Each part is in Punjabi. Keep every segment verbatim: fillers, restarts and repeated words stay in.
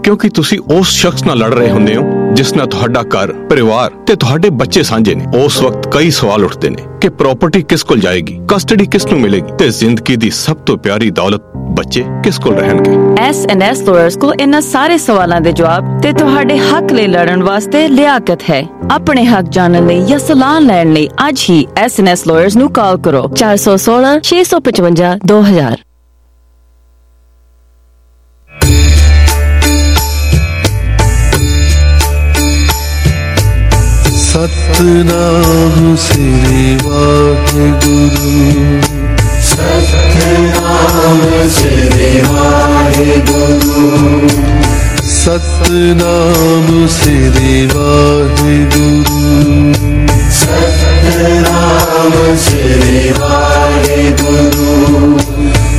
ਕਿਉਂਕਿ ਤੁਸੀਂ ਉਸ ਸ਼ਖਸ ਨਾਲ ਲੜ ਰਹੇ ਹੁੰਦੇ ਹੋ ਜਿਸ ਨਾਲ ਤੁਹਾਡਾ ਘਰ, ਪਰਿਵਾਰ ਤੇ ਤੁਹਾਡੇ ਬੱਚੇ ਸਾਂਝੇ ਨੇ। ਉਸ ਵਕਤ ਕਈ ਸਵਾਲ ਉੱਠਦੇ ਨੇ ਕਿ ਪ੍ਰਾਪਰਟੀ ਕਿਸ ਕੋਲ ਜਾਏਗੀ, ਕਸਟਡੀ ਕਿਸ ਨੂੰ ਮਿਲੇਗੀ ਤੇ ਜ਼ਿੰਦਗੀ ਦੀ ਸਭ ਤੋਂ ਪਿਆਰੀ ਦੌਲਤ ਬੱਚੇ ਕਿਸ ਕੋਲ ਰਹਿਣਗੇ। ਐਸ ਐਂਡ ਐਸ ਲਾਇਰਸ ਕੋਲ ਇਹਨਾਂ ਸਾਰੇ ਸਵਾਲਾਂ ਦੇ ਜਵਾਬ ਤੇ ਤੁਹਾਡੇ ਹੱਕ ਲਈ ਲੜਨ ਵਾਸਤੇ ਲਿਆਕਤ ਹੈ। ਆਪਣੇ ਹੱਕ ਜਾਣਨ ਲਈ ਜਾਂ ਸਲਾਹ ਲੈਣ ਲਈ ਅੱਜ ਹੀ ਐਸ ਐਂਡ ਐਸ ਲਾਇਰਸ ਨੂੰ ਕਾਲ ਕਰੋ ਚਾਰ ਸੌ ਸੋਲਾਂ ਛੇ ਸੌ ਪਚਵੰਜਾ ਦੋ ਹਜ਼ਾਰ। ਸਤਿਨਾਮ ਸ੍ਰੀ ਵਾਹਿਗੁਰੂ, ਸਤਿਨਾਮ ਸ੍ਰੀ ਵਾਹਿਗੁਰੂ, ਸਤਿਨਾਮ ਸ੍ਰੀ ਵਾਹਿਗੁਰੂ, ਸਤਿਨਾਮ ਸ੍ਰੀ ਵਾਹਿਗੁਰੂ,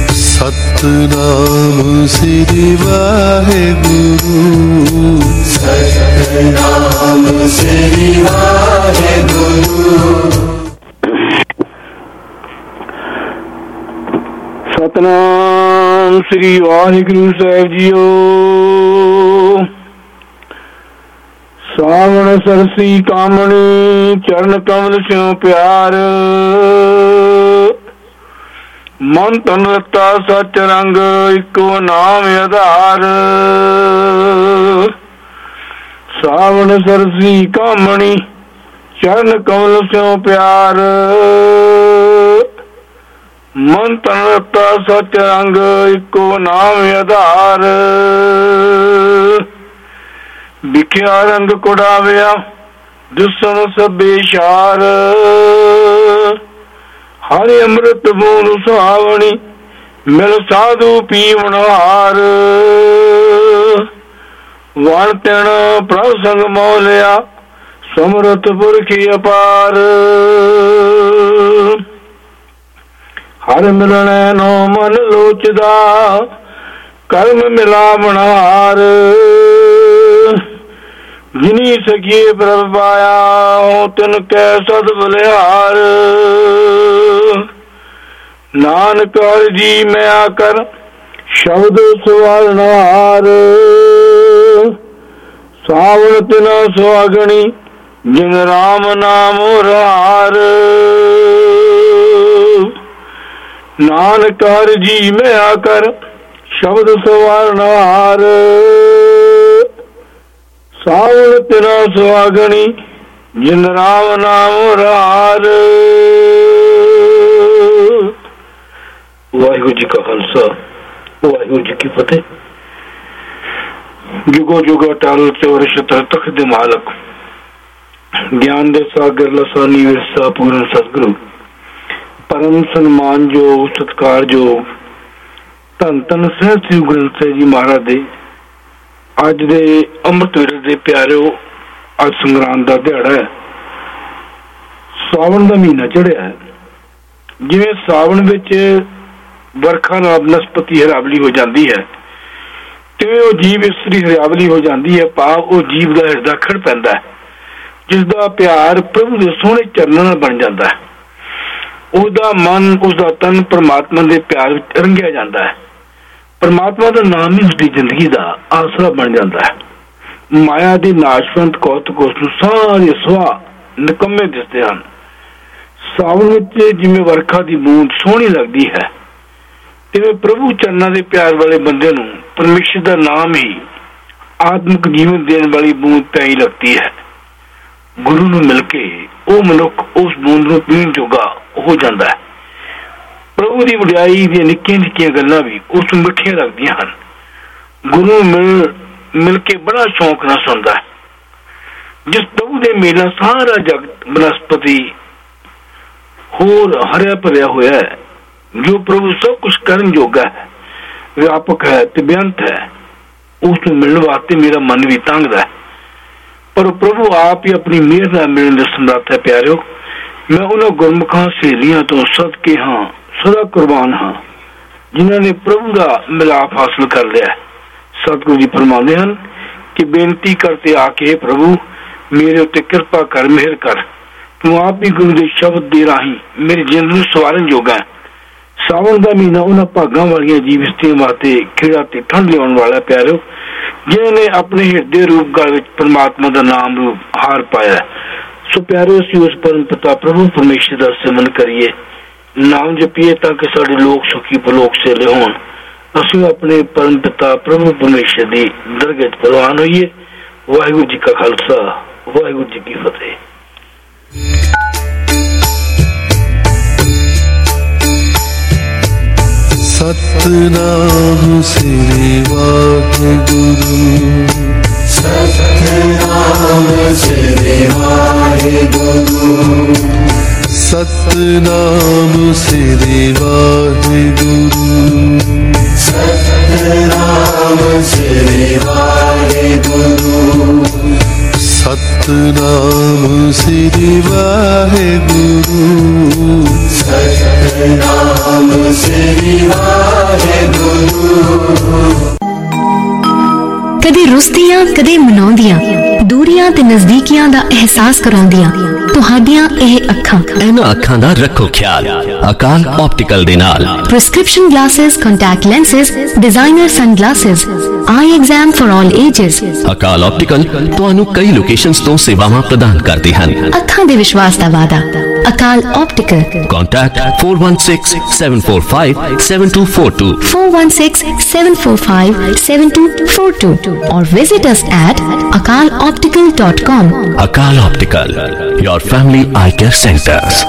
ਸਤਿਨਾਮ ਸ੍ਰੀ ਵਾਹਿਗੁਰੂ, ਸਤਿਨਾਮ ਸ੍ਰੀ ਵਾਹਿਗੁਰੂ। ਸਤਿਨਾਮ ਸ੍ਰੀ ਵਾਹਿਗੁਰੂ ਸਾਹਿਬ ਜੀਓ। ਸਾਵਣ ਸਰਸੀ ਕਾਮਣੀ, ਚਰਨ ਕਮਲ ਸਿਉ ਪਿਆਰ, ਮਨ ਤਨ ਰਤਾ ਸਚ ਰੰਗ, ਇੱਕੋ ਨਾਮ ਆਧਾਰ। ਸਾਵਣ ਸਰਸੀ ਕਾਮਣੀ, ਚਰਨ ਕਮਲ ਸਿਉ ਪਿਆਰ, ਮਨ ਤਨ ਰਤਾ ਸਚ ਰੰਗ, ਇੱਕੋ ਨਾਮ ਆਧਾਰ। ਵਿਖਿਆ ਰੰਗ ਕੁੜਾਵਿਆ, ਦਿਸਣ ਸਭੇ ਸ਼ਾਰ, ਹਰਿ ਅੰਮ੍ਰਿਤ ਬੂੰਦ ਸੁਹਾਵਣੀ, ਮਿਲ ਸਾਧੂ ਪੀਵਣ ਹਾਰ। ਵਣ ਤਿਣ ਪ੍ਰਭ ਸੰਗ ਮੋਹ ਲਿਆ, ਸਮਰਥ ਪੁਰਖੀ ਅਪਾਰ। ਹਰ ਮਿਲਣੈ ਨੋ ਮਨ ਲੋਚਦਾ, ਕਰਮ ਮਿਲਾਵਣ ਹਾਰ। ਜਿਨੀ ਸਖੀਏ ਪ੍ਰਭ ਪਾਇਆ, ਤਿਨ ਕੈ ਸਦ ਬਲਿਹਾਰ। ਨਾਨਕ ਹਰਿ ਜੀ ਮੈਂ ਆਕਰ, ਸ਼ਬਦ ਸਵਾਰਨ ਹਾਰ। ਸਾਵਣ ਤਿਨਾ ਸੁਹਾਗਣੀ, ਜਿਨ ਰਾਮ ਨਾਮ ਹਾਰ। ਨਾਨਕ ਹਰਿ ਜੀ ਮੈਂ ਆਕਰ, ਸ਼ਬਦ ਸਵਾਰਨ ਹਾਰ। ਸਾਵਣ ਤਿਨਾ ਸੁਹਾਗਣੀ, ਜਿਨ ਰਾਮ ਨਾਮ ਹਾਰ। ਵਾਹਿਗੁਰੂ ਜੀ ਕਾ ਖਾਲਸਾ, ਵਾਹਿਗੁਰੂ ਜੀ ਕੀ ਫਤਿਹ। ਜੁਗੋ ਜੁਗੋ ਟਲ ਚੋਰ ਛਤਰ ਤਖਤ ਦੇ ਮਾਲਕ, ਗਿਆਨ ਦੇ ਸਾਗਰ ਲਸਾਨੀ ਵਿਰਸਾ ਪੂਰਨ ਸਤਿਗੁਰੂ, ਪਰਮ ਸਨਮਾਨ ਜੋ ਸਤਿਕਾਰ ਜੋ ਧੰਨ ਧੰਨ ਸਾਹਿਬ ਸ੍ਰੀ ਗੁਰੂ ਗ੍ਰੰਥ ਸਾਹਿਬ ਜੀ ਮਹਾਰਾਜ ਦੇ ਅੱਜ ਦੇ ਅੰਮ੍ਰਿਤ ਵੇਲੇ ਦੇ ਪਿਆਰਿਓ, ਅੱਜ ਸੰਗਰਾਂਦ ਦਾ ਦਿਹਾੜਾ ਹੈ। ਸਾਵਣ ਦਾ ਮਹੀਨਾ ਚੜਿਆ ਹੈ। ਜਿਵੇਂ ਸਾਵਣ ਵਿੱਚ ਵਰਖਾ ਨਾਲ ਬਨਸਪਤੀ ਹਰਿਆਵਲੀ ਹੋ ਜਾਂਦੀ ਹੈ, ਤਿਵੇਂ ਉਹ ਜੀਵ ਇਸਤਰੀ ਹਰਿਆਵਲੀ ਹੋ ਜਾਂਦੀ ਹੈ। ਭਾਵ ਉਹ ਜੀਵ ਦਾ ਹਿਰਦਾ ਖੜ ਪੈਂਦਾ ਹੈ, ਜਿਸਦਾ ਪਿਆਰ ਪ੍ਰਭੂ ਦੇ ਸੋਹਣੇ ਚਰਨਾਂ ਨਾਲ ਬਣ ਜਾਂਦਾ ਹੈ। ਉਹਦਾ ਮਨ, ਉਸਦਾ ਤਨ ਪਰਮਾਤਮਾ ਦੇ ਪਿਆਰ ਵਿੱਚ ਰੰਗਿਆ ਜਾਂਦਾ ਹੈ। ਪਰਮਾਤਮਾ ਦਾ ਨਾਮ ਹੀ ਉਸਦੀ ਜ਼ਿੰਦਗੀ ਦਾ ਆਸਰਾ ਬਣ ਜਾਂਦਾ ਹੈ। ਮਾਇਆ ਦੀ ਨਾਸ਼ਵੰਤ ਕੌਤਕ ਉਸਨੂੰ ਸਾਰੇ ਸੁਆਹ ਨਿਕੰਮੇ ਦਿਸਦੇ ਹਨ। ਸਾਵਣ ਵਿੱਚ ਜਿਵੇਂ ਵਰਖਾ ਦੀ ਬੂੰਦ ਸੋਹਣੀ ਲੱਗਦੀ ਹੈ, ਤਿਵੇਂ ਪ੍ਰਭੂ ਚਰਨਾਂ ਦੇ ਪਿਆਰ ਵਾਲੇ ਬੰਦੇ ਨੂੰ ਪਰਮੇਸ਼ਰ ਦਾ ਨਾਮ ਹੀ ਆਤਮਿਕ ਜੀਵਨ ਦੇਣ ਵਾਲੀ ਬੂੰਦ ਪਿਆਈ ਲੱਗਦੀ ਹੈ। ਗੁਰੂ ਨੂੰ ਮਿਲ ਕੇ ਉਹ ਮਨੁੱਖ ਉਸ ਬੂੰਦ ਨੂੰ ਪੀਣ ਜੋਗਾ ਹੋ ਜਾਂਦਾ ਹੈ। ਪ੍ਰਭੂ ਦੀ ਵਡਿਆਈ ਦੀਆਂ ਨਿੱਕੀਆਂ ਨਿੱਕੀਆਂ ਗੱਲਾਂ ਵੀ ਉਸ ਨੂੰ ਮਿੱਠੀਆਂ ਲੱਗਦੀਆਂ ਹਨ। ਗੁਰੂ ਨੂੰ ਮਿਲ ਮਿਲ ਕੇ ਬੜਾ ਸ਼ੌਂਕ ਨਾਲ ਸੁਣਦਾ ਹੈ। ਜਿਸ ਪ੍ਰਭੂ ਦੇ ਮੇਲਾ ਸਾਰਾ ਜਗਤ ਬਨਸਪਤੀ ਹੋਰ ਹਰਿਆ ਭਰਿਆ ਹੋਇਆ ਹੈ, ਜੋ ਪ੍ਰਭੂ ਸਭ ਕੁਛ ਕਰਨ ਜੋਗਾ ਹੈ, ਵਿਆਪਕ ਹੈ ਤੇ ਬੇਅੰਤ ਹੈ, ਉਸ ਨੂੰ ਮਿਲਣ ਵਾਸਤੇ ਮੇਰਾ ਮਨ ਵੀ ਤੰਗਦਾ ਹੈ। ਪਰ ਪ੍ਰਭੂ ਆਪ ਹੀ ਆਪਣੀ ਮਿਹਰ ਨਾਲ ਮਿਲਣ ਦੇ ਸਮਰੱਥ ਹੈ। ਪਿਆਰਿਓ, ਮੈਂ ਉਹਨਾਂ ਗੁਰਮੁਖਾਂ ਸਹੇਲੀਆਂ ਤੋਂ ਸਦਕੇ ਹਾਂ, ਸਦਾ ਕੁਰਬਾਨ ਹਾਂ, ਜਿਨ੍ਹਾਂ ਨੇ ਪ੍ਰਭੂ ਦਾ ਮਿਲਾਪ ਹਾਸਲ ਕਰ ਲਿਆ। ਸਤਿਗੁਰੂ ਜੀ ਫਰਮਾਉਂਦੇ ਹਨ ਕਿ ਬੇਨਤੀ ਕਰਤੇ ਆ ਕੇ, ਪ੍ਰਭੂ ਮੇਰੇ ਉੱਤੇ ਕਿਰਪਾ ਕਰ, ਮਿਹਰ ਕਰ, ਤੂੰ ਆਪ ਹੀ ਗੁਰੂ ਦੇ ਸ਼ਬਦ ਦੇ ਰਾਹੀਂ ਮੇਰੀ ਜ਼ਿੰਦਗੀ ਨੂੰ ਸਵਾਰਨ ਜੋਗਾ ਹੈ। ਸਾਵਣ ਦਾ ਮਹੀਨਾ ਉਹਨਾਂ ਭਾਗਾਂ ਵਾਲੀਆਂ ਜੀਵ ਇਸਤਰੀਆਂ ਵਾਸਤੇ ਖੇੜਾ ਤੇ ਠੰਡ ਲਿਆਉਣ ਵਾਲਾ ਪਿਆਰਿਓ, जिन्हें अपने हृदय रूप गल विच परमात्मा का नाम रूप हार पाया। सो प्यारे असीं उस परम पिता प्रभु परमेश्वर का सिमरन करिए, नाम जपीए ताकि साडे लोग सुखी परलोक सेले होण। असीं अपने परम पिता प्रभु परमेश्वर की दरगाह च प्रवान होइए। वाहिगुरू जी का खालसा, वाहिगुरू जी की फतेह। सतनाम श्री वाहिगुरु, सतनाम श्री वाहिगुरु, सतनाम श्री वाहिगुरु, सतनाम श्री वाहिगुरु, सतनाम श्री वाहिगुरु, सतनाम श्री वाहिगुरु। कदे रुसदियां कदे मनाउंदियां, दूरियां ते नजदीकियां दा एहसास कराउंदियां तुहाडियां ਇਹ ਅੱਖਾਂ। ਇਹਨਾਂ ਅੱਖਾਂ ਦਾ ਰੱਖੋ ਖਿਆਲ ਅਕਾਲ ਆਪਟੀਕਲ ਦੇ ਨਾਲ। Prescription glasses, contact lenses, designer sunglasses, eye exam for all ages. Akal optical ਤੁਹਾਨੂੰ ਕਈ ਲੋਕੇਸ਼ਨਸ ਤੋਂ ਸੇਵਾਵਾਂ ਪ੍ਰਦਾਨ ਕਰਦੇ ਹਨ। ਅੱਖਾਂ ਦੇ ਵਿਸ਼ਵਾਸ ਦਾ ਵਾਅਦਾ। Akal optical. Contact four one six, seven four five, seven two four two, four one six, seven four five, seven two four two or visit us at akal optical dot com. Akal Optical, your family eye care centers.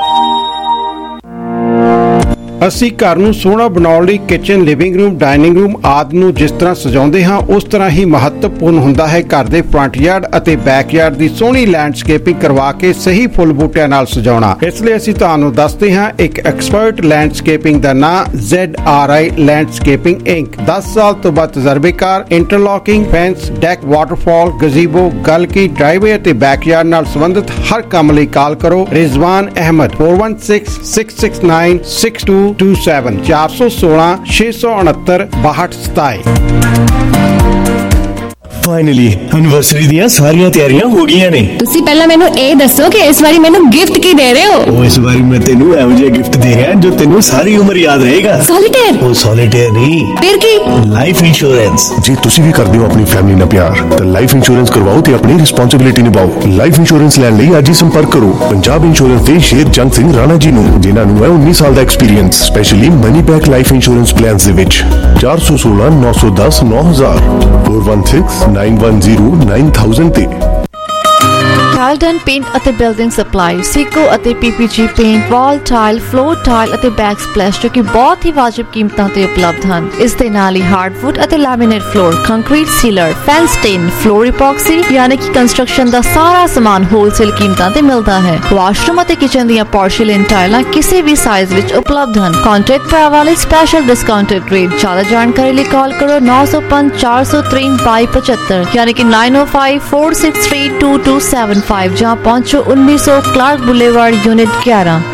ਅਸੀਂ ਘਰ ਨੂੰ ਸੋਹਣਾ ਬਣਾਉਣ ਲਈ kitchen, living room, dining room ਆਦਿ ਨੂੰ ਜਿਸ ਤਰ੍ਹਾਂ ਸਜਾਉਂਦੇ ਹਾਂ ਉਸ ਤਰ੍ਹਾਂ ਹੀ ਮਹੱਤਵਪੂਰਨ ਹੁੰਦਾ ਹੈ ਘਰ ਦੇ ਫਰੰਟ ਯਾਰਡ ਅਤੇ ਬੈਕ ਯਾਰਡ ਦੀ ਸੋਹਣੀ ਲੈਂਡਸਕੇਪਿੰਗ ਕਰਵਾ ਕੇ ਸਹੀ ਫੁੱਲ ਬੂਟਿਆਂ ਨਾਲ ਸਜਾਉਣਾ। ਇਸ ਲਈ ਅਸੀਂ ਤੁਹਾਨੂੰ ਦੱਸਦੇ ਹਾਂ ਇੱਕ ਐਕਸਪਰਟ ਲੈਂਡਸਕੇਪਿੰਗ ਦਾ ਨਾਂ Z R I landscaping inc. ਦਸ ਸਾਲ ਤੋਂ ਵੱਧ ਤਜਰਬੇਕਾਰ interlocking, fence, deck, waterfall, gazebo, ਗਲਕੀ, ਡਰਾਈਵੇ ਅਤੇ ਬੈਕ ਯਾਰਡ ਨਾਲ ਸੰਬੰਧਿਤ ਹਰ ਕੰਮ ਲਈ ਕਾਲ ਕਰੋ ਰਿਜ਼ਵਾਨ Ahmad four one six, six six nine, six two two seven ਚਾਰ ਸੌ ਸੋਲਾਂ ਛੇ ਸੌ ਉਨੱਤਰ ਬਾਹਠ ਸਤਾਈ। ਫਾਈਨਲੀ ਐਨਵਰਸਰੀ ਦੀਆਂ ਸਾਰੀਆਂ ਤਿਆਰੀਆਂ ਹੋ ਗਈਆਂ ਨੇ। ਤੁਸੀਂ ਪਹਿਲਾਂ ਮੈਨੂੰ ਇਹ ਦੱਸੋ ਕਿ ਇਸ ਵਾਰੀ ਮੈਨੂੰ ਗਿਫਟ ਕੀ ਦੇ ਰਹੇ ਹੋ? ਉਹ ਇਸ ਵਾਰੀ ਮੈਂ ਤੈਨੂੰ ਇਹੋ ਜਿਹਾ ਗਿਫਟ ਦੇ ਰਿਹਾ ਜੋ ਤੈਨੂੰ ਸਾਰੀ ਉਮਰ ਯਾਦ ਰਹੇਗਾ। ਸੋਲੀਟੇਅਰ? ਉਹ ਸੋਲੀਟੇਅਰ ਨਹੀਂ, ਫਿਰ ਕੀ? Life insurance. ਜੇ ਤੁਸੀਂ ਵੀ ਕਰਦੇ ਹੋ ਆਪਣੀ ਫੈਮਿਲੀ ਨਾਲ ਪਿਆਰ ਤਾਂ ਲਾਈਫ ਇੰਸ਼ੋਰੈਂਸ ਕਰਵਾਓ ਤੇ ਆਪਣੀ ਰਿਸਪੌਂਸਿਬਿਲਿਟੀ ਨਿਭਾਓ। ਲਾਈਫ ਇੰਸ਼ੋਰੈਂਸ ਲੈਣ ਲਈ ਅੱਜ ਹੀ ਸੰਪਰਕ ਕਰੋ ਪੰਜਾਬ ਇੰਸ਼ੋਰੈਂਸ ਦੇ ਸ਼ੇਰ ਜੰਗ ਸਿੰਘ ਰਾਣਾ ਜੀ ਨੂੰ, ਜਿਨ੍ਹਾਂ ਨੂੰ ਹੈ ਉੱਨੀ ਸਾਲ ਦਾ experience, specially money back life insurance plans ਦੇ ਵਿੱਚ। ਚਾਰ ਸੌ ਸੋਲਾਂ ਨੌ ਸੌ ਦਸ ਨੌ ਹਜ਼ਾਰ four one six, nine one zero, nine thousand ਤੇ। ਕਾਲਡਨ ਪੇਂਟ ਅਤੇ ਬਿਲਡਿੰਗ ਸਪਲਾਈ, ਸੀਕੋ ਅਤੇ PPG paint, wall tile, floor tile ਅਤੇ ਬੈਕ ਸਪਲੈਸ਼ ਜੋ ਕਿ ਬਹੁਤ ਹੀ ਵਾਜਿਬ ਕੀਮਤਾਂ ਤੇ ਉਪਲਬਧ ਹਨ। ਇਸ ਦੇ ਨਾਲ ਹੀ ਹਾਰਡਵੁੱਡ ਅਤੇ laminate floor, concrete sealer, fence stain, floor epoxy ਯਾਨੀ ਕਿ ਕੰਸਟਰਕਸ਼ਨ ਦਾ ਸਾਰਾ ਸਮਾਨ ਹੋਲਸੇਲ ਕੀਮਤਾਂ ਤੇ ਮਿਲਦਾ ਹੈ। ਵਾਸ਼ਰੂਮ ਅਤੇ ਕਿਚਨ ਦੀਆਂ ਪੋਰਸਿਲੇਨ ਟਾਈਲਾਂ ਕਿਸੇ ਵੀ ਸਾਈਜ਼ ਵਿੱਚ ਉਪਲਬਧ ਹਨ। ਕੰਟੈਕਟ ਭਰਾਵਾਂ ਲਈ ਸਪੈਸ਼ਲ ਡਿਸਕਾਊਂਟਡ ਰੇਟ। ਜ਼ਿਆਦਾ ਜਾਣਕਾਰੀ ਲਈ ਕਾਲ ਕਰੋ ਨੌ ਸੌ ਪੰਜ, ਚਾਰ ਸੌ ਤੀਨ, ਬਾਈ ਪਚੱਤਰ ਯਾਨੀ ਕਿ nine oh five, four six three, two two seven five जहाँ पहुंचो उन्नीस सौ क्लार्क बुलेवार्ड यूनिट ग्यारह।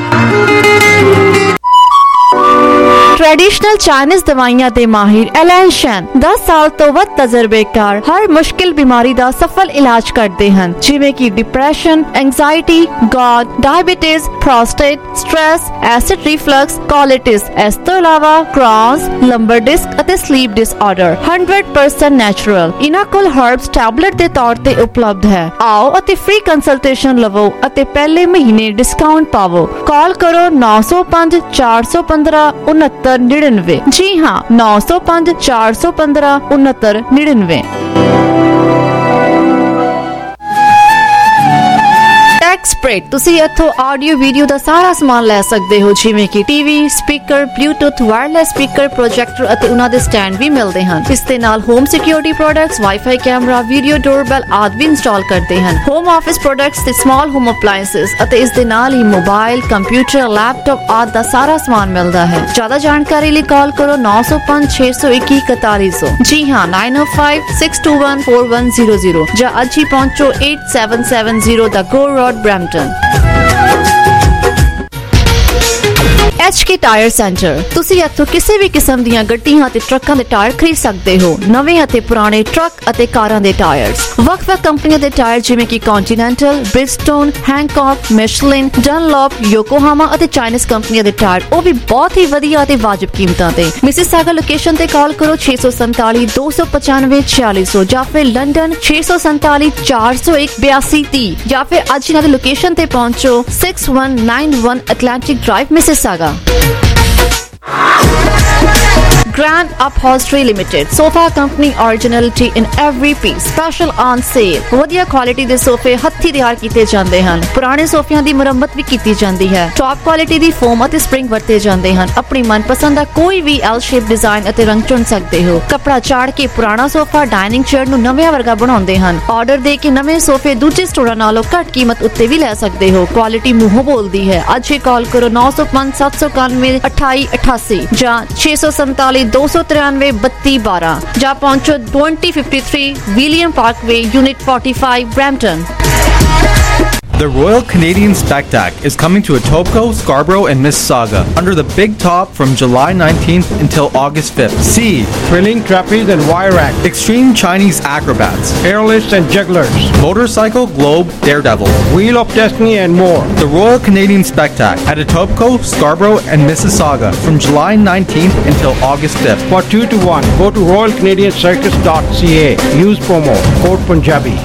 ट्रेडिशनल चाइनीज दवाइयां दे माहिर एलन शैन दस साल तो वध तजर्बेकार हर मुश्किल बीमारी दा सफल इलाज करते हैं, जिवें कि depression, anxiety, gout, diabetes, prostate, stress, acid reflux, colitis. इस तो इलावा क्रॉन्स, लंबर डिस्क ਅਤੇ sleep disorder one hundred percent natural ਇਨ੍ਹਾਂ ਕੋਲ ਹਰਬਸ ਟੈਬਲੇਟ ਦੇ ਤੌਰ ਤੇ ਉਪਲਬਧ ਹੈ। ਆਓ ਅਤੇ ਫ੍ਰੀ ਕੰਸਲਟੇਸ਼ਨ ਲਵੋ ਅਤੇ ਪਹਿਲੇ ਮਹੀਨੇ ਡਿਸਕਾਊਂਟ ਪਾਵੋ। ਕਾਲ ਕਰੋ ਨੌ ਸੌ ਪੰਜ, ਚਾਰ ਸੌ ਪੰਦਰਾਂ, उनहत्तर निन्यानवे। जी हाँ, नौ सौ पांच, चार सौ पंद्रह, उनहत्तर निन्यानवे। एक्सप्रेट ਤੁਸੀਂ ਇੱਥੋਂ ਆਡੀਓ ਵੀਡੀਓ ਦਾ ਸਾਰਾ ਸਮਾਨ ਲੈ ਸਕਦੇ ਹੋ, ਜਿਵੇਂ ਕਿ TV, speaker, Bluetooth, wireless speaker, projector ਅਤੇ ਉਹਨਾਂ ਦੇ ਸਟੈਂਡ ਵੀ ਮਿਲਦੇ ਹਨ। ਇਸ ਦੇ ਨਾਲ home security products, wifi camera, video doorbell ਆਦਿ ਵੀ ਇੰਸਟਾਲ ਕਰਦੇ ਹਨ। ਹੋਮ ਆਫਿਸ ਪ੍ਰੋਡਕਟਸ ਤੇ ਸਮਾਲ ਹੋਮ ਅਪਲਾਈਐਂਸਸ ਅਤੇ ਇਸ ਦੇ ਨਾਲ ਹੀ ਮੋਬਾਈਲ, ਕੰਪਿਊਟਰ, ਲੈਪਟਾਪ ਆਦਿ ਦਾ ਸਾਰਾ ਸਮਾਨ ਮਿਲਦਾ ਹੈ। ਜ਼ਿਆਦਾ ਜਾਣਕਾਰੀ ਲਈ ਕਾਲ ਕਰੋ ਨੌ ਸੌ ਪੰਜ, ਛੇ ਸੌ ਇੱਕੀ, ਇਕਤਾਲੀ ਸੌ। ਜੀ ਹਾਂ, nine oh five, six two one, four one zero zero ਜਾਂ ਅੱਜ ਹੀ ਪਹੁੰਚੋ eight seven seven zero ਦਾ Gore road Brampton. H K tyre centre. तुसी इत्थों किसी भी किस्म दीयां गड्डियां ते ट्रकां दे टायर खरीद सकते हो। नवे अते पुराने ट्रक अते कारां दे टायर्स, वख-वख कंपनियां दे टायर जिवें कि Continental, Bridgestone, Hankook, Michelin, Dunlop, Yokohama अते चाइनीज कंपनियां दे टायर ਉਹ भी बहुत ही वधिया अते वाजिब कीमतां ते। मिसिसागा लोकेशन ते कॉल करो छे सौ सैंताली दो सौ पचानवे छियाली सौ या फिर लंदन छे सौ सैंताली चार सौ एक बयासी तीह या फिर अज इन्हां दी लोकेशन ते पहुंचो six one nine one Atlantic drive Mississauga. Grand Upholstery Limited, sofa company originality in every piece, special on sale। ਵਧੀਆ ਕੁਆਲਿਟੀ ਦੇ ਸੋਫੇ ਹੱਥੀ ਤਿਆਰ ਕੀਤੇ ਜਾਂਦੇ ਹਨ। ਪੁਰਾਣੇ ਸੋਫਿਆਂ ਦੀ ਮੁਰੰਮਤ ਵੀ ਕੀਤੀ ਜਾਂਦੀ ਹੈ। ਟੌਪ ਕੁਆਲਿਟੀ ਦੀ ਫੋਮ ਅਤੇ ਸਪ੍ਰਿੰਗ ਵਰਤੇ ਜਾਂਦੇ ਹਨ। ਆਪਣੀ ਮਨਪਸੰਦ ਦਾ ਕੋਈ ਵੀ ਐਲ ਸ਼ੇਪ ਡਿਜ਼ਾਈਨ ਅਤੇ ਰੰਗ ਚੁਣ ਸਕਦੇ ਹੋ। ਕੱਪੜਾ ਚਾੜ ਕੇ ਪੁਰਾਣਾ ਸੋਫਾ ਡਾਈਨਿੰਗ ਚੇਅਰ ਨੂੰ ਨਵੇਂ ਵਰਗਾ ਬਣਾਉਂਦੇ ਹਨ। ਆਰਡਰ ਦੇ ਕੇ ਨਵੇਂ ਸੋਫੇ ਦੂਜੇ ਸਟੋਰਾਂ ਨਾਲੋਂ ਘੱਟ ਕੀਮਤ ਉੱਤੇ ਵੀ ਲੈ ਸਕਦੇ ਹੋ। ਕੁਆਲਿਟੀ ਮੂੰਹੋਂ ਬੋਲਦੀ ਹੈ। ਅੱਜ ਹੀ ਕਾਲ ਕਰੋ ਨौ सौ पाँच सात सौ इक्यानवे अठाई अठासी ਜਾਂ छे सौ सैंताली दो सौ तिरानवे बत्ती बारह ਜਾਂ ਪਹੁੰਚੋ twenty fifty-three William Parkway Unit forty-five Brampton। The Royal Canadian Spectac is coming to Etobicoke, Scarborough and Mississauga under the Big Top from July nineteenth until August fifth. See thrilling trapeze and wire act, extreme Chinese acrobats, airlifts and jugglers, motorcycle globe daredevil, wheel of destiny and more. The Royal Canadian Spectac at Etobicoke, Scarborough and Mississauga from July nineteenth until August fifth. For two to one, go to royal canadian circus dot c a. Use promo code Punjabi।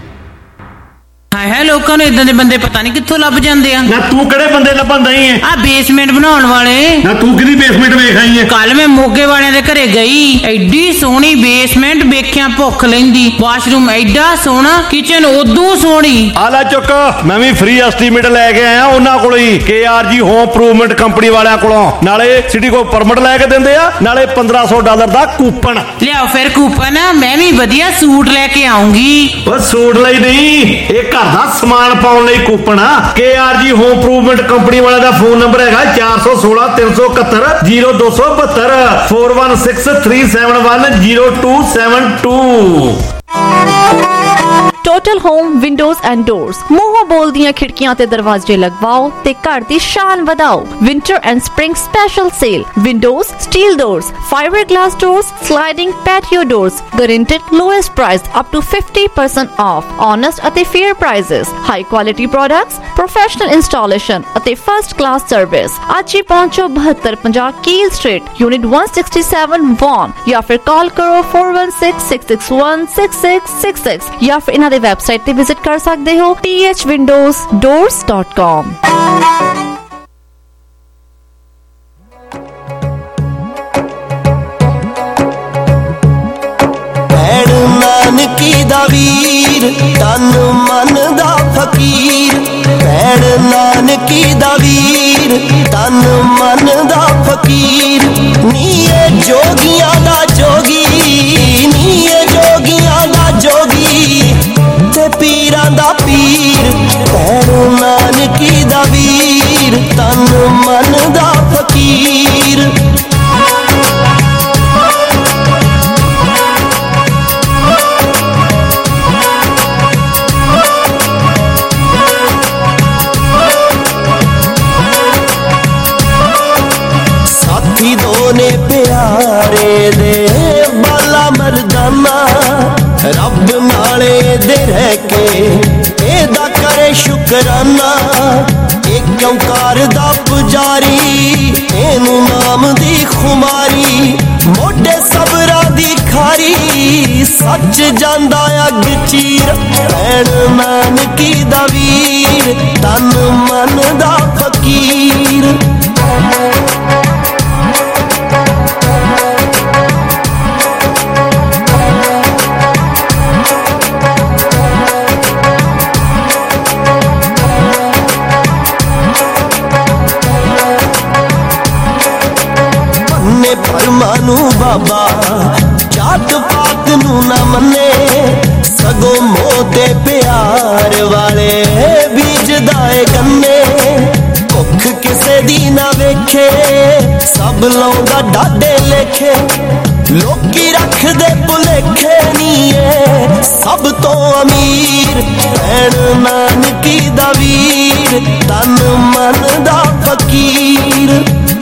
ਹੈ ਲੋਕਾਂ ਨੂੰ ਇਦਾਂ ਦੇ ਬੰਦੇ ਪਤਾ ਨਹੀਂ ਕਿੱਥੋਂ ਲੱਭ ਜਾਂਦੇ ਆ। ਨਾ ਤੂੰ ਕਿਹੜੇ ਬੰਦੇ ਲੱਭਣ ਦਈ ਐ? ਆ ਬੇਸਮੈਂਟ ਬਣਾਉਣ ਵਾਲੇ। ਨਾ ਤੂੰ ਕਿਹਦੀ ਬੇਸਮੈਂਟ ਵੇਖ ਆਈ ਐ? ਕੱਲ ਮੈਂ ਮੋਗੇ ਵਾਲਿਆਂ ਦੇ ਘਰੇ ਗਈ, ਐਡੀ ਸੋਹਣੀ ਬੇਸਮੈਂਟ ਵੇਖਿਆ ਭੁੱਖ ਲੈਂਦੀ। ਵਾਸ਼ਰੂਮ ਐਡਾ ਸੋਹਣਾ, ਕਿਚਨ ਉਦੋਂ ਸੋਹਣੀ। ਆ ਲੈ ਚੁੱਕ, ਮੈਂ ਵੀ ਫ੍ਰੀ ਐਸਟੀਮੇਟ ਲੈ ਕੇ ਆਇਆ ਉਹਨਾਂ ਕੋਲੋਂ ਹੀ, K R G home improvement company ਵਾਲਿਆਂ ਕੋਲੋਂ। ਨਾਲੇ ਸਿਟੀ ਕੋ ਪਰਮਿਟ ਲੈ ਕੇ ਦਿੰਦੇ ਆ, ਨਾਲੇ ਪੰਦਰਾਂ ਸੌ ਡਾਲਰ ਦਾ ਕੂਪਨ। ਲਿਆਓ ਫਿਰ ਕੂਪਨ, ਮੈਂ ਵੀ ਵਧੀਆ ਸੂਟ ਲੈ ਕੇ ਆਉਂਗੀ। ਉਹ ਸੂਟ ਲਈ ਨਹੀਂ, ਇਹ ਘਰ ਦਾ ਸਮਾਨ ਪਾਉਣ ਲਈ ਕੂਪਨ ਆ। K R G home improvement company ਵਾਲਿਆਂ ਦਾ ਫੋਨ ਨੰਬਰ ਹੈਗਾ ਚਾਰ ਸੌ ਸੋਲਾਂ ਤਿੰਨ ਸੌ ਇਕਹੱਤਰ ਜ਼ੀਰੋ ਦੋ ਸੌ ਬਹੱਤਰ four one six three seven one zero two seven two। Total home windows and doors, मूहों बोल दियां खिड़कियां ते दरवाजे लगवाओ ते घर दी शान वधाओ। Winter and spring special sale, windows, steel doors, fibre glass doors, sliding patio doors, guaranteed lowest price up to fifty percent off, honest अते fair prices, high quality products, professional installation अते फर्स्ट क्लास सर्विस। आज ही पहुंचो बहत्तर पचास कील street unit one sixty-seven von या फिर कॉल करो four one six six six one six six six six या फिर इन्हां दे वेबसाइट ते विजिट कर सकते हो t h windows doors dot com। भैण Nanaki दा वीर तन मन दा फकीर, भैण नानकी दा वीर तन मन दा फकीर। नीए जोगियां दा जोगी, नीए जोगियां दा जोगी ते पीरां दा पीर। भैण नानकी दा वीर तन मन दा फकीर। साथी दोने प्यारे दे बाला मरदाना, रब नाले दे रह के एदा करे शुकराना। एक ओंकार दा पुजारी, एनू नाम दी खुमारी, मोटे सबरा दी खारी, सच जांदा अग चीर। भैण नानकी दा वीर तन मन दा फकीर। परमानू बाबा जात पात नू ना मने, सगो मोते प्यार वाले बीज दाए गन्ने। भुख किसे दी ना वेखे, सब लौंदा डाडे लेखे, लोकी रख दे भुलेखे नीए सब तो अमीर। भैण नानकी दा वीर तन मन दा फकीर।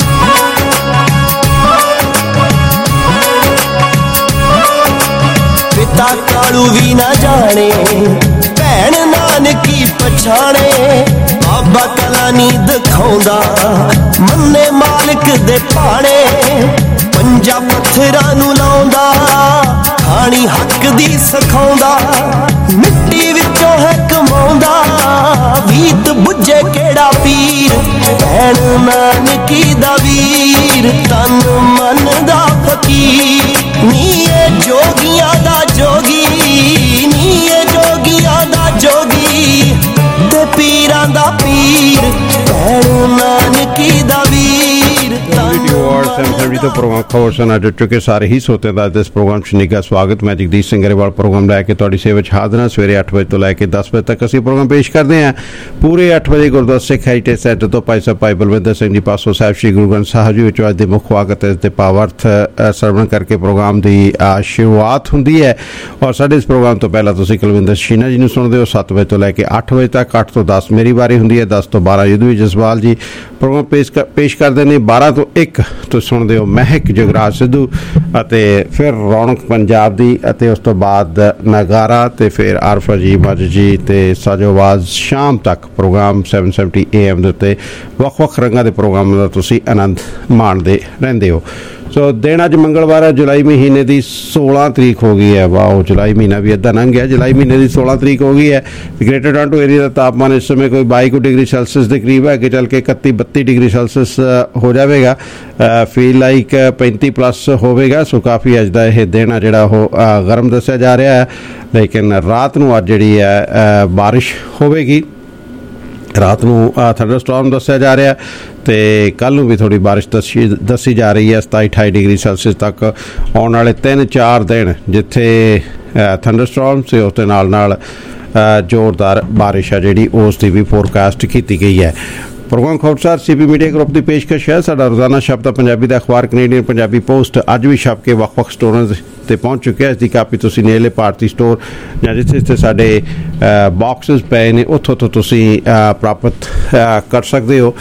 ਤਾਂ ਕਾਲੂ ਵੀ ਨਾ ਜਾਣੇ ਭੈਣ ਨਾਨਕੀ ਪਛਾਣੇ ਬਾਬਾ ਕਲਾ ਨੀ ਦਿਖਾਉਂਦਾ ਮੰਨੇ ਮਾਲਕ ਦੇ ਭਾਣੇ ਪੰਜਾ ਪੱਥਰਾਂ ਨੂੰ ਲਾਉਂਦਾ ਖਾਣੀ ਹੱਕ ਦੀ ਸਿਖਾਉਂਦਾ ਮਿੱਟੀ ਵਿੱਚੋਂ ਹੈ ਕਮਾਉਂਦਾ ਵੀਤ ਬੁੱਝੇ ਕਿਹੜਾ ਪੀਰ ਭੈਣ ਨਾਨਕੀ ਦਾ ਵੀਰ ਤਨ ਮਨ ਦਾ ਫਕੀਰ ਨੀ ਇਹ ਜੋਗੀਆਂ ਦਾ ਜੋਗੀ ਨੀ ਇਹ ਜੋਗੀਆਂ ਦਾ ਜੋਗੀ ਤੇ ਪੀਰਾਂ ਦਾ ਪੀਰ ਭੈਣ ਨਾਨਕੀ ਦਾ ਵੀਰ तो प्रोग्राम खबर सुना जुड़ चुके सारे ही सोते हैं इस प्रोग्राम च निघा स्वागत मैं जगदीश सिंह गरेवाल प्रोग्राम लैके तुहाडी सेवा च हाज़र हां सवेरे अठ बजे तो लैके दस बजे तक असीं प्रोग्राम पेश करते हैं पूरे अठ बजे गुरुद्वारा सिख हैरीटेज सैंटर तो भाई साहब भाई बलविंदर सिंह जी पासों साहब श्री गुरु ग्रंथ साहिब जी विचों अज दे मुख वाकत इस दे भावार्थ सरवण करके प्रोग्राम की शुरुआत हुंदी है और साडे इस प्रोग्राम तो पहला तुसीं कुलविंदर शीना जी नूं सुणदे हो सत्त बजे तो लैके अठ बजे तक अठ तो दस मेरी बारी हुंदी है दस तो बारह युद्धवीर जसवाल जी प्रोग्राम पेश पेश करते हैं बारह तो एक तो सुणदे हो महक जगराज सिद्धू ਅਤੇ ਫਿਰ ਰੌਣਕ ਪੰਜਾਬ ਦੀ ਅਤੇ ਉਸ ਤੋਂ ਬਾਅਦ ਨਗਾਰਾ ਤੇ ਫਿਰ ਆਰਫਾ ਜੀ ਮੱਝ ਜੀ ਤੇ ਸਾਜੋਵਾਜ਼ ਸ਼ਾਮ ਤੱਕ ਪ੍ਰੋਗਰਾਮ ਸੱਤ ਸੌ ਸੱਤਰ ਏ ਐਮ ਦੇ ਉੱਤੇ ਵੱਖ-ਵੱਖ ਰੰਗਾਂ ਦੇ ਪ੍ਰੋਗਰਾਮ ਦਾ ਤੁਸੀਂ ਆਨੰਦ ਮਾਣਦੇ ਰਹਿੰਦੇ ਹੋ। ਸੋ ਦਿਨ ਅੱਜ ਮੰਗਲਵਾਰ ਹੈ ਜੁਲਾਈ ਮਹੀਨੇ ਦੀ सोलह ਤਰੀਕ ਹੋ ਗਈ ਹੈ। ਵਾਓ ਜੁਲਾਈ ਮਹੀਨਾ ਵੀ ਅੱਧਾ ਲੰਘ ਗਿਆ। ਜੁਲਾਈ ਮਹੀਨੇ ਦੀ सोलह ਤਰੀਕ ਹੋ ਗਈ ਹੈ। ਗ੍ਰੇਟਰ ਟੋਰਾਂਟੋ ਏਰੀਆ ਦਾ ਤਾਪਮਾਨ ਇਸ ਸਮੇਂ ਕੋਈ बाईस ਡਿਗਰੀ ਸੈਲਸੀਅਸ ਦੇ ਕਰੀਬ ਹੈ। ਅੱਗੇ ਚੱਲ ਕੇ ਇਕੱਤੀ ਬੱਤੀ ਡਿਗਰੀ ਸੈਲਸੀਅਸ ਹੋ ਜਾਵੇਗਾ। ਫੀਲ ਲਾਈਕ पैंतीस ਪਲੱਸ ਹੋਵੇਗਾ। ਸੋ ਕਾਫੀ ਅੱਜ ਦਾ ਇਹ ਦਿਨ ਆ ਜਿਹੜਾ ਉਹ ਗਰਮ ਦੱਸਿਆ ਜਾ ਰਿਹਾ ਹੈ। ਲੇਕਿਨ ਰਾਤ ਨੂੰ ਅੱਜ ਜਿਹੜੀ ਹੈ ਬਾਰਿਸ਼ ਹੋਵੇਗੀ। ਰਾਤ ਨੂੰ ਥੰਡਰ ਸਟੋਰਮ ਦੱਸਿਆ ਜਾ ਰਿਹਾ ਤੇ ਕੱਲ੍ਹ ਨੂੰ ਵੀ ਥੋੜ੍ਹੀ ਬਾਰਿਸ਼ ਦੱਸੀ ਦੱਸੀ ਜਾ ਰਹੀ ਹੈ। ਸਤਾਈ ਅਠਾਈ ਡਿਗਰੀ ਸੈਲਸੀਅਸ ਤੱਕ ਆਉਣ ਵਾਲੇ ਤਿੰਨ ਚਾਰ ਦਿਨ ਜਿੱਥੇ ਥੰਡਰ ਸਟੋਰਮ ਸੀ ਉਸ ਦੇ ਨਾਲ ਨਾਲ ਜ਼ੋਰਦਾਰ ਬਾਰਿਸ਼ ਆ ਜਿਹੜੀ ਉਸ ਦੀ ਵੀ ਫੋਰਕਾਸਟ ਕੀਤੀ ਗਈ ਹੈ। ਪ੍ਰੋਗਰਾਮ ਖਬਰਸਾਰ ਸੀ ਪੀ ਮੀਡੀਆ ਗਰੁੱਪ ਦੀ ਪੇਸ਼ਕਸ਼ ਹੈ। ਸਾਡਾ ਰੋਜ਼ਾਨਾ ਛਪਦਾ ਪੰਜਾਬੀ ਦਾ ਅਖਬਾਰ ਕੈਨੇਡੀਅਨ ਪੰਜਾਬੀ ਪੋਸਟ ਅੱਜ ਵੀ ਛਪ ਕੇ ਵੱਖ-ਵੱਖ ਸਟੋਰਾਂ 'ਤੇ ਪਹੁੰਚ ਚੁੱਕਿਆ। ਇਸ ਦੀ ਕਾਪੀ ਤੁਸੀਂ ਨੇੜਲੇ ਭਾਰਤੀ ਸਟੋਰ ਜਾਂ ਜਿੱਥੇ ਜਿੱਥੇ ਸਾਡੇ ਬਾਕਸਿਸ ਪਏ ਨੇ ਉੱਥੋਂ ਤੋਂ ਤੁਸੀਂ ਪ੍ਰਾਪਤ ਕਰ ਸਕਦੇ ਹੋ।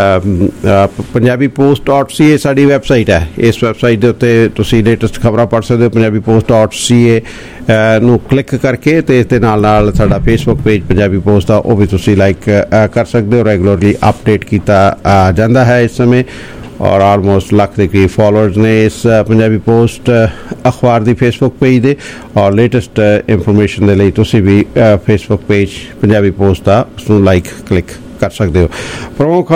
Punjabi post dot C A ਸਾਡੀ ਵੈਬਸਾਈਟ ਹੈ। ਇਸ ਵੈਬਸਾਈਟ ਦੇ ਉੱਤੇ ਤੁਸੀਂ ਲੇਟੈਸਟ ਖਬਰਾਂ ਪੜ੍ਹ ਸਕਦੇ ਹੋ। Punjabi post dot C A ਨੂੰ ਕਲਿੱਕ ਕਰਕੇ ਅਤੇ ਇਸ ਦੇ ਨਾਲ ਨਾਲ ਸਾਡਾ ਫੇਸਬੁੱਕ ਪੇਜ ਪੰਜਾਬੀ ਪੋਸਟ ਦਾ ਉਹ ਵੀ ਤੁਸੀਂ ਲਾਈਕ ਕਰ ਸਕਦੇ ਹੋ। ਰੈਗੂਲਰਲੀ ਅਪਡੇਟ ਕੀਤਾ ਜਾਂਦਾ ਹੈ ਇਸ ਸਮੇਂ और आलमोस्ट लख के करीब फॉलोअर्स ने इस पंजाबी पोस्ट अखबार की फेसबुक पेज दे और लेटेस्ट इंफॉर्मेशन के लिए तुसी भी फेसबुक पेज पंजाबी पोस्ट का उसनूं लाइक क्लिक कर सकते हो। प्रमुख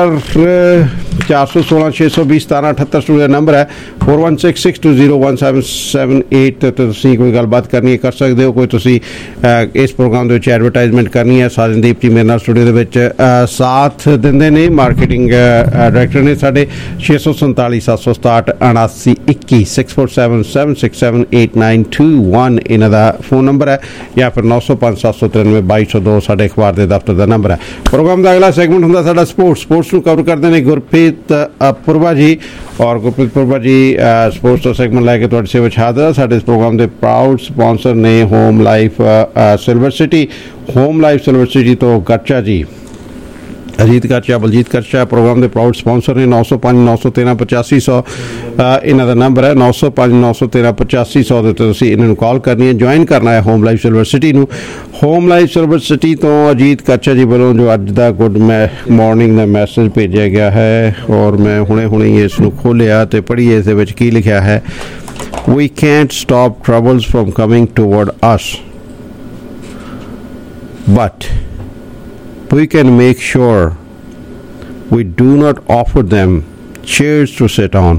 अफसर चार सौ सोलह छे सौ बीस सतारह अठहत्तर स्टूडियो नंबर है four one six six two zero one seven seven eight तुसीं कोई गलबात करनी है कर सकते हो। कोई तुसीं इस प्रोग्राम के एडवरटाइजमेंट करनी है साजनदीप जी मेरे नाल स्टूडियो दे विच साथ दिंदे ने मार्केटिंग डायरैक्टर ने साडे छे सौ संताली सत्त सौ सताहठ उनासी इक्की six four seven seven six seven eight nine two one इन्हां दा फोन नंबर है या फिर नौ सौ पाँच सत्त सौ तिरानवे बाई सौ दो साडे अखबार के दफ्तर का नंबर है। प्रोग्राम का अगला सैगमेंट होंदा साडा स्पोर्ट्स स्पोर्ट्स नूं कवर करते हैं गुरप्रीत पुरवा जी और गुरप्रीत पुरवा जी स्पोर्ट्स का सैगमेंट लैके तुहाडी सेवा च हाज़र साडे इस प्रोग्राम के प्राउड स्पॉन्सर ने home life silver city home life silver city तो गच्चा जी अजीत करचा बलजीत करचा प्रोग्राम के प्राउड स्पॉन्सर ने नौ सौ पाँच नौ सौ तेरह पचासी सौ इन्हों का नंबर है नौ सौ पाँच नौ सौ तेरह पचासी सौ के इन्होंने कॉल करनी है ज्वाइन करना है होम लाइफ सिल्वर सिटी नू। होम लाइफ सिल्वर सिटी तो अजीत करचा जी वालों जो अज का गुड मॉर्निंग का मैसेज भेजा गया है और मैं हुणे हुणे इसनूं खोलिया तो पढ़िए इस विच की लिखा है we can't stop troubles from coming toward us but we can make sure we do not offer them chairs to sit on.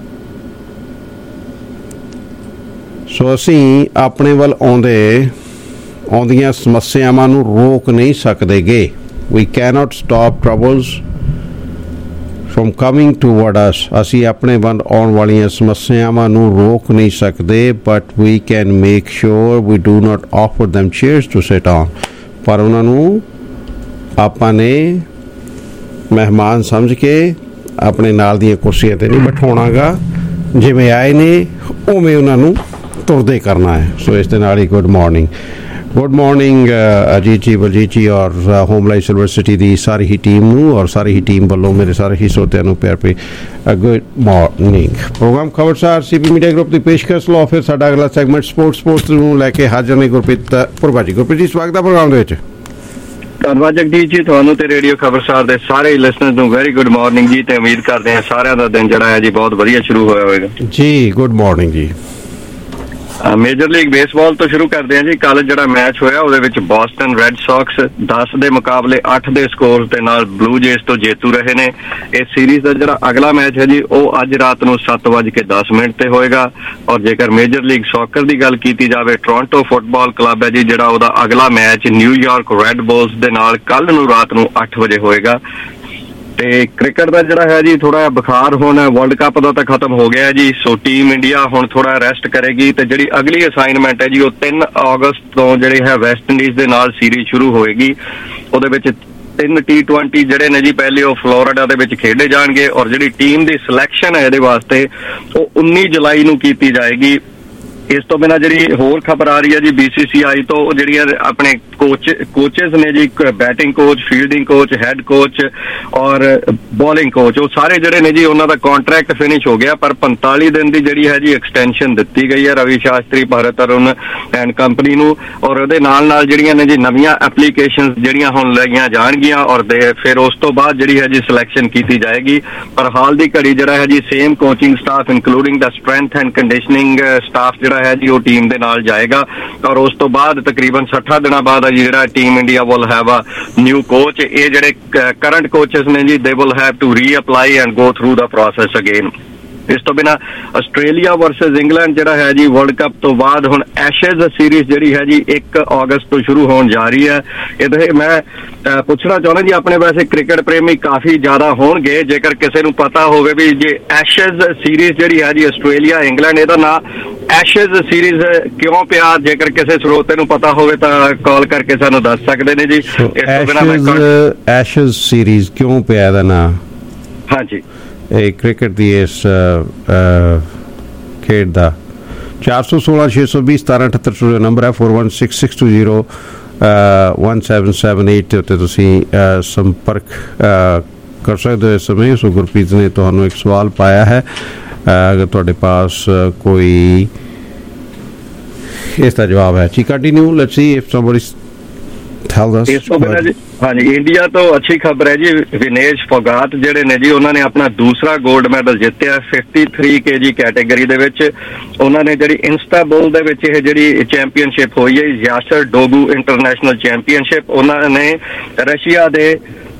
So ਅਸੀਂ ਆਪਣੇ ਵੱਲ ਆਉਂਦੇ ਆਉਂਦੀਆਂ ਸਮੱਸਿਆਵਾਂ ਨੂੰ ਰੋਕ ਨਹੀਂ ਸਕਦੇਗੇ। We cannot stop troubles from coming toward us. ਅਸੀਂ ਆਪਣੇ ਵੱਲ ਆਉਣ ਵਾਲੀਆਂ ਸਮੱਸਿਆਵਾਂ ਨੂੰ ਰੋਕ ਨਹੀਂ ਸਕਦੇ but we can make sure we do not offer them chairs to sit on. ਪਰ ਉਹਨਾਂ ਨੂੰ ਆਪਾਂ ਨੇ ਮਹਿਮਾਨ ਸਮਝ ਕੇ ਆਪਣੇ ਨਾਲ ਦੀਆਂ ਕੁਰਸੀਆਂ 'ਤੇ ਨਹੀਂ ਬਿਠਾਉਣਾਗਾ ਜਿਵੇਂ ਆਏ ਨੇ ਉਵੇਂ ਉਹਨਾਂ ਨੂੰ ਤੁਰਦੇ ਕਰਨਾ ਹੈ। ਸੋ ਇਸ ਦੇ ਨਾਲ ਹੀ good morning good morning Ajit ji, Baljit ji ਔਰ ਹੋਮ ਲਾਈਫ ਸਿਲਵਰ ਸਿਟੀ ਦੀ ਸਾਰੀ ਹੀ ਟੀਮ ਨੂੰ ਔਰ ਸਾਰੀ ਹੀ ਟੀਮ ਵੱਲੋਂ ਮੇਰੇ ਸਾਰੇ ਹੀ ਸਰੋਤਿਆਂ ਨੂੰ ਪਿਆਰ ਭਰੀ good morning. Program Khabarsar CP media group ਦੀ ਪੇਸ਼ਕਸ਼ ਲਓ। ਫਿਰ ਸਾਡਾ ਅਗਲਾ ਸੈਗਮੈਂਟ ਸਪੋਰਟਸ ਸਪੋਰਟਸ ਨੂੰ ਲੈ ਕੇ ਹਾਜ਼ਰ ਨੇ ਗੁਰਪ੍ਰੀਤ ਪੁਰਬਾ ਜੀ। ਗੁਰਪ੍ਰੀਤ ਜੀ, ਸਵਾਗਤ ਹੈ ਪ੍ਰੋਗਰਾਮ ਦੇ ਵਿੱਚ। ਧੰਨਵਾਦ ਜਗਦੀਸ਼ ਜੀ, ਤੁਹਾਨੂੰ ਤੇ ਰੇਡੀਓ ਖਬਰਸਾਰ ਦੇ ਸਾਰੇ ਲਿਸਨਰਸ ਨੂੰ ਵੈਰੀ ਗੁੱਡ ਮਾਰਨਿੰਗ ਜੀ, ਤੇ ਉਮੀਦ ਕਰਦੇ ਹਾਂ ਸਾਰਿਆਂ ਦਾ ਦਿਨ ਜਿਹੜਾ ਹੈ ਜੀ ਬਹੁਤ ਵਧੀਆ ਸ਼ੁਰੂ ਹੋਇਆ ਹੋਵੇਗਾ ਜੀ। ਗੁੱਡ ਮਾਰਨਿੰਗ ਜੀ। ਮੇਜਰ ਲੀਗ ਬੇਸਬਾਲ ਤੋਂ ਸ਼ੁਰੂ ਕਰਦੇ ਹਾਂ ਜੀ। ਕੱਲ ਜਿਹੜਾ ਮੈਚ ਹੋਇਆ ਉਹਦੇ ਵਿੱਚ ਬੋਸਟਨ ਰੈੱਡ ਸੌਕਸ ਦਸ ਦੇ ਮੁਕਾਬਲੇ ਅੱਠ ਦੇ ਸਕੋਰ ਦੇ ਨਾਲ ਬਲੂ ਜੇਜ਼ ਤੋਂ ਜੇਤੂ ਰਹੇ ਨੇ। ਇਸ ਸੀਰੀਜ਼ ਦਾ ਜਿਹੜਾ ਅਗਲਾ ਮੈਚ ਹੈ ਜੀ ਉਹ ਅੱਜ ਰਾਤ ਨੂੰ ਸੱਤ ਵੱਜ ਕੇ ਦਸ ਮਿੰਟ ਤੇ ਹੋਏਗਾ। ਔਰ ਜੇਕਰ ਮੇਜਰ ਲੀਗ ਸੌਕਰ ਦੀ ਗੱਲ ਕੀਤੀ ਜਾਵੇ, ਟੋਰਾਂਟੋ ਫੁੱਟਬਾਲ ਕਲੱਬ ਹੈ ਜੀ ਜਿਹੜਾ ਉਹਦਾ ਅਗਲਾ ਮੈਚ ਨਿਊਯਾਰਕ ਰੈੱਡ ਬੁਲਸ ਦੇ ਨਾਲ ਕੱਲ ਨੂੰ ਰਾਤ ਨੂੰ ਅੱਠ ਵਜੇ ਹੋਏਗਾ। ਤੇ ਕ੍ਰਿਕਟ ਦਾ ਜਿਹੜਾ ਹੈ ਜੀ ਥੋੜਾ ਜਿਹਾ ਬੁਖਾਰ ਹੁਣ ਵਰਲਡ ਕੱਪ ਦਾ ਤਾਂ ਖਤਮ ਹੋ ਗਿਆ ਜੀ, ਸੋ ਟੀਮ ਇੰਡੀਆ ਹੁਣ ਥੋੜਾ ਰੈਸਟ ਕਰੇਗੀ ਤੇ ਜਿਹੜੀ ਅਗਲੀ ਅਸਾਈਨਮੈਂਟ ਹੈ ਜੀ ਉਹ ਤਿੰਨ ਅਗਸਤ ਤੋਂ ਜਿਹੜੀ ਹੈ ਵੈਸਟ ਇੰਡੀਜ਼ ਦੇ ਨਾਲ ਸੀਰੀਜ਼ ਸ਼ੁਰੂ ਹੋਏਗੀ। ਉਹਦੇ ਵਿੱਚ ਤਿੰਨ ਟੀ ਟਵੈਂਟੀ ਜਿਹੜੇ ਨੇ ਜੀ ਪਹਿਲੇ ਉਹ ਫਲੋਰੀਡਾ ਦੇ ਵਿੱਚ ਖੇਡੇ ਜਾਣਗੇ ਔਰ ਜਿਹੜੀ ਟੀਮ ਦੀ ਸਿਲੈਕਸ਼ਨ ਹੈ ਇਹਦੇ ਵਾਸਤੇ ਉਹ ਉੱਨੀ ਜੁਲਾਈ ਨੂੰ ਕੀਤੀ ਜਾਏਗੀ। ਇਸ ਤੋਂ ਬਿਨਾਂ ਜਿਹੜੀ ਹੋਰ ਖਬਰ ਆ ਰਹੀ ਹੈ ਜੀ ਬੀ ਸੀ ਸੀ ਆਈ ਤੋਂ, ਉਹ ਜਿਹੜੀਆਂ ਆਪਣੇ ਕੋਚ ਕੋਚਿਸ ਨੇ ਜੀ, batting coach, fielding coach, head coach ਔਰ ਬੋਲਿੰਗ ਕੋਚ, ਉਹ ਸਾਰੇ ਜਿਹੜੇ ਨੇ ਜੀ ਉਹਨਾਂ ਦਾ ਕੰਟਰੈਕਟ ਫਿਨਿਸ਼ ਹੋ ਗਿਆ, ਪਰ ਪੰਤਾਲੀ ਦਿਨ ਦੀ ਜਿਹੜੀ ਹੈ ਜੀ ਐਕਸਟੈਂਸ਼ਨ ਦਿੱਤੀ ਗਈ ਹੈ ਰਵੀ ਸ਼ਾਸਤਰੀ, ਭਾਰਤ ਅਰੁਣ ਐਂਡ ਕੰਪਨੀ ਨੂੰ। ਔਰ ਉਹਦੇ ਨਾਲ ਨਾਲ ਜਿਹੜੀਆਂ ਨੇ ਜੀ ਨਵੀਆਂ ਐਪਲੀਕੇਸ਼ਨਸ ਜਿਹੜੀਆਂ ਹੁਣ ਲਈਆਂ ਜਾਣਗੀਆਂ ਔਰ ਦੇ ਫਿਰ ਉਸ ਤੋਂ ਬਾਅਦ ਜਿਹੜੀ ਹੈ ਜੀ ਸਿਲੈਕਸ਼ਨ ਕੀਤੀ ਜਾਏਗੀ। ਪਰ ਹਾਲ ਦੀ ਘੜੀ ਜਿਹੜਾ ਹੈ ਜੀ same coaching staff including the strength and conditioning staff ਜਿਹੜਾ ਹੈ ਜੀ ਉਹ ਟੀਮ ਦੇ ਨਾਲ ਜਾਏਗਾ ਔਰ ਉਸ ਤੋਂ ਬਾਅਦ ਤਕਰੀਬਨ ਸੱਠਾਂ ਦਿਨਾਂ ਬਾਅਦ ਜਿਹੜਾ team India will have a new coach. ਇਹ ਜਿਹੜੇ ਕਰੰਟ ਕੋਚਸ ਨੇ ਜੀ they will have to reapply and go through the process again. ਇਸ ਤੋਂ ਬਿਨਾਂ ਆਸਟ੍ਰੇਲੀਆ ਵਰਸਸ ਇੰਗਲੈਂਡ ਜਿਹੜਾ ਹੈ ਜੀ ਵਰਲਡ ਕੱਪ ਤੋਂ ਬਾਅਦ ਹੁਣ ਐਸ਼ੇਜ਼ ਸੀਰੀਜ਼ ਜਿਹੜੀ ਹੈ ਜੀ ਇੱਕ ਅਗਸਤ ਤੋਂ ਸ਼ੁਰੂ ਹੋਣ ਜਾ ਰਹੀ ਹੈ। ਇਹਦੇ ਮੈਂ ਪੁੱਛਣਾ ਚਾਹੁੰਦਾ ਜੀ, ਆਪਣੇ ਵੈਸੇ ਕ੍ਰਿਕਟ ਪ੍ਰੇਮੀ ਕਾਫੀ ਜ਼ਿਆਦਾ ਹੋਣਗੇ, ਜੇਕਰ ਕਿਸੇ ਨੂੰ ਪਤਾ ਹੋਵੇ ਵੀ ਜੇ ਐਸ਼ੇਜ਼ ਸੀਰੀਜ਼ ਜਿਹੜੀ ਹੈ ਜੀ ਆਸਟ੍ਰੇਲੀਆ ਇੰਗਲੈਂਡ, ਇਹਦਾ ਨਾਂ ਐਸ਼ੇਜ਼ ਸੀਰੀਜ਼ ਕਿਉਂ ਪਿਆ, ਜੇਕਰ ਕਿਸੇ ਸਰੋਤੇ ਨੂੰ ਪਤਾ ਹੋਵੇ ਤਾਂ ਕਾਲ ਕਰਕੇ ਸਾਨੂੰ ਦੱਸ ਸਕਦੇ ਨੇ ਜੀ। ਇਸ ਤੋਂ ਬਿਨਾਂ ਐਸ਼ੇਜ਼ ਸੀਰੀਜ਼ ਕਿਉਂ ਪਿਆ ਇਹਦਾ ਨਾਂ? ਹਾਂਜੀ, ਇਹ ਕ੍ਰਿਕਟ ਦੀ ਇਸ ਖੇਡ ਦਾ ਚਾਰ ਸੌ ਸੋਲਾਂ ਛੇ ਸੌ ਵੀਹ ਸਤਾਰਾਂ ਅਠੱਤਰ ਸੌ ਨੰਬਰ ਹੈ, four one six six two zero one seven seven eight ਉੱਤੇ ਤੁਸੀਂ ਸੰਪਰਕ ਕਰ ਸਕਦੇ ਹੋ ਇਸ ਸਮੇਂ। ਸੋ ਗੁਰਪ੍ਰੀਤ ਨੇ ਤੁਹਾਨੂੰ ਇੱਕ ਸਵਾਲ ਪਾਇਆ ਹੈ, ਅਗਰ ਤੁਹਾਡੇ ਪਾਸ ਕੋਈ ਇਸ ਦਾ ਜਵਾਬ ਹੈ। ਜੀ continue, let's see if somebody tell us. ਇਸ ਤੋਂ ਬਿਨਾਂ ਜੀ ਹਾਂਜੀ ਇੰਡੀਆ ਤੋਂ ਅੱਛੀ ਖਬਰ ਹੈ ਜੀ, ਵਿਨੇਸ਼ ਫੋਗਾਟ ਜਿਹੜੇ ਨੇ ਜੀ ਉਹਨਾਂ ਨੇ ਆਪਣਾ ਦੂਸਰਾ ਗੋਲਡ ਮੈਡਲ ਜਿੱਤਿਆ fifty three K G category ਦੇ ਵਿੱਚ। ਉਹਨਾਂ ਨੇ ਜਿਹੜੀ ਇੰਸਟਾਬੁਲ ਦੇ ਵਿੱਚ ਇਹ ਜਿਹੜੀ ਚੈਂਪੀਅਨਸ਼ਿਪ ਹੋਈ ਹੈ ਯਾਸ਼ਰ ਡੋਗੂ ਇੰਟਰਨੈਸ਼ਨਲ ਚੈਂਪੀਅਨਸ਼ਿਪ, ਉਹਨਾਂ ਨੇ ਰਸ਼ੀਆ ਦੇ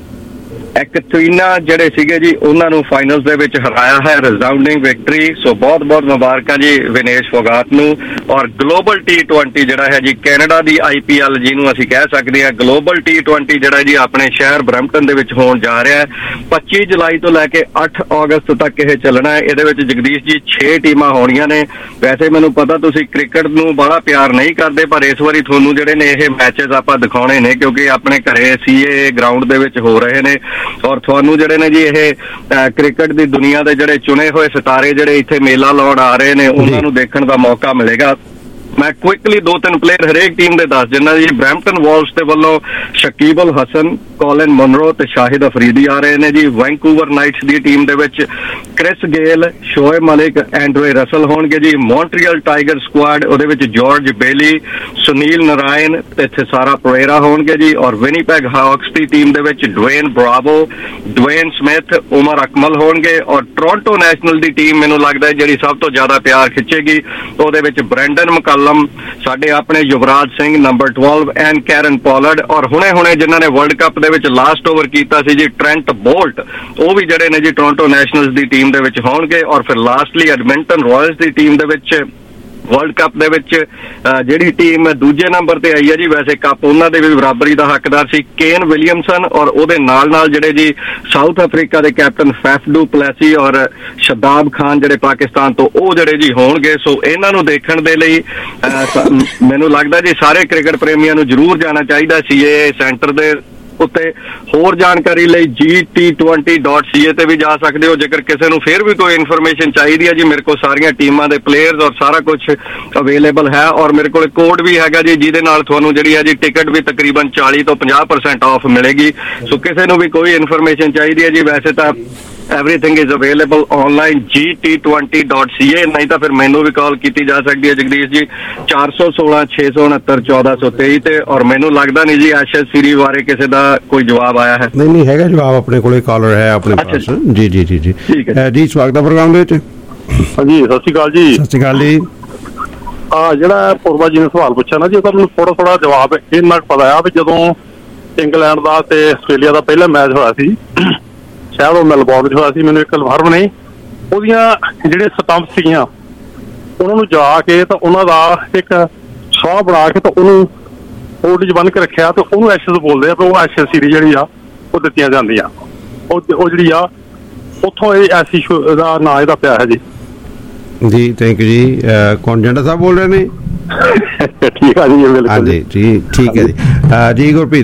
ਐਕਟਰੀਨਾ ਜਿਹੜੇ ਸੀਗੇ ਜੀ ਉਹਨਾਂ ਨੂੰ ਫਾਈਨਲਸ ਦੇ ਵਿੱਚ ਹਰਾਇਆ ਹੈ, ਰਿਜ਼ਾਊਂਡਿੰਗ ਵਿਕਟਰੀ। ਸੋ ਬਹੁਤ ਬਹੁਤ ਮੁਬਾਰਕਾਂ ਜੀ ਵਿਨੇਸ਼ ਫੋਗਾਟ ਨੂੰ। ਔਰ ਗਲੋਬਲ ਟੀ ਟਵੈਂਟੀ ਜਿਹੜਾ ਹੈ ਜੀ ਕੈਨੇਡਾ ਦੀ ਆਈ ਪੀ ਐਲ ਜਿਹਨੂੰ ਅਸੀਂ ਕਹਿ ਸਕਦੇ ਹਾਂ ਗਲੋਬਲ ਟੀ ਟਵੈਂਟੀ ਜਿਹੜਾ ਜੀ ਆਪਣੇ ਸ਼ਹਿਰ ਬਰੈਂਪਟਨ ਦੇ ਵਿੱਚ ਹੋਣ ਜਾ ਰਿਹਾ ਹੈ ਪੱਚੀ ਜੁਲਾਈ ਤੋਂ ਲੈ ਕੇ ਅੱਠ ਅਗਸਤ ਤੱਕ ਇਹ ਚੱਲਣਾ ਹੈ। ਇਹਦੇ ਵਿੱਚ ਜਗਦੀਸ਼ ਜੀ ਛੇ ਟੀਮਾਂ ਹੋਣੀਆਂ ਨੇ। ਵੈਸੇ ਮੈਨੂੰ ਪਤਾ ਤੁਸੀਂ ਕ੍ਰਿਕਟ ਨੂੰ ਬੜਾ ਪਿਆਰ ਨਹੀਂ ਕਰਦੇ, ਪਰ ਇਸ ਵਾਰੀ ਤੁਹਾਨੂੰ ਜਿਹੜੇ ਨੇ ਇਹ ਮੈਚਸ ਆਪਾਂ ਦਿਖਾਉਣੇ ਨੇ ਕਿਉਂਕਿ ਆਪਣੇ ਘਰੇ ਸੀ ਏ ਗਰਾਊਂਡ ਦੇ ਵਿੱਚ ਹੋ ਰਹੇ ਨੇ ਔਰ ਤੁਹਾਨੂੰ ਜਿਹੜੇ ਨੇ ਜੀ ਇਹ ਕ੍ਰਿਕਟ ਦੀ ਦੁਨੀਆ ਦੇ ਜਿਹੜੇ ਚੁਣੇ ਹੋਏ ਸਿਤਾਰੇ ਜਿਹੜੇ ਇੱਥੇ ਮੇਲਾ ਲਾਉਣ ਆ ਰਹੇ ਨੇ ਉਹਨਾਂ ਨੂੰ ਦੇਖਣ ਦਾ ਮੌਕਾ ਮਿਲੇਗਾ। ਮੈਂ ਕੁਇਕਲੀ ਦੋ ਤਿੰਨ ਪਲੇਅਰ ਹਰੇਕ ਟੀਮ ਦੇ ਦੱਸ ਦਿੰਦਾ ਜੀ। ਬਰੈਂਪਟਨ ਵਾਲਸ ਦੇ ਵੱਲੋਂ ਸ਼ਕੀਬ ਅਲ ਹਸਨ, ਕੋਲਿਨ ਮਨਰੋ ਤੇ ਸ਼ਾਹਿਦ ਅਫਰੀਦੀ ਆ ਰਹੇ ਨੇ ਜੀ। ਵੈਂਕੂਵਰ ਨਾਈਟਸ ਦੀ ਟੀਮ ਦੇ ਵਿੱਚ Chris Gayle, Shoaib Malik, Andre Russell ਹੋਣਗੇ ਜੀ। ਮੌਂਟਰੀਅਲ ਟਾਈਗਰ ਸਕੁਆਡ ਉਹਦੇ ਵਿੱਚ ਜਾਰਜ ਬੇਲੀ, ਸੁਨੀਲ ਨਾਰਾਇਣ ਤੇ ਥਿਸਾਰਾ ਪਰੇਰਾ ਹੋਣਗੇ ਜੀ। ਔਰ ਵਿਨੀਪੈਗ ਹਾਕਸ ਦੀ ਟੀਮ ਦੇ ਵਿੱਚ ਡਵੇਨ ਬਰਾਵੋ, ਡਵੇਨ ਸਮਿਥ, ਉਮਰ ਅਕਮਲ ਹੋਣਗੇ। ਔਰ ਟੋਰਾਂਟੋ ਨੈਸ਼ਨਲ ਦੀ ਟੀਮ ਮੈਨੂੰ ਲੱਗਦਾ ਜਿਹੜੀ ਸਭ ਤੋਂ ਜ਼ਿਆਦਾ ਪਿਆਰ ਖਿੱਚੇਗੀ ਉਹਦੇ ਵਿੱਚ ਬ੍ਰੈਂਡਨ ਮਕਲਮ, ਸਾਡੇ ਆਪਣੇ ਯੁਵਰਾਜ ਸਿੰਘ ਨੰਬਰ ਬਾਰਾਂ ਐਂਡ ਕੈਰਨ ਪੋਲਰਡ ਔਰ ਹੁਣੇ ਹੁਣੇ ਜਿਨ੍ਹਾਂ ਨੇ ਵਰਲਡ ਕੱਪ ਦੇ ਵਿੱਚ ਲਾਸਟ ਓਵਰ ਕੀਤਾ ਸੀ ਜੀ ਟ੍ਰੈਂਟ ਬੋਲਟ, ਉਹ ਵੀ ਜਿਹੜੇ ਨੇ ਜੀ ਟੋਰਾਂਟੋ ਨੈਸ਼ਨਲਸ ਦੀ ਟੀਮ ਦੇ ਵਿੱਚ ਹੋਣਗੇ। ਔਰ ਫਿਰ ਲਾਸਟਲੀ ਐਡਮਿੰਟਨ ਰਾਇਲਸ ਦੀ ਟੀਮ ਦੇ ਵਿੱਚ ਵਰਲਡ ਕੱਪ ਦੇ ਵਿੱਚ ਜਿਹੜੀ ਟੀਮ ਦੂਜੇ ਨੰਬਰ ਤੇ ਆਈ ਹੈ ਜੀ, ਵੈਸੇ ਕੱਪ ਉਹਨਾਂ ਦੇ ਵੀ ਬਰਾਬਰੀ ਦਾ ਹੱਕਦਾਰ ਸੀ, ਕੇਨ ਵਿਲੀਅਮਸਨ ਔਰ ਉਹਦੇ ਨਾਲ ਨਾਲ ਜਿਹੜੇ ਜੀ ਸਾਊਥ ਅਫਰੀਕਾ ਦੇ ਕੈਪਟਨ ਫੈਫ ਡੂ ਪਲੈਸੀ ਔਰ ਸ਼ਦਾਬ ਖਾਨ ਜਿਹੜੇ ਪਾਕਿਸਤਾਨ ਤੋਂ ਉਹ ਜਿਹੜੇ ਜੀ ਹੋਣਗੇ। ਸੋ ਇਹਨਾਂ ਨੂੰ ਦੇਖਣ ਦੇ ਲਈ ਮੈਨੂੰ ਲੱਗਦਾ ਜੀ ਸਾਰੇ ਕ੍ਰਿਕਟ ਪ੍ਰੇਮੀਆਂ ਨੂੰ ਜ਼ਰੂਰ ਜਾਣਾ ਚਾਹੀਦਾ ਸੀ ਇਹ ਸੈਂਟਰ ਦੇ ਉੱਤੇ। ਹੋਰ ਜਾਣਕਾਰੀ ਲਈ ਜੀ T twenty dot C A ਤੇ ਵੀ ਜਾ ਸਕਦੇ ਹੋ। ਜੇਕਰ ਕਿਸੇ ਨੂੰ ਫਿਰ ਵੀ ਕੋਈ ਇਨਫੋਰਮੇਸ਼ਨ ਚਾਹੀਦੀ ਹੈ ਜੀ, ਮੇਰੇ ਕੋਲ ਸਾਰੀਆਂ ਟੀਮਾਂ ਦੇ ਪਲੇਅਰਸ ਔਰ ਸਾਰਾ ਕੁਝ ਅਵੇਲੇਬਲ ਹੈ, ਔਰ ਮੇਰੇ ਕੋਲ ਕੋਡ ਵੀ ਹੈਗਾ ਜੀ ਜਿਹਦੇ ਨਾਲ ਤੁਹਾਨੂੰ ਜਿਹੜੀ ਹੈ ਜੀ ਟਿਕਟ ਵੀ ਤਕਰੀਬਨ ਚਾਲੀ ਤੋਂ ਪੰਜਾਹ ਪਰਸੈਂਟ ਆਫ ਮਿਲੇਗੀ। ਸੋ ਕਿਸੇ ਨੂੰ ਵੀ ਕੋਈ ਇਨਫੋਰਮੇਸ਼ਨ ਚਾਹੀਦੀ ਹੈ ਜੀ, ਵੈਸੇ ਤਾਂ everything is available online ਜੀ T twenty dot C A, ਨਹੀਂ ਤਾਂ ਫਿਰ ਮੈਨੂੰ ਵੀ ਕਾਲ ਕੀਤੀ ਜਾ ਸਕਦੀ ਹੈ ਜਗਦੀਸ਼ ਜੀ ਚਾਰ ਸੌ ਸੋਲਾਂ ਛੇ ਸੌ ਉਨੱਤਰ ਚੌਦਾਂ ਸੌ ਤੇਈ ਤੇ। ਔਰ ਮੈਨੂੰ ਲੱਗਦਾ ਨਹੀਂ ਜੀ ਐਸ਼ੇਜ਼ ਸੀਰੀਜ਼ ਬਾਰੇ ਕਿਸੇ ਦਾ ਕੋਈ ਜਵਾਬ ਆਇਆ ਹੈ। ਨਹੀਂ ਨਹੀਂ ਹੈਗਾ ਜਵਾਬ, ਆਪਣੇ ਕੋਲੇ ਕਾਲਰ ਹੈ ਆਪਣੇ ਪਾਸ। ਜੀ ਜੀ ਜੀ ਜੀ ਠੀਕ ਹੈ ਜੀ, ਸਵਾਗਤ ਹੈ ਪ੍ਰੋਗਰਾਮ ਦੇ ਵਿੱਚ। ਹਾਂਜੀ ਸਤਿ ਸ਼੍ਰੀ ਅਕਾਲ ਜੀ। ਸਤਿ ਸ਼੍ਰੀ ਅਕਾਲ ਜੀ। ਆ ਜਿਹੜਾ ਪੂਰਵਾ ਜੀ ਨੇ ਸਵਾਲ ਪੁੱਛਿਆ ਨਾ ਜੀ, ਉਹਦਾ ਮੈਨੂੰ ਥੋੜਾ ਥੋੜਾ ਜਵਾਬ ਇੰਨਾ ਕੁ ਪਤਾ ਆ ਵੀ ਜਦੋਂ ਇੰਗਲੈਂਡ ਦਾ ਤੇ ਆਸਟ੍ਰੇਲੀਆ ਦਾ ਪਹਿਲਾ ਮੈਚ ਹੋਇਆ ਸੀ, ਸ਼ਾਇਦ ਉਹ ਮੈਲਬੌਰਨ 'ਚ ਹੋਇਆ ਸੀ, ਮੈਨੂੰ ਇੱਕ ਕਨਫਰਮ ਨਹੀਂ, ਉਹਦੀਆਂ ਜਿਹੜੇ ਸਟੰਪ ਸੀਗੀਆਂ ਉਹਨਾਂ ਨੂੰ ਜਾ ਕੇ ਤਾਂ ਉਹਨਾਂ ਦਾ ਇੱਕ ਸਵਾਹ ਬਣਾ ਕੇ ਤਾਂ ਉਹਨੂੰ ਹੋਲਡ 'ਚ ਬੰਨ੍ਹ ਕੇ ਰੱਖਿਆ ਤੇ ਉਹਨੂੰ ਐਸ਼ੇਜ਼ ਬੋਲਦੇ ਆ। ਤੇ ਉਹ ਐਸ਼ੇਜ਼ ਸੀਰੀਜ਼ ਜਿਹੜੀ ਆ ਉਹ ਦਿੱਤੀਆਂ ਜਾਂਦੀਆਂ, ਉਹ ਉਹ ਜਿਹੜੀ ਆ ਉੱਥੋਂ ਇਹ ਐਸੀ ਦਾ ਨਾਂ ਇਹਦਾ ਪਿਆ ਹੈ ਜੀ। ਜੀ ਥੈਂਕ ਯੂ ਜੀ। ਕੌਣ ਜੰਡਾ ਸਾਹਿਬ ਬੋਲ ਰਹੇ ਨੇ? ਠੀਕ ਆ ਜੀ, ਹਾਂਜੀ ਜੀ ਠੀਕ ਹੈ ਜੀ। ਜੀ ਗੁਰਪ੍ਰੀਤ।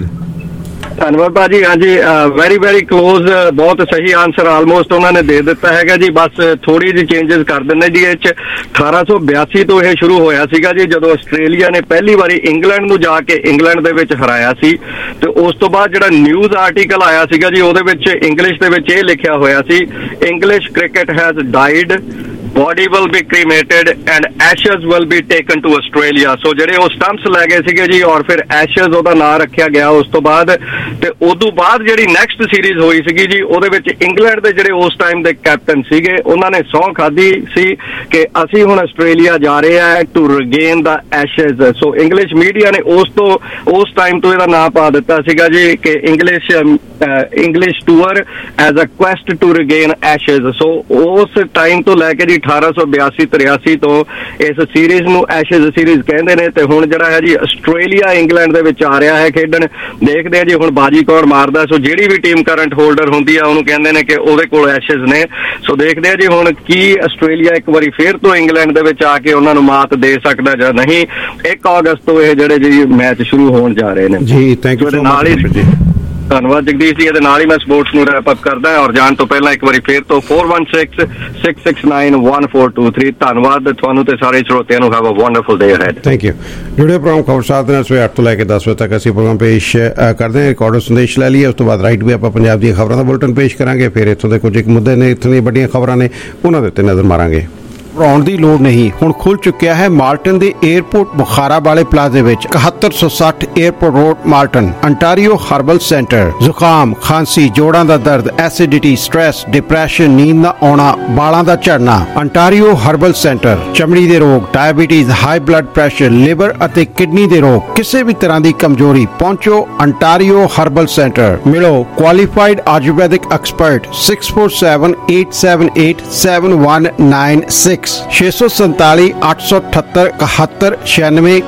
ਧੰਨਵਾਦ ਭਾਜੀ। ਹਾਂਜੀ ਵੈਰੀ ਵੈਰੀ ਕਲੋਜ਼, ਬਹੁਤ ਸਹੀ ਆਨਸਰ ਆਲਮੋਸਟ ਉਹਨਾਂ ਨੇ ਦੇ ਦਿੱਤਾ ਹੈਗਾ ਜੀ। ਬਸ ਥੋੜੀ ਜਿਹੀ ਚੇਂਜਸ ਕਰ ਦਿੰਦੇ ਜੀ। ਇਹ 'ਚ ਅਠਾਰਾਂ ਸੌ ਬਿਆਸੀ ਤੋਂ ਇਹ ਸ਼ੁਰੂ ਹੋਇਆ ਸੀਗਾ ਜੀ, ਜਦੋਂ ਆਸਟ੍ਰੇਲੀਆ ਨੇ ਪਹਿਲੀ ਵਾਰੀ ਇੰਗਲੈਂਡ ਨੂੰ ਜਾ ਕੇ ਇੰਗਲੈਂਡ ਦੇ ਵਿੱਚ ਹਰਾਇਆ ਸੀ। ਤੇ ਉਸ ਤੋਂ ਬਾਅਦ ਜਿਹੜਾ ਨਿਊਜ਼ ਆਰਟੀਕਲ ਆਇਆ ਸੀਗਾ ਜੀ, ਉਹਦੇ ਵਿੱਚ ਇੰਗਲਿਸ਼ ਦੇ ਵਿੱਚ ਇਹ ਲਿਖਿਆ ਹੋਇਆ ਸੀ, English cricket has died, body will be cremated and ashes will be taken to Australia। So ਜਿਹੜੇ ਉਹ ਸਟੰਪਸ ਲੈ ਗਏ ਸੀਗੇ ਜੀ, ਔਰ ਫਿਰ ਐਸ਼ੇਜ਼ ਉਹਦਾ ਨਾਂ ਰੱਖਿਆ ਗਿਆ ਉਸ ਤੋਂ ਬਾਅਦ। ਤੇ ਉਦੋਂ ਬਾਅਦ ਜਿਹੜੀ ਨੈਕਸਟ ਸੀਰੀਜ਼ ਹੋਈ ਸੀਗੀ ਜੀ, ਉਹਦੇ ਵਿੱਚ ਇੰਗਲੈਂਡ ਦੇ ਜਿਹੜੇ ਉਸ ਟਾਈਮ ਦੇ ਕੈਪਟਨ ਸੀਗੇ, ਉਹਨਾਂ ਨੇ ਸਹੁੰ ਖਾਧੀ ਸੀ ਕਿ ਅਸੀਂ ਹੁਣ ਆਸਟ੍ਰੇਲੀਆ ਜਾ ਰਹੇ ਆ to regain the Ashes. So English media ਨੇ ਉਸ ਤੋਂ ਉਸ ਟਾਈਮ ਤੋਂ ਇਹਦਾ ਨਾਂ ਪਾ ਦਿੱਤਾ ਸੀਗਾ ਜੀ ਕਿ English English tour as a quest to regain Ashes. So ਉਸ ਟਾਈਮ ਤੋਂ ਲੈ ਕੇ ਜੀ ਅਠਾਰਾਂ ਸੌ ਬਿਆਸੀ ਤਰਿਆਸੀ ਤੋਂ ਇਸ ਸੀਰੀਜ਼ ਨੂੰ ਐਸ਼ੇਜ਼ ਸੀਰੀਜ਼ ਕਹਿੰਦੇ ਨੇ। ਤੇ ਹੁਣ ਜਿਹੜਾ ਹੈ ਜੀ ਆਸਟ੍ਰੇਲੀਆ ਇੰਗਲੈਂਡ ਦੇ ਵਿੱਚ ਆ ਰਿਹਾ ਹੈ ਖੇਡਣ। ਦੇਖਦੇ ਆ ਜੀ ਹੁਣ ਬਾਜੀ ਕੌਣ ਮਾਰਦਾ। ਸੋ ਜਿਹੜੀ ਵੀ ਟੀਮ ਕਰੰਟ ਹੋਲਡਰ ਹੁੰਦੀ ਆ ਉਹਨੂੰ ਕਹਿੰਦੇ ਨੇ ਕਿ ਉਹਦੇ ਕੋਲ ਐਸ਼ੇਜ਼ ਨੇ। ਸੋ ਦੇਖਦੇ ਆ ਜੀ ਹੁਣ ਕੀ ਆਸਟ੍ਰੇਲੀਆ ਇੱਕ ਵਾਰੀ ਫੇਰ ਤੋਂ ਇੰਗਲੈਂਡ ਦੇ ਵਿੱਚ ਆ ਕੇ ਉਹਨਾਂ ਨੂੰ ਮਾਤ ਦੇ ਸਕਦਾ ਜਾਂ ਨਹੀਂ। ਇੱਕ ਅਗਸਤ ਤੋਂ ਇਹ ਜਿਹੜੇ ਜੀ ਮੈਚ ਸ਼ੁਰੂ ਹੋਣ ਜਾ ਰਹੇ ਨੇ ਜੀ। ਥੈਂਕ ਯੂ ਸੋ ਮਚ ਜੀ। ਧੰਨਵਾਦ ਜਗਦੀਸ਼ ਜੀ। ਇਹਦੇ ਨਾਲ ਹੀ ਮੈਂ ਸਪੋਰਟਸ ਨੂੰ ਰੈਪ ਅਪ ਕਰਦਾ ਔਰ ਜਾਣ ਤੋਂ ਪਹਿਲਾਂ ਇੱਕ ਵਾਰੀ ਫੇਰ ਤੋਂ four one six six six nine one four two three। ਧੰਨਵਾਦ ਤੁਹਾਨੂੰ ਤੇ ਸਾਰੇ ਸਰੋਤਿਆਂ ਨੂੰ। Have a wonderful day ahead. Thank you. ਜੁੜੇ ਪ੍ਰੋਗਰਾਮ ਖਬਰ ਸਾਥ ਨਾਲ ਸਵੇਰ ਅੱਠ ਤੋਂ ਲੈ ਕੇ ਦਸ ਵਜੇ ਤੱਕ ਅਸੀਂ ਪ੍ਰੋਗਰਾਮ ਪੇਸ਼ ਕਰਦੇ ਹਾਂ। ਰਿਕਾਰਡਰ ਸੰਦੇਸ਼ ਲੈ ਲਈਏ, ਉਸ ਤੋਂ ਬਾਅਦ ਰਾਈਟ ਵੀ ਆਪਾਂ ਪੰਜਾਬ ਦੀਆਂ ਖਬਰਾਂ ਦਾ ਬੁਲਟਨ ਪੇਸ਼ ਕਰਾਂਗੇ। ਫਿਰ ਇੱਥੋਂ ਦੇ ਕੁਝ ਇੱਕ ਮੁੱਦੇ ਨੇ, ਇੱਥੋਂ ਦੀਆਂ ਵੱਡੀਆਂ ਖਬਰਾਂ ਨੇ, ਉਹਨਾਂ ਦੇ ਉੱਤੇ ਨਜ਼ਰ ਮਾਰਾਂਗੇ। ਘਬਰਾਉਣ ਦੀ ਲੋੜ ਨਹੀਂ, ਹੁਣ ਖੁੱਲ ਚੁੱਕਿਆ ਹੈ ਮਾਲਟਨ ਦੇ 에ਅਰਪੋਰਟ ਬੁਖਾਰਾ ਵਾਲੇ ਪਲਾਜ਼ੇ ਵਿੱਚ ਇਕਹੱਤਰ ਸੌ ਸੱਠ airport road Malton. Ontario herbal centre. ਜ਼ੁਕਾਮ, ਖਾਂਸੀ, ਜੋੜਾਂ ਦਾ ਦਰਦ, ਐਸਿਡਿਟੀ, ਸਟ੍ਰੈਸ, ਡਿਪਰੈਸ਼ਨ, ਨੀਂਦ ਨਾ ਆਉਣਾ, ਵਾਲਾਂ ਦਾ ਝੜਨਾ। Ontario herbal centre. ਚਮੜੀ ਦੇ ਰੋਗ, diabetes, high blood pressure, liver ਅਤੇ ਕਿਡਨੀ ਦੇ ਰੋਗ, ਕਿਸੇ ਵੀ ਤਰ੍ਹਾਂ ਦੀ ਕਮਜ਼ੋਰੀ, ਪਹੁੰਚੋ ਅੰਟਾਰੀਓ ਹਰਬਲ ਸੈਂਟਰ। ਮਿਲੋ qualified Ayurvedic expert six four seven eight seven eight seven one nine six ਛੇ ਸੌ ਸੰਤਾਲੀ ਅੱਠ ਸੌ ਅਠੱਤਰ ਇਕਹੱਤਰ छियानवे।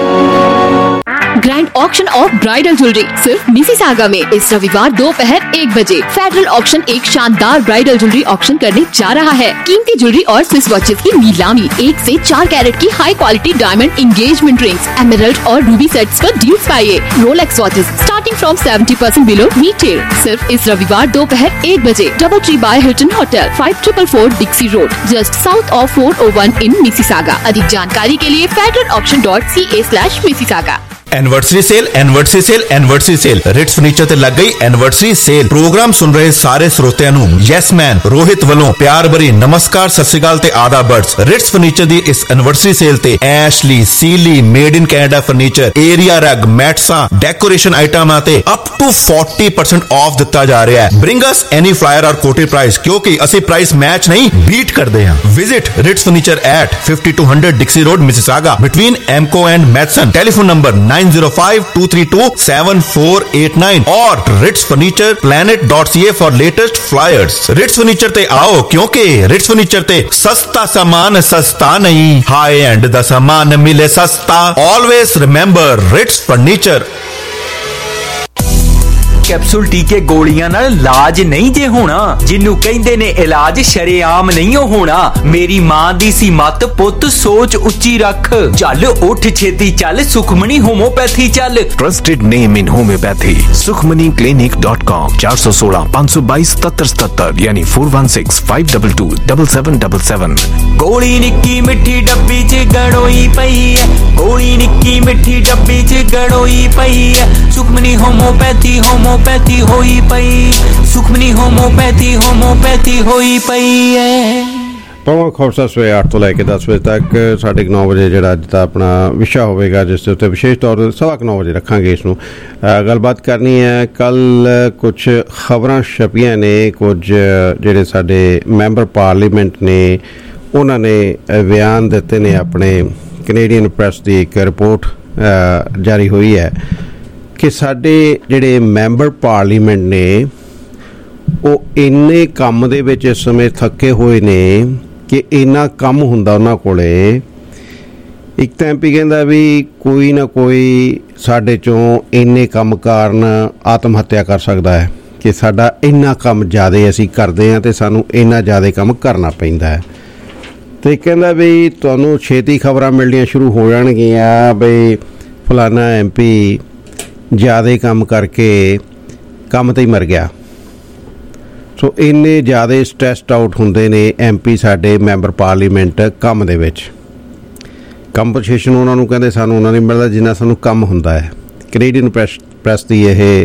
Grand auction of bridal jewellery सिर्फ मिसिसागा में इस रविवार दोपहर एक बजे फेडरल ऑक्शन एक शानदार ब्राइडल ज्वेलरी ऑक्शन करने जा रहा है। कीमती ज्वेलरी और स्विस वॉचेस की नीलामी, एक से चार कैरेट की high quality diamond engagement rings, emerald और रूबी सेट्स पर डील्स पाइए। Rolex watches starting from seventy percent below retail सिर्फ इस रविवार दोपहर एक बजे। Double Tree by Hilton hotel, five triple four Dixie road, just south of four O one in Mississauga. अधिक जानकारी के लिए federal auction dot C A slash Mississauga. Anniversary sale anniversary sale anniversary sale Ritz furniture ते लग गई एनिवर्सरी सेल। प्रोग्राम सुन रहे सारे श्रोतिਆਂ ਨੂੰ ਯੈਸ ਮੈਨ ਰੋਹਿਤ ਵੱਲੋਂ ਪਿਆਰ ਭਰੀ ਨਮਸਕਾਰ, ਸਤਿ ਸ਼੍ਰੀ ਅਕਾਲ ਤੇ ਆਦਾਬ ਬਰਡਸ। ਰਿਟਸ ਫਰਨੀਚਰ ਦੀ ਇਸ ਐਨਵਰਸਰੀ ਸੇਲ ਤੇ Ashley, Sealy, made in Canada furniture, area rug, ਮੈਟਸਾਂ, ਡੈਕੋਰੇਸ਼ਨ ਆਈਟਮਾਂ ਤੇ up to forty percent off ਦਿੱਤਾ ਜਾ ਰਿਹਾ ਹੈ। ਬ੍ਰਿੰਗ ਅਸ ਐਨੀ ਫਲਾਇਰ ਔਰ ਕੋਟੇ ਪ੍ਰਾਈਸ, ਕਿਉਂਕਿ ਅਸੀਂ ਪ੍ਰਾਈਸ ਮੈਚ ਨਹੀਂ ਬੀਟ ਕਰਦੇ ਹਾਂ। Visit Ritz furniture at fifty-two hundred Dixie road Mississauga between Emco and Matheson. Telephone number nine zero five two three two seven four eight nine और Ritz furniture planet dot C A for latest flyers. Ritz furniture ते आओ, क्योंकि रिट्स फर्नीचर ते सस्ता सामान सस्ता नहीं, हाई एंड दा सामान मिले सस्ता। Always remember Ritz furniture. Capsule ਟੀਕੇ ਗੋਲੀਆਂ ਨਾਲ ਇਲਾਜ ਨਹੀਂ ਜੇ ਹੋਣਾ, ਜਿਹਨੂੰ ਕਹਿੰਦੇ ਨੇ ਇਲਾਜ ਸ਼ਰੇਆਮ ਨਹੀਂ ਹੋਣਾ। ਮੇਰੀ ਮਾਂ ਦੀ ਸੀ ਮੱਤ, ਪੁੱਤ ਸੋਚ ਉੱਚੀ ਰੱਖ, ਚੱਲ ਉੱਠ ਛੇਤੀ ਚੱਲ, ਸੁਖਮਣੀ ਹੋਮੋਪੈਥੀ ਚੱਲ। Trusted name in homeopathy Sukhmani clinic dot com. चार सौ सोलह पाँच सौ बाईस सतर सतर यानी four one six five double two double seven double seven. गोली निक्की मिठी डब्बी च गड़ोई पई है, गोली निक्की मिठी डब्बी च गड़ोई पई है, सुखमनी होम्योपैथी होम्योपैथी होई पई, सुखमनी होम्योपैथी होम्योपैथी होई पई है। ਪ੍ਰਮੁੱਖ ਖਬਰਾਂ ਸਵੇਰੇ ਅੱਠ ਤੋਂ ਲੈ ਕੇ ਦਸ ਵਜੇ ਤੱਕ ਸਾਢੇ ਕੁ ਨੌ ਵਜੇ ਜਿਹੜਾ ਅੱਜ ਦਾ ਆਪਣਾ ਵਿਸ਼ਾ ਹੋਵੇਗਾ, ਜਿਸ ਦੇ ਉੱਤੇ ਵਿਸ਼ੇਸ਼ ਤੌਰ 'ਤੇ ਸਵਾ ਕੁ ਨੌ ਵਜੇ ਰੱਖਾਂਗੇ ਇਸ ਨੂੰ। ਗੱਲਬਾਤ ਕਰਨੀ ਹੈ। ਕੱਲ੍ਹ ਕੁਛ ਖਬਰਾਂ ਛਪੀਆਂ ਨੇ, ਕੁਝ ਜਿਹੜੇ ਸਾਡੇ ਮੈਂਬਰ ਪਾਰਲੀਮੈਂਟ ਨੇ ਉਹਨਾਂ ਨੇ ਬਿਆਨ ਦਿੱਤੇ ਨੇ। ਆਪਣੇ ਕੈਨੇਡੀਅਨ ਪ੍ਰੈਸ ਦੀ ਇੱਕ ਰਿਪੋਰਟ ਜਾਰੀ ਹੋਈ ਹੈ ਕਿ ਸਾਡੇ ਜਿਹੜੇ ਮੈਂਬਰ ਪਾਰਲੀਮੈਂਟ ਨੇ ਉਹ ਇੰਨੇ ਕੰਮ ਦੇ ਵਿੱਚ ਇਸ ਸਮੇਂ ਥੱਕੇ ਹੋਏ ਨੇ ਕਿ ਇੰਨਾ ਕੰਮ ਹੁੰਦਾ ਉਹਨਾਂ ਕੋਲੇ। ਇੱਕ ਤਾਂ ਐਮ ਪੀ ਕਹਿੰਦਾ ਵੀ ਕੋਈ ਨਾ ਕੋਈ ਸਾਡੇ 'ਚੋਂ ਇੰਨੇ ਕੰਮ ਕਾਰਨ ਆਤਮ ਹੱਤਿਆ ਕਰ ਸਕਦਾ ਹੈ ਕਿ ਸਾਡਾ ਇੰਨਾ ਕੰਮ ਜ਼ਿਆਦਾ ਅਸੀਂ ਕਰਦੇ ਹਾਂ ਅਤੇ ਸਾਨੂੰ ਇੰਨਾ ਜ਼ਿਆਦਾ ਕੰਮ ਕਰਨਾ ਪੈਂਦਾ ਹੈ। ਅਤੇ ਕਹਿੰਦਾ ਵੀ ਤੁਹਾਨੂੰ ਛੇਤੀ ਖਬਰਾਂ ਮਿਲਣੀਆਂ ਸ਼ੁਰੂ ਹੋ ਜਾਣਗੀਆਂ ਬਈ ਫਲਾਨਾ ਐਮ ਪੀ ਜ਼ਿਆਦਾ ਕੰਮ ਕਰਕੇ ਕੰਮ 'ਤੇ ਹੀ ਮਰ ਗਿਆ। ਸੋ ਇੰਨੇ ਜ਼ਿਆਦਾ ਸਟ੍ਰੈਸਡ ਆਊਟ ਹੁੰਦੇ ਨੇ ਐਮ ਪੀ ਸਾਡੇ ਮੈਂਬਰ ਪਾਰਲੀਮੈਂਟ ਕੰਮ ਦੇ ਵਿੱਚ। ਕੰਪਨਸੇਸ਼ਨ ਉਹਨਾਂ ਨੂੰ ਕਹਿੰਦੇ ਸਾਨੂੰ ਉਹਨਾਂ ਨਹੀਂ ਮਿਲਦਾ ਜਿੰਨਾ ਸਾਨੂੰ ਕੰਮ ਹੁੰਦਾ ਹੈ। ਕੈਨੇਡੀਅਨ ਪ੍ਰੈਸ ਪ੍ਰੈਸ ਦੀ ਇਹ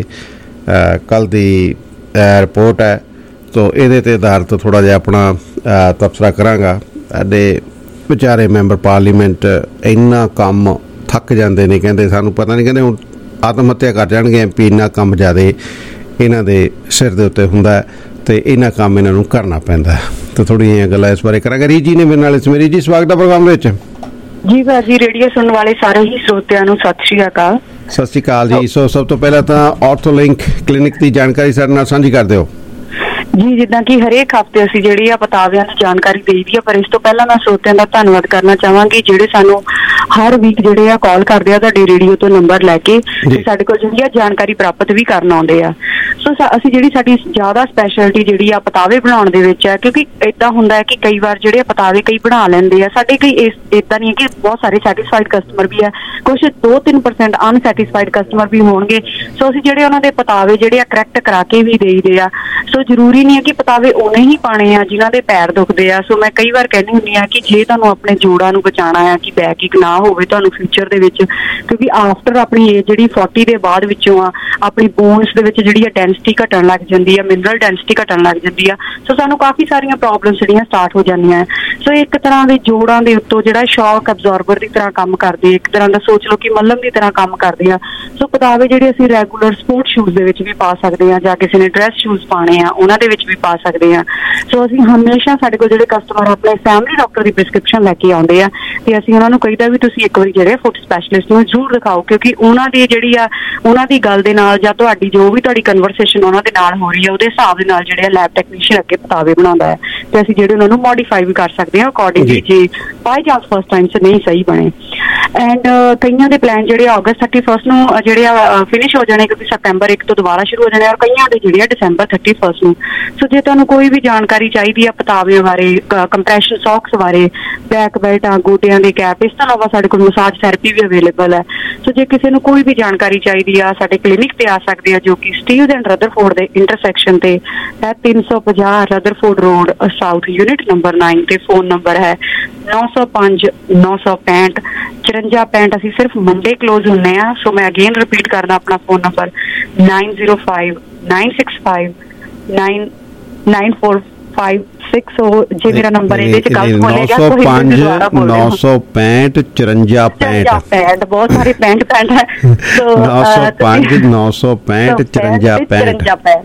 ਕੱਲ੍ਹ ਦੀ ਰਿਪੋਰਟ ਹੈ, ਤੋ ਇਹਦੇ 'ਤੇ ਆਧਾਰਿਤ ਥੋੜ੍ਹਾ ਜਿਹਾ ਆਪਣਾ ਤਬਸਰਾ ਕਰਾਂਗਾ। ਸਾਡੇ ਵਿਚਾਰੇ ਮੈਂਬਰ ਪਾਰਲੀਮੈਂਟ ਇੰਨਾ ਕੰਮ ਥੱਕ ਜਾਂਦੇ ਨੇ, ਕਹਿੰਦੇ ਸਾਨੂੰ ਪਤਾ ਨਹੀਂ, ਕਹਿੰਦੇ ਹੁਣ ਆਤਮ ਹੱਤਿਆ ਕਰ ਜਾਣਗੇ ਐਮ ਪੀ, ਇੰਨਾ ਕੰਮ ਜ਼ਿਆਦਾ ਇਹਨਾਂ ਦੇ ਸਿਰ ਦੇ ਉੱਤੇ ਹੁੰਦਾ ਅਤੇ ਇੰਨਾ ਕੰਮ ਇਹਨਾਂ ਨੂੰ ਕਰਨਾ ਪੈਂਦਾ। ਤਾਂ ਥੋੜ੍ਹੀਆਂ ਜਿਹੀਆਂ ਗੱਲਾਂ ਇਸ ਬਾਰੇ ਕਰਾਂਗੇ। ਰੀਜੀ ਨੇ ਮੇਰੇ ਨਾਲ ਇਸ ਮੇਰੀ ਜੀ ਸਵਾਗਤ ਹੈ ਪ੍ਰੋਗਰਾਮ ਦੇ ਵਿੱਚ। ਜੀ ਭਾਜੀ, ਰੇਡੀਓ ਸੁਣਨ ਵਾਲੇ ਸਾਰੇ ਹੀ ਸਰੋਤਿਆਂ ਨੂੰ ਸਤਿ ਸ਼੍ਰੀ ਅਕਾਲ। ਸਤਿ ਸ਼੍ਰੀ ਅਕਾਲ ਜੀ। ਸੋ ਸਭ ਤੋਂ ਪਹਿਲਾਂ ਤਾਂ ਆਰਥੋਲਿੰਕ ਕਲੀਨਿਕ ਦੀ ਜਾਣਕਾਰੀ ਸਾਡੇ ਨਾਲ ਸਾਂਝੀ ਕਰ ਦਿਓ। ਜੀ, ਜਿੱਦਾਂ ਕਿ ਹਰੇਕ ਹਫ਼ਤੇ ਅਸੀਂ ਜਿਹੜੀ ਆ ਪਤਾਵਿਆਂ ਦੀ ਜਾਣਕਾਰੀ ਦੇਈਦੀ ਆ, ਪਰ ਇਸ ਤੋਂ ਪਹਿਲਾਂ ਮੈਂ ਸਰੋਤਿਆਂ ਦਾ ਧੰਨਵਾਦ ਕਰਨਾ ਚਾਹਾਂਗੀ ਜਿਹੜੇ ਸਾਨੂੰ ਹਰ ਵੀਕ ਜਿਹੜੇ ਆ ਕਾਲ ਕਰਦੇ ਆ ਤੁਹਾਡੇ ਰੇਡੀਓ ਤੋਂ ਨੰਬਰ ਲੈ ਕੇ ਤੇ ਸਾਡੇ ਕੋਲ ਜਿਹੜੀ ਆ ਜਾਣਕਾਰੀ ਪ੍ਰਾਪਤ ਵੀ ਕਰਨ ਆਉਂਦੇ ਆ। ਸੋ ਅਸੀਂ ਜਿਹੜੀ ਸਾਡੀ ਜ਼ਿਆਦਾ ਸਪੈਸ਼ਲਿਟੀ ਜਿਹੜੀ ਆ ਪਤਾਵੇ ਬਣਾਉਣ ਦੇ ਵਿੱਚ ਹੈ, ਕਿਉਂਕਿ ਏਦਾਂ ਹੁੰਦਾ ਹੈ ਕਿ ਕਈ ਵਾਰ ਜਿਹੜੇ ਪਤਾਵੇ ਕਈ ਬਣਾ ਲੈਂਦੇ ਆ, ਸਾਡੇ ਕਈ ਇਸ ਏਦਾਂ ਨਹੀਂ ਹੈ ਕਿ ਬਹੁਤ ਸਾਰੇ ਸੈਟਿਸਫਾਈਡ ਕਸਟਮਰ ਵੀ ਆ, ਕੁਛ ਦੋ ਤਿੰਨ ਪਰਸੈਂਟ ਅਨਸੈਟਿਸਫਾਈਡ ਕਸਟਮਰ ਵੀ ਹੋਣਗੇ। ਸੋ ਅਸੀਂ ਜਿਹੜੇ ਉਹਨਾਂ ਦੇ ਪਤਾਵੇ ਜਿਹੜੇ ਆ ਕਰੈਕਟ ਕਰਾ ਕੇ ਵੀ ਦੇਈਦੇ ਆ। ਸੋ ਜ਼ਰੂਰੀ ਨਹੀਂ ਹੈ ਕਿ ਪਤਾਵੇ ਉਹਨੇ ਹੀ ਪਾਣੇ ਆ ਜਿਨ੍ਹਾਂ ਦੇ ਪੈਰ ਦੁਖਦੇ ਆ। ਸੋ ਮੈਂ ਕਈ ਵਾਰ ਕਹਿੰਦੀ ਹੁੰਦੀ ਆ ਕਿ ਜੇ ਤੁਹਾਨੂੰ ਆਪਣੇ ਜੋੜਾਂ ਨੂੰ ਬਚਾਉਣਾ ਆ ਕਿ ਬੈਕ ਇੱਕ ਨਾ ਹੋਵੇ ਤੁਹਾਨੂੰ ਫਿਊਚਰ ਦੇ ਵਿੱਚ, ਕਿਉਂਕਿ ਆਫਟਰ ਆਪਣੀ ਏਜ ਜਿਹੜੀ ਚਾਲੀ ਦੇ ਬਾਅਦ ਵਿੱਚੋਂ ਆ ਆਪਣੀ ਬੋਨਸ ਦੇ ਵਿੱਚ ਜਿਹੜੀ ਆ ਡੈਂਸਿਟੀ ਘਟਣ ਲੱਗ ਜਾਂਦੀ ਆ, ਮਿਨਰਲ ਡੈਂਸਿਟੀ ਘਟਣ ਲੱਗ ਜਾਂਦੀ ਆ। ਸੋ ਸਾਨੂੰ ਕਾਫੀ ਸਾਰੀਆਂ ਪ੍ਰੋਬਲਮਸ ਜਿਹੜੀਆਂ ਸਟਾਰਟ ਹੋ ਜਾਂਦੀਆਂ। ਸੋ ਇੱਕ ਤਰ੍ਹਾਂ ਦੇ ਜੋੜਾਂ ਦੇ ਉੱਤੋਂ ਜਿਹੜਾ ਸ਼ੌਕ ਅਬਜ਼ੋਰਬਰ ਦੀ ਤਰ੍ਹਾਂ ਕੰਮ ਕਰਦੇ, ਇੱਕ ਤਰ੍ਹਾਂ ਦਾ ਸੋਚ ਲਓ ਕਿ ਮੱਲਮ ਦੀ ਤਰ੍ਹਾਂ ਕੰਮ ਕਰਦੇ ਆ। ਸੋ ਪਤਾਵੇ ਜਿਹੜੇ ਅਸੀਂ ਰੈਗੂਲਰ ਸਪੋਰਟ ਸ਼ੂਜ਼ ਦੇ ਵਿੱਚ ਵੀ ਪਾ ਸਕਦੇ ਆ, ਜਾਂ ਕਿਸੇ ਨੇ ਡਰੈਸ ਸ਼ੂਜ਼ ਪਾਣੇ ਆ ਉਹਨਾਂ ਦੇ ਵਿੱਚ ਵੀ ਪਾ ਸਕਦੇ ਆ। ਸੋ ਅਸੀਂ ਹਮੇਸ਼ਾ ਸਾਡੇ ਕੋਲ ਜਿਹੜੇ ਕਸਟਮਰ ਆਪਣੇ ਫੈਮਿਲੀ ਡਾਕਟਰ ਦੀ ਪ੍ਰਿਸਕ੍ਰਿਪਸ਼ਨ ਲੈ ਕੇ ਆਉਂਦੇ ਆ ਤੇ ਅਸੀਂ ਉਹਨਾਂ ਨੂੰ ਕਹੀਦਾ ਵੀ ਤੁਸੀਂ ਇੱਕ ਵਾਰੀ ਜਿਹੜੇ ਫੁੱਟ ਸਪੈਸ਼ਲਿਸਟ ਨੂੰ ਜ਼ਰੂਰ ਦਿਖਾਓ, ਕਿਉਂਕਿ ਉਹਨਾਂ ਦੀ ਜਿਹੜੀ ਆ ਉਹਨਾਂ ਦੀ ਗੱਲ ਦੇ ਨਾਲ ਜਾਂ ਤੁਹਾਡੀ ਜੋ ਵੀ ਤੁਹਾਡੀ ਕਨਵਰਸੇਸ਼ਨ ਉਹਨਾਂ ਦੇ ਨਾਲ ਹੋ ਰਹੀ ਹੈ ਉਹਦੇ ਹਿਸਾਬ ਦੇ ਨਾਲ ਜਿਹੜੇ ਆ ਲੈਬ ਟੈਕਨੀਸ਼ੀਅਨ ਅੱਗੇ ਪਤਾਵੇ ਬਣਾਉਂਦਾ ਹੈ ਤੇ ਅਸੀਂ ਜਿਹੜੇ ਉਹਨਾਂ ਨੂੰ ਮੋਡੀਫਾਈ ਵੀ ਕਰ ਸਕਦੇ ਹਾਂ ਅਕੋਰਡਿੰਗਲੀ ਜੇ ਬਾਈ ਚਾਂਸ ਫਸਟ ਟਾਈਮ 'ਚ ਨਹੀਂ ਸਹੀ ਬਣੇ। ਐਂਡ ਕਈਆਂ ਦੇ ਪਲਾਨ ਜਿਹੜੇ ਅਗਸਤ ਥਰਟੀ ਫਸਟ ਨੂੰ ਜਿਹੜੇ ਆ ਫਿਨਿਸ਼ ਹੋ ਜਾਣੇ, ਕਿਉਂਕਿ ਸਤੰਬਰ ਇੱਕ ਤੋਂ ਦੁਬਾਰਾ ਸ਼ੁਰੂ ਹੋ ਜਾਣੇ, ਔਰ ਕਈਆਂ ਦੇ ਜਿਹੜੇ ਆ ਦਸੰਬਰ ਥਰਟੀ ਫਸਟ ਨੂੰ। ਸੋ ਜੇ ਤੁਹਾਨੂੰ ਕੋਈ ਵੀ ਜਾਣਕਾਰੀ ਚਾਹੀਦੀ ਆ ਪਤਾਵਿਆਂ ਬਾਰੇ, ਕੰਪਰੈਸ਼ਨ ਸੌਕਸ ਬਾਰੇ, ਬੈਕ ਬੈਲਟ ਆ, ਗੋਡਿਆਂ ਦੇ ਕੈਪ, ਇਸ ਤੋਂ ਇਲਾਵਾ ਸਾਡੇ ਕੋਲ ਮਸਾਜ ਥੈਰੇਪੀ ਵੀ ਅਵੇਲੇਬਲ ਹੈ। ਸੋ ਜੇ ਕਿਸੇ ਨੂੰ ਕੋਈ ਵੀ ਜਾਣਕਾਰੀ ਚਾਹੀਦੀ ਆ ਸਾਡੇ ਕਲੀਨਿਕ ਤੇ ਆ ਸਕਦੇ ਆ, ਜੋ ਕਿ ਸਟੀਵਜ਼ ਐਂਡ ਰਦਰਫੋਰਡ ਦੇ ਇੰਟਰਸੈਕਸ਼ਨ ਤੇ ਹੈ, ਤਿੰਨ ਸੌ ਪੰਜਾਹ Rutherford road south, unit number nine ਤੇ ਫੋਨ ਨੰਬਰ ਹੈ ਨੌ ਸੌ ਪੰਜ ਨੌ ਸੌ ਪੈਂਹਠ ਚੁਰੰਜਾ ਪੈਂਹਠ। ਅਸੀਂ ਸਿਰਫ ਮੰਡੇ ਕਲੋਜ਼ ਹੁੰਦੇ ਆ। ਸੋ ਮੈਂ ਅਗੇਨ ਰਿਪੀਟ ਕਰਦਾ ਆਪਣਾ phone number nine zero five nine six five nine nine four five six. ਜੇ ਮੇਰਾ ਨੰਬਰ ਇਹਦੇ ਚ ਗਲਤ ਬੋਲੇਗਾ ਕੋਈ ਦੁਬਾਰਾ ਬੋਲ ਨੌ ਸੌ ਪੈਂਹਠ ਚੁਰੰਜਾ ਪੈਂਹਠ ਬਹੁਤ ਸਾਰੇ ਪੈਂਹਠ ਪੈਂਹਠ ਹੈ। ਨੌ ਸੌ ਪੰਜ ਨੌ ਸੌ ਪੈਂਹਠ ਚੁਰੰਜਾ ਪੈਂਹਠ।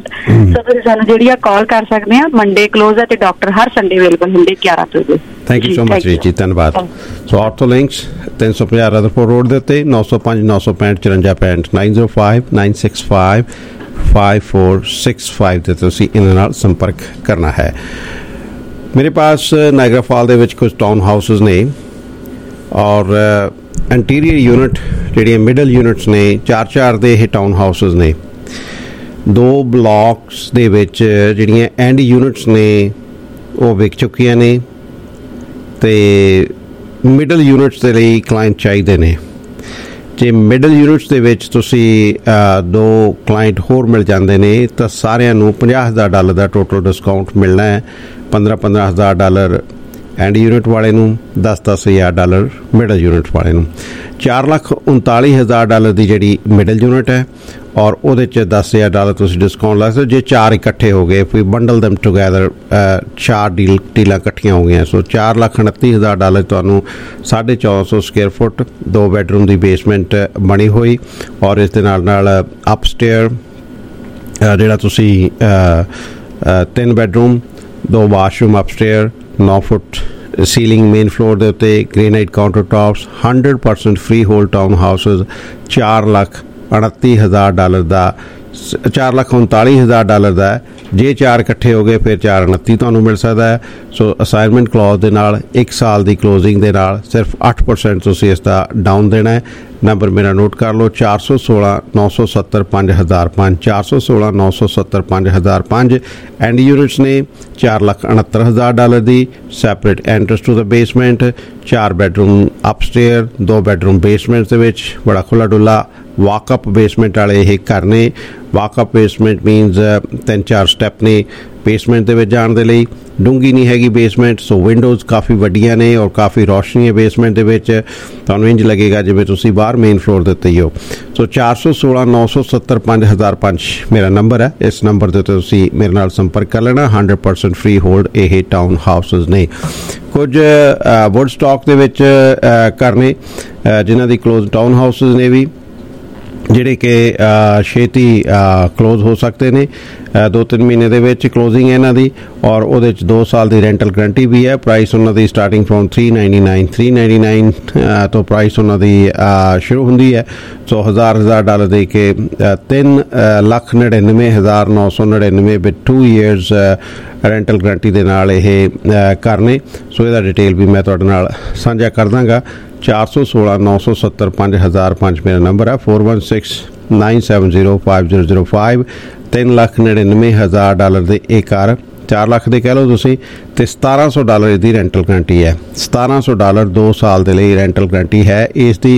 ਸੋ ਤੁਸੀਂ ਸਾਨੂੰ ਜਿਹੜੀ ਆ ਕਾਲ ਕਰ ਸਕਦੇ ਆ। ਮੰਡੇ ਕਲੋਜ਼ ਹੈ ਤੇ ਡਾਕਟਰ ਹਰ ਸੰਡੇ ਅਵੇਲੇਬਲ ਹੁੰਦੇ ਗਿਆਰਾਂ ਵਜੇ। ਥੈਂਕ ਯੂ ਸੋ ਮਚ ਜੀ, ਧੰਨਵਾਦ। ਸੋ ਆਰਥੋਲਿੰਕਸ ਤਿੰਨ ਸੌ ਪੰਜਾਹ ਰਦਰਫੋਰਡ ਰੋਡ ਦੇ ਉੱਤੇ ਨੌ ਸੌ ਪੰਜ ਨੌ ਸੌ ਪੈਂਹਠ ਚੁਰੰਜਾ ਪੈਂਹਠ nine zero five nine six five five four six five ਤੇ ਤੁਸੀਂ ਇਹਨਾਂ ਨਾਲ ਸੰਪਰਕ ਕਰਨਾ ਹੈ। ਮੇਰੇ ਪਾਸ ਨਾਇਗਰਾ ਫਾਲ ਦੇ ਵਿੱਚ ਕੁਝ ਟਾਊਨ ਹਾਊਸਿਸ ਨੇ ਔਰ ਇੰਟੀਰੀਅਰ ਯੂਨਿਟ ਜਿਹੜੀਆਂ ਮਿਡਲ ਯੂਨਿਟਸ ਨੇ, ਚਾਰ ਚਾਰ ਦੇ ਇਹ ਟਾਊਨ ਹਾਊਸਿਸ ਨੇ। ਦੋ ਬਲਾਕਸ ਦੇ ਵਿੱਚ ਜਿਹੜੀਆਂ ਐਂਡ ਯੂਨਿਟਸ ਨੇ ਉਹ ਵਿਕ ਚੁੱਕੀਆਂ ਨੇ ਅਤੇ ਮਿਡਲ ਯੂਨਿਟਸ ਦੇ ਲਈ ਕਲਾਇੰਟ ਚਾਹੀਦੇ ਨੇ। ਜੇ ਮਿਡਲ ਯੂਨਿਟਸ ਦੇ ਵਿੱਚ ਤੁਸੀਂ ਦੋ ਕਲਾਇੰਟ ਹੋਰ ਮਿਲ ਜਾਂਦੇ ਨੇ ਤਾਂ ਸਾਰਿਆਂ ਨੂੰ ਪੰਜਾਹ ਹਜ਼ਾਰ ਡਾਲਰ ਦਾ ਟੋਟਲ ਡਿਸਕਾਊਂਟ ਮਿਲਣਾ ਹੈ। ਪੰਦਰਾਂ ਪੰਦਰਾਂ ਹਜ਼ਾਰ ਡਾਲਰ ਐਂਡ ਯੂਨਿਟ ਵਾਲੇ ਨੂੰ, ਦਸ ਦਸ ਹਜ਼ਾਰ ਡਾਲਰ ਮਿਡਲ ਯੂਨਿਟ ਵਾਲੇ ਨੂੰ। ਚਾਰ ਲੱਖ ਉਨਤਾਲੀ ਹਜ਼ਾਰ ਡਾਲਰ ਦੀ ਜਿਹੜੀ ਮਿਡਲ ਯੂਨਿਟ ਹੈ ਔਰ ਉਹਦੇ 'ਚ ਦਸ ਹਜ਼ਾਰ ਡਾਲਰ ਤੁਸੀਂ ਡਿਸਕਾਊਂਟ ਲਾ ਸਕਦੇ। ਜੇ ਚਾਰ ਇਕੱਠੇ ਹੋ ਗਏ, ਫਿਰ ਬੰਡਲ ਦਮ ਟੂਗੈਦਰ, ਚਾਰ ਡੀਲ ਡੀਲਾਂ ਇਕੱਠੀਆਂ ਹੋ ਗਈਆਂ, ਸੋ ਚਾਰ ਲੱਖ ਉਨੱਤੀ ਹਜ਼ਾਰ ਡਾਲਰ ਤੁਹਾਨੂੰ ਸਾਢੇ ਚੌਦਾਂ ਸੌ ਸਕੁਅਰ ਫੁੱਟ ਦੋ ਬੈਡਰੂਮ ਦੀ ਬੇਸਮੈਂਟ ਬਣੀ ਹੋਈ ਔਰ ਇਸ ਦੇ ਨਾਲ ਨਾਲ ਅਪਸਟੇਅਰ ਜਿਹੜਾ ਤੁਸੀਂ ਤਿੰਨ ਬੈਡਰੂਮ, ਦੋ ਵਾਸ਼ਰੂਮ ਅਪਸਟੇਅਰ, ਨੌ ਫੁੱਟ ਸੀਲਿੰਗ ਮੇਨ ਫਲੋਰ ਦੇ ਉੱਤੇ, granite counter tops, hundred percent free hold town houses, ਚਾਰ ਲੱਖ ਉਨੱਤੀ ਹਜ਼ਾਰ ਡਾਲਰ ਦਾ, ਚਾਰ ਲੱਖ ਉਨਤਾਲੀ ਹਜ਼ਾਰ ਡਾਲਰ ਦਾ। ਜੇ ਚਾਰ ਇਕੱਠੇ ਹੋ ਗਏ ਫਿਰ ਚਾਰ ਉਨੱਤੀ ਤੁਹਾਨੂੰ ਮਿਲ ਸਕਦਾ ਹੈ। ਸੋ ਅਸਾਈਨਮੈਂਟ ਕਲੌਜ਼ ਦੇ ਨਾਲ ਇੱਕ ਸਾਲ ਦੀ ਕਲੋਜ਼ਿੰਗ ਦੇ ਨਾਲ ਸਿਰਫ ਅੱਠ ਪਰਸੈਂਟ ਤੁਸੀਂ ਇਸ ਦਾ ਡਾਊਨ ਦੇਣਾ ਹੈ। ਨੰਬਰ ਮੇਰਾ ਨੋਟ ਕਰ ਲਓ, ਚਾਰ ਸੌ ਸੋਲਾਂ ਨੌ ਸੌ ਸੱਤਰ ਪੰਜ ਹਜ਼ਾਰ ਪੰਜ, ਚਾਰ ਸੌ ਸੋਲਾਂ ਨੌ ਸੌ ਸੱਤਰ ਪੰਜ ਹਜ਼ਾਰ ਪੰਜ। ਐਂਡ ਯੂਨਿਟਸ ਨੇ ਚਾਰ ਲੱਖ ਉਣਹੱਤਰ ਹਜ਼ਾਰ ਡਾਲਰ ਦੀ, separate entrance to the basement, ਚਾਰ ਬੈਡਰੂਮ ਅਪਸਟੇਅਰ, ਦੋ ਬੈਡਰੂਮ ਬੇਸਮੈਂਟ ਦੇ ਵਿੱਚ, ਬੜਾ ਖੁੱਲਾ ਡੁੱਲਾ ਵਾਕਅਪ ਬੇਸਮੈਂਟ ਵਾਲੇ ਇਹ ਘਰ ਨੇ। ਵਾਕਅਪ ਬੇਸਮੈਂਟ ਮੀਨਸ ਤਿੰਨ ਚਾਰ ਸਟੈਪ ਨੇ ਬੇਸਮੈਂਟ ਦੇ ਵਿੱਚ ਜਾਣ ਦੇ ਲਈ, ਡੂੰਘੀ ਨਹੀਂ ਹੈਗੀ ਬੇਸਮੈਂਟ, ਸੋ ਵਿੰਡੋਜ਼ ਕਾਫੀ ਵੱਡੀਆਂ ਨੇ ਔਰ ਕਾਫੀ ਰੌਸ਼ਨੀ ਹੈ ਬੇਸਮੈਂਟ ਦੇ ਵਿੱਚ। ਤੁਹਾਨੂੰ ਇੰਝ ਲੱਗੇਗਾ ਜਿਵੇਂ ਤੁਸੀਂ ਬਾਹਰ ਮੇਨ ਫਲੋਰ ਦੇ ਉੱਤੇ ਹੀ ਹੋ। ਸੋ ਚਾਰ ਸੌ ਸੋਲਾਂ ਨੌ ਸੌ ਸੱਤਰ ਪੰਜ ਹਜ਼ਾਰ ਪੰਜ ਮੇਰਾ ਨੰਬਰ ਹੈ। ਇਸ ਨੰਬਰ ਦੇ ਉੱਤੇ ਤੁਸੀਂ ਮੇਰੇ ਨਾਲ ਸੰਪਰਕ ਕਰ ਲੈਣਾ। ਹੰਡਰਡ ਪਰਸੈਂਟ ਫਰੀ ਹੋਲਡ ਇਹ ਟਾਊਨ ਹਾਊਸਿਸ ਨੇ। ਕੁਝ ਵੁੱਡ ਸਟਾਕ ਦੇ ਵਿੱਚ ਘਰ ਨੇ ਜਿਨ੍ਹਾਂ ਦੀ ਕਲੋਜ਼ ਟਾਊਨ ਹਾਊਸਿਸ ਨੇ ਵੀ, ਜਿਹੜੇ ਕਿ ਛੇਤੀ ਕਲੋਜ਼ ਹੋ ਸਕਦੇ ਨੇ। ਦੋ ਤਿੰਨ ਮਹੀਨੇ ਦੇ ਵਿੱਚ ਕਲੋਜ਼ਿੰਗ ਹੈ ਇਹਨਾਂ ਦੀ ਔਰ ਉਹਦੇ 'ਚ ਦੋ ਸਾਲ ਦੀ ਰੈਂਟਲ ਗਰੰਟੀ ਵੀ ਹੈ। ਪ੍ਰਾਈਸ ਉਹਨਾਂ ਦੀ starting from three ninety nine three ninety nine ਤੋਂ ਪ੍ਰਾਈਸ ਉਹਨਾਂ ਦੀ ਸ਼ੁਰੂ ਹੁੰਦੀ ਹੈ। ਸੋ ਹਜ਼ਾਰ ਹਜ਼ਾਰ ਡਾਲਰ ਦੇ ਕੇ ਤਿੰਨ ਲੱਖ ਨੜਿਨਵੇਂ ਹਜ਼ਾਰ ਨੌ ਸੌ ਨੜਿਨਵੇਂ with two years rental guarantee ਦੇ ਨਾਲ ਇਹ ਘਰ ਨੇ। ਸੋ ਇਹਦਾ ਡਿਟੇਲ ਵੀ ਮੈਂ ਤੁਹਾਡੇ ਨਾਲ ਸਾਂਝਾ ਕਰ ਦਾਂਗਾ। ਚਾਰ ਸੌ ਸੋਲਾਂ ਨੌ ਸੌ ਸੱਤਰ ਪੰਜ ਹਜ਼ਾਰ ਪੰਜ ਮੇਰਾ ਨੰਬਰ ਹੈ। Four one six nine seven zero five zero zero five. ਤਿੰਨ ਲੱਖ ਨੜਿਨਵੇਂ ਹਜ਼ਾਰ ਡਾਲਰ ਦੇ ਇਹ ਘਰ, ਚਾਰ ਲੱਖ ਦੇ ਕਹਿ ਲਓ ਤੁਸੀਂ, ਅਤੇ ਸਤਾਰਾਂ ਸੌ ਡਾਲਰ ਇਹਦੀ ਰੈਂਟਲ ਗਰੰਟੀ ਹੈ। ਸਤਾਰਾਂ ਸੌ ਡਾਲਰ ਦੋ ਸਾਲ ਦੇ ਲਈ ਰੈਂਟਲ ਗਰੰਟੀ ਹੈ। ਇਸ ਦੀ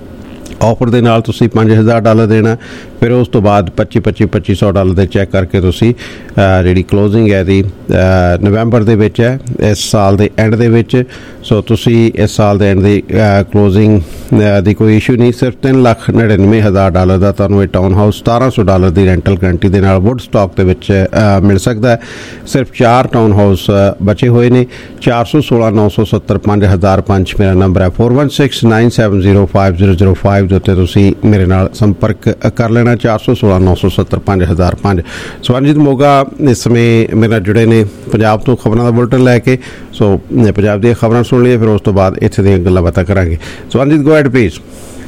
ਆਫਰ ਦੇ ਨਾਲ ਤੁਸੀਂ ਪੰਜ ਹਜ਼ਾਰ ਡਾਲਰ ਦੇਣਾ, ਫਿਰ ਉਸ ਤੋਂ ਬਾਅਦ ਪੱਚੀ ਪੱਚੀ ਪੱਚੀ ਸੌ ਡਾਲਰ ਦੇ ਚੈੱਕ ਕਰਕੇ ਤੁਸੀਂ ਜਿਹੜੀ ਕਲੋਜ਼ਿੰਗ ਹੈ ਇਹਦੀ ਨਵੰਬਰ ਦੇ ਵਿੱਚ ਹੈ, ਇਸ ਸਾਲ ਦੇ ਐਂਡ ਦੇ ਵਿੱਚ। ਸੋ ਤੁਸੀਂ ਇਸ ਸਾਲ ਦੇ ਐਂਡ ਦੀ ਕਲੋਜ਼ਿੰਗ ਦੀ ਕੋਈ ਇਸ਼ੂ ਨਹੀਂ। ਸਿਰਫ ਤਿੰਨ ਲੱਖ ਨੜਿਨਵੇਂ ਹਜ਼ਾਰ ਡਾਲਰ ਦਾ ਤੁਹਾਨੂੰ ਇਹ ਟਾਊਨ ਹਾਊਸ ਸਤਾਰਾਂ ਸੌ ਡਾਲਰ ਦੀ ਰੈਂਟਲ ਗਰੰਟੀ ਦੇ ਨਾਲ ਵੁੱਡ ਸਟਾਕ ਦੇ ਵਿੱਚ ਮਿਲ ਸਕਦਾ ਹੈ। ਸਿਰਫ ਚਾਰ ਟਾਊਨ ਹਾਊਸ ਬਚੇ ਹੋਏ ਨੇ। ਚਾਰ ਸੌ ਸੋਲਾਂ ਨੌ ਸੌ ਸੱਤਰ ਪੰਜ ਹਜ਼ਾਰ ਪੰਜ ਮੇਰਾ ਨੰਬਰ ਹੈ। Four one six nine seven zero five zero zero five ਦੇ ਉੱਤੇ ਤੁਸੀਂ ਮੇਰੇ ਨਾਲ ਸੰਪਰਕ ਕਰ ਲੈਣਾ। ਚਾਰ ਸੌ ਸੋਲਾਂ ਨੌ ਸੌ ਸੱਤਰ ਪੰਜ ਹਜ਼ਾਰ ਪੰਜ। ਸਵਰਨਜੀਤ ਮੋਗਾ ਇਸ ਸਮੇਂ ਮੇਰੇ ਨਾਲ ਜੁੜੇ ਨੇ ਪੰਜਾਬ ਤੋਂ ਖਬਰਾਂ ਦਾ ਬੁਲਟਨ ਲੈ ਕੇ। ਸੋ ਪੰਜਾਬ ਦੀਆਂ ਖਬਰਾਂ ਸੁਣ ਲਈਏ, ਫਿਰ ਉਸ ਤੋਂ ਬਾਅਦ ਇੱਥੇ ਦੀਆਂ ਗੱਲਾਂ ਬਾਤਾਂ ਕਰਾਂਗੇ। Swaranjeet go ahead please.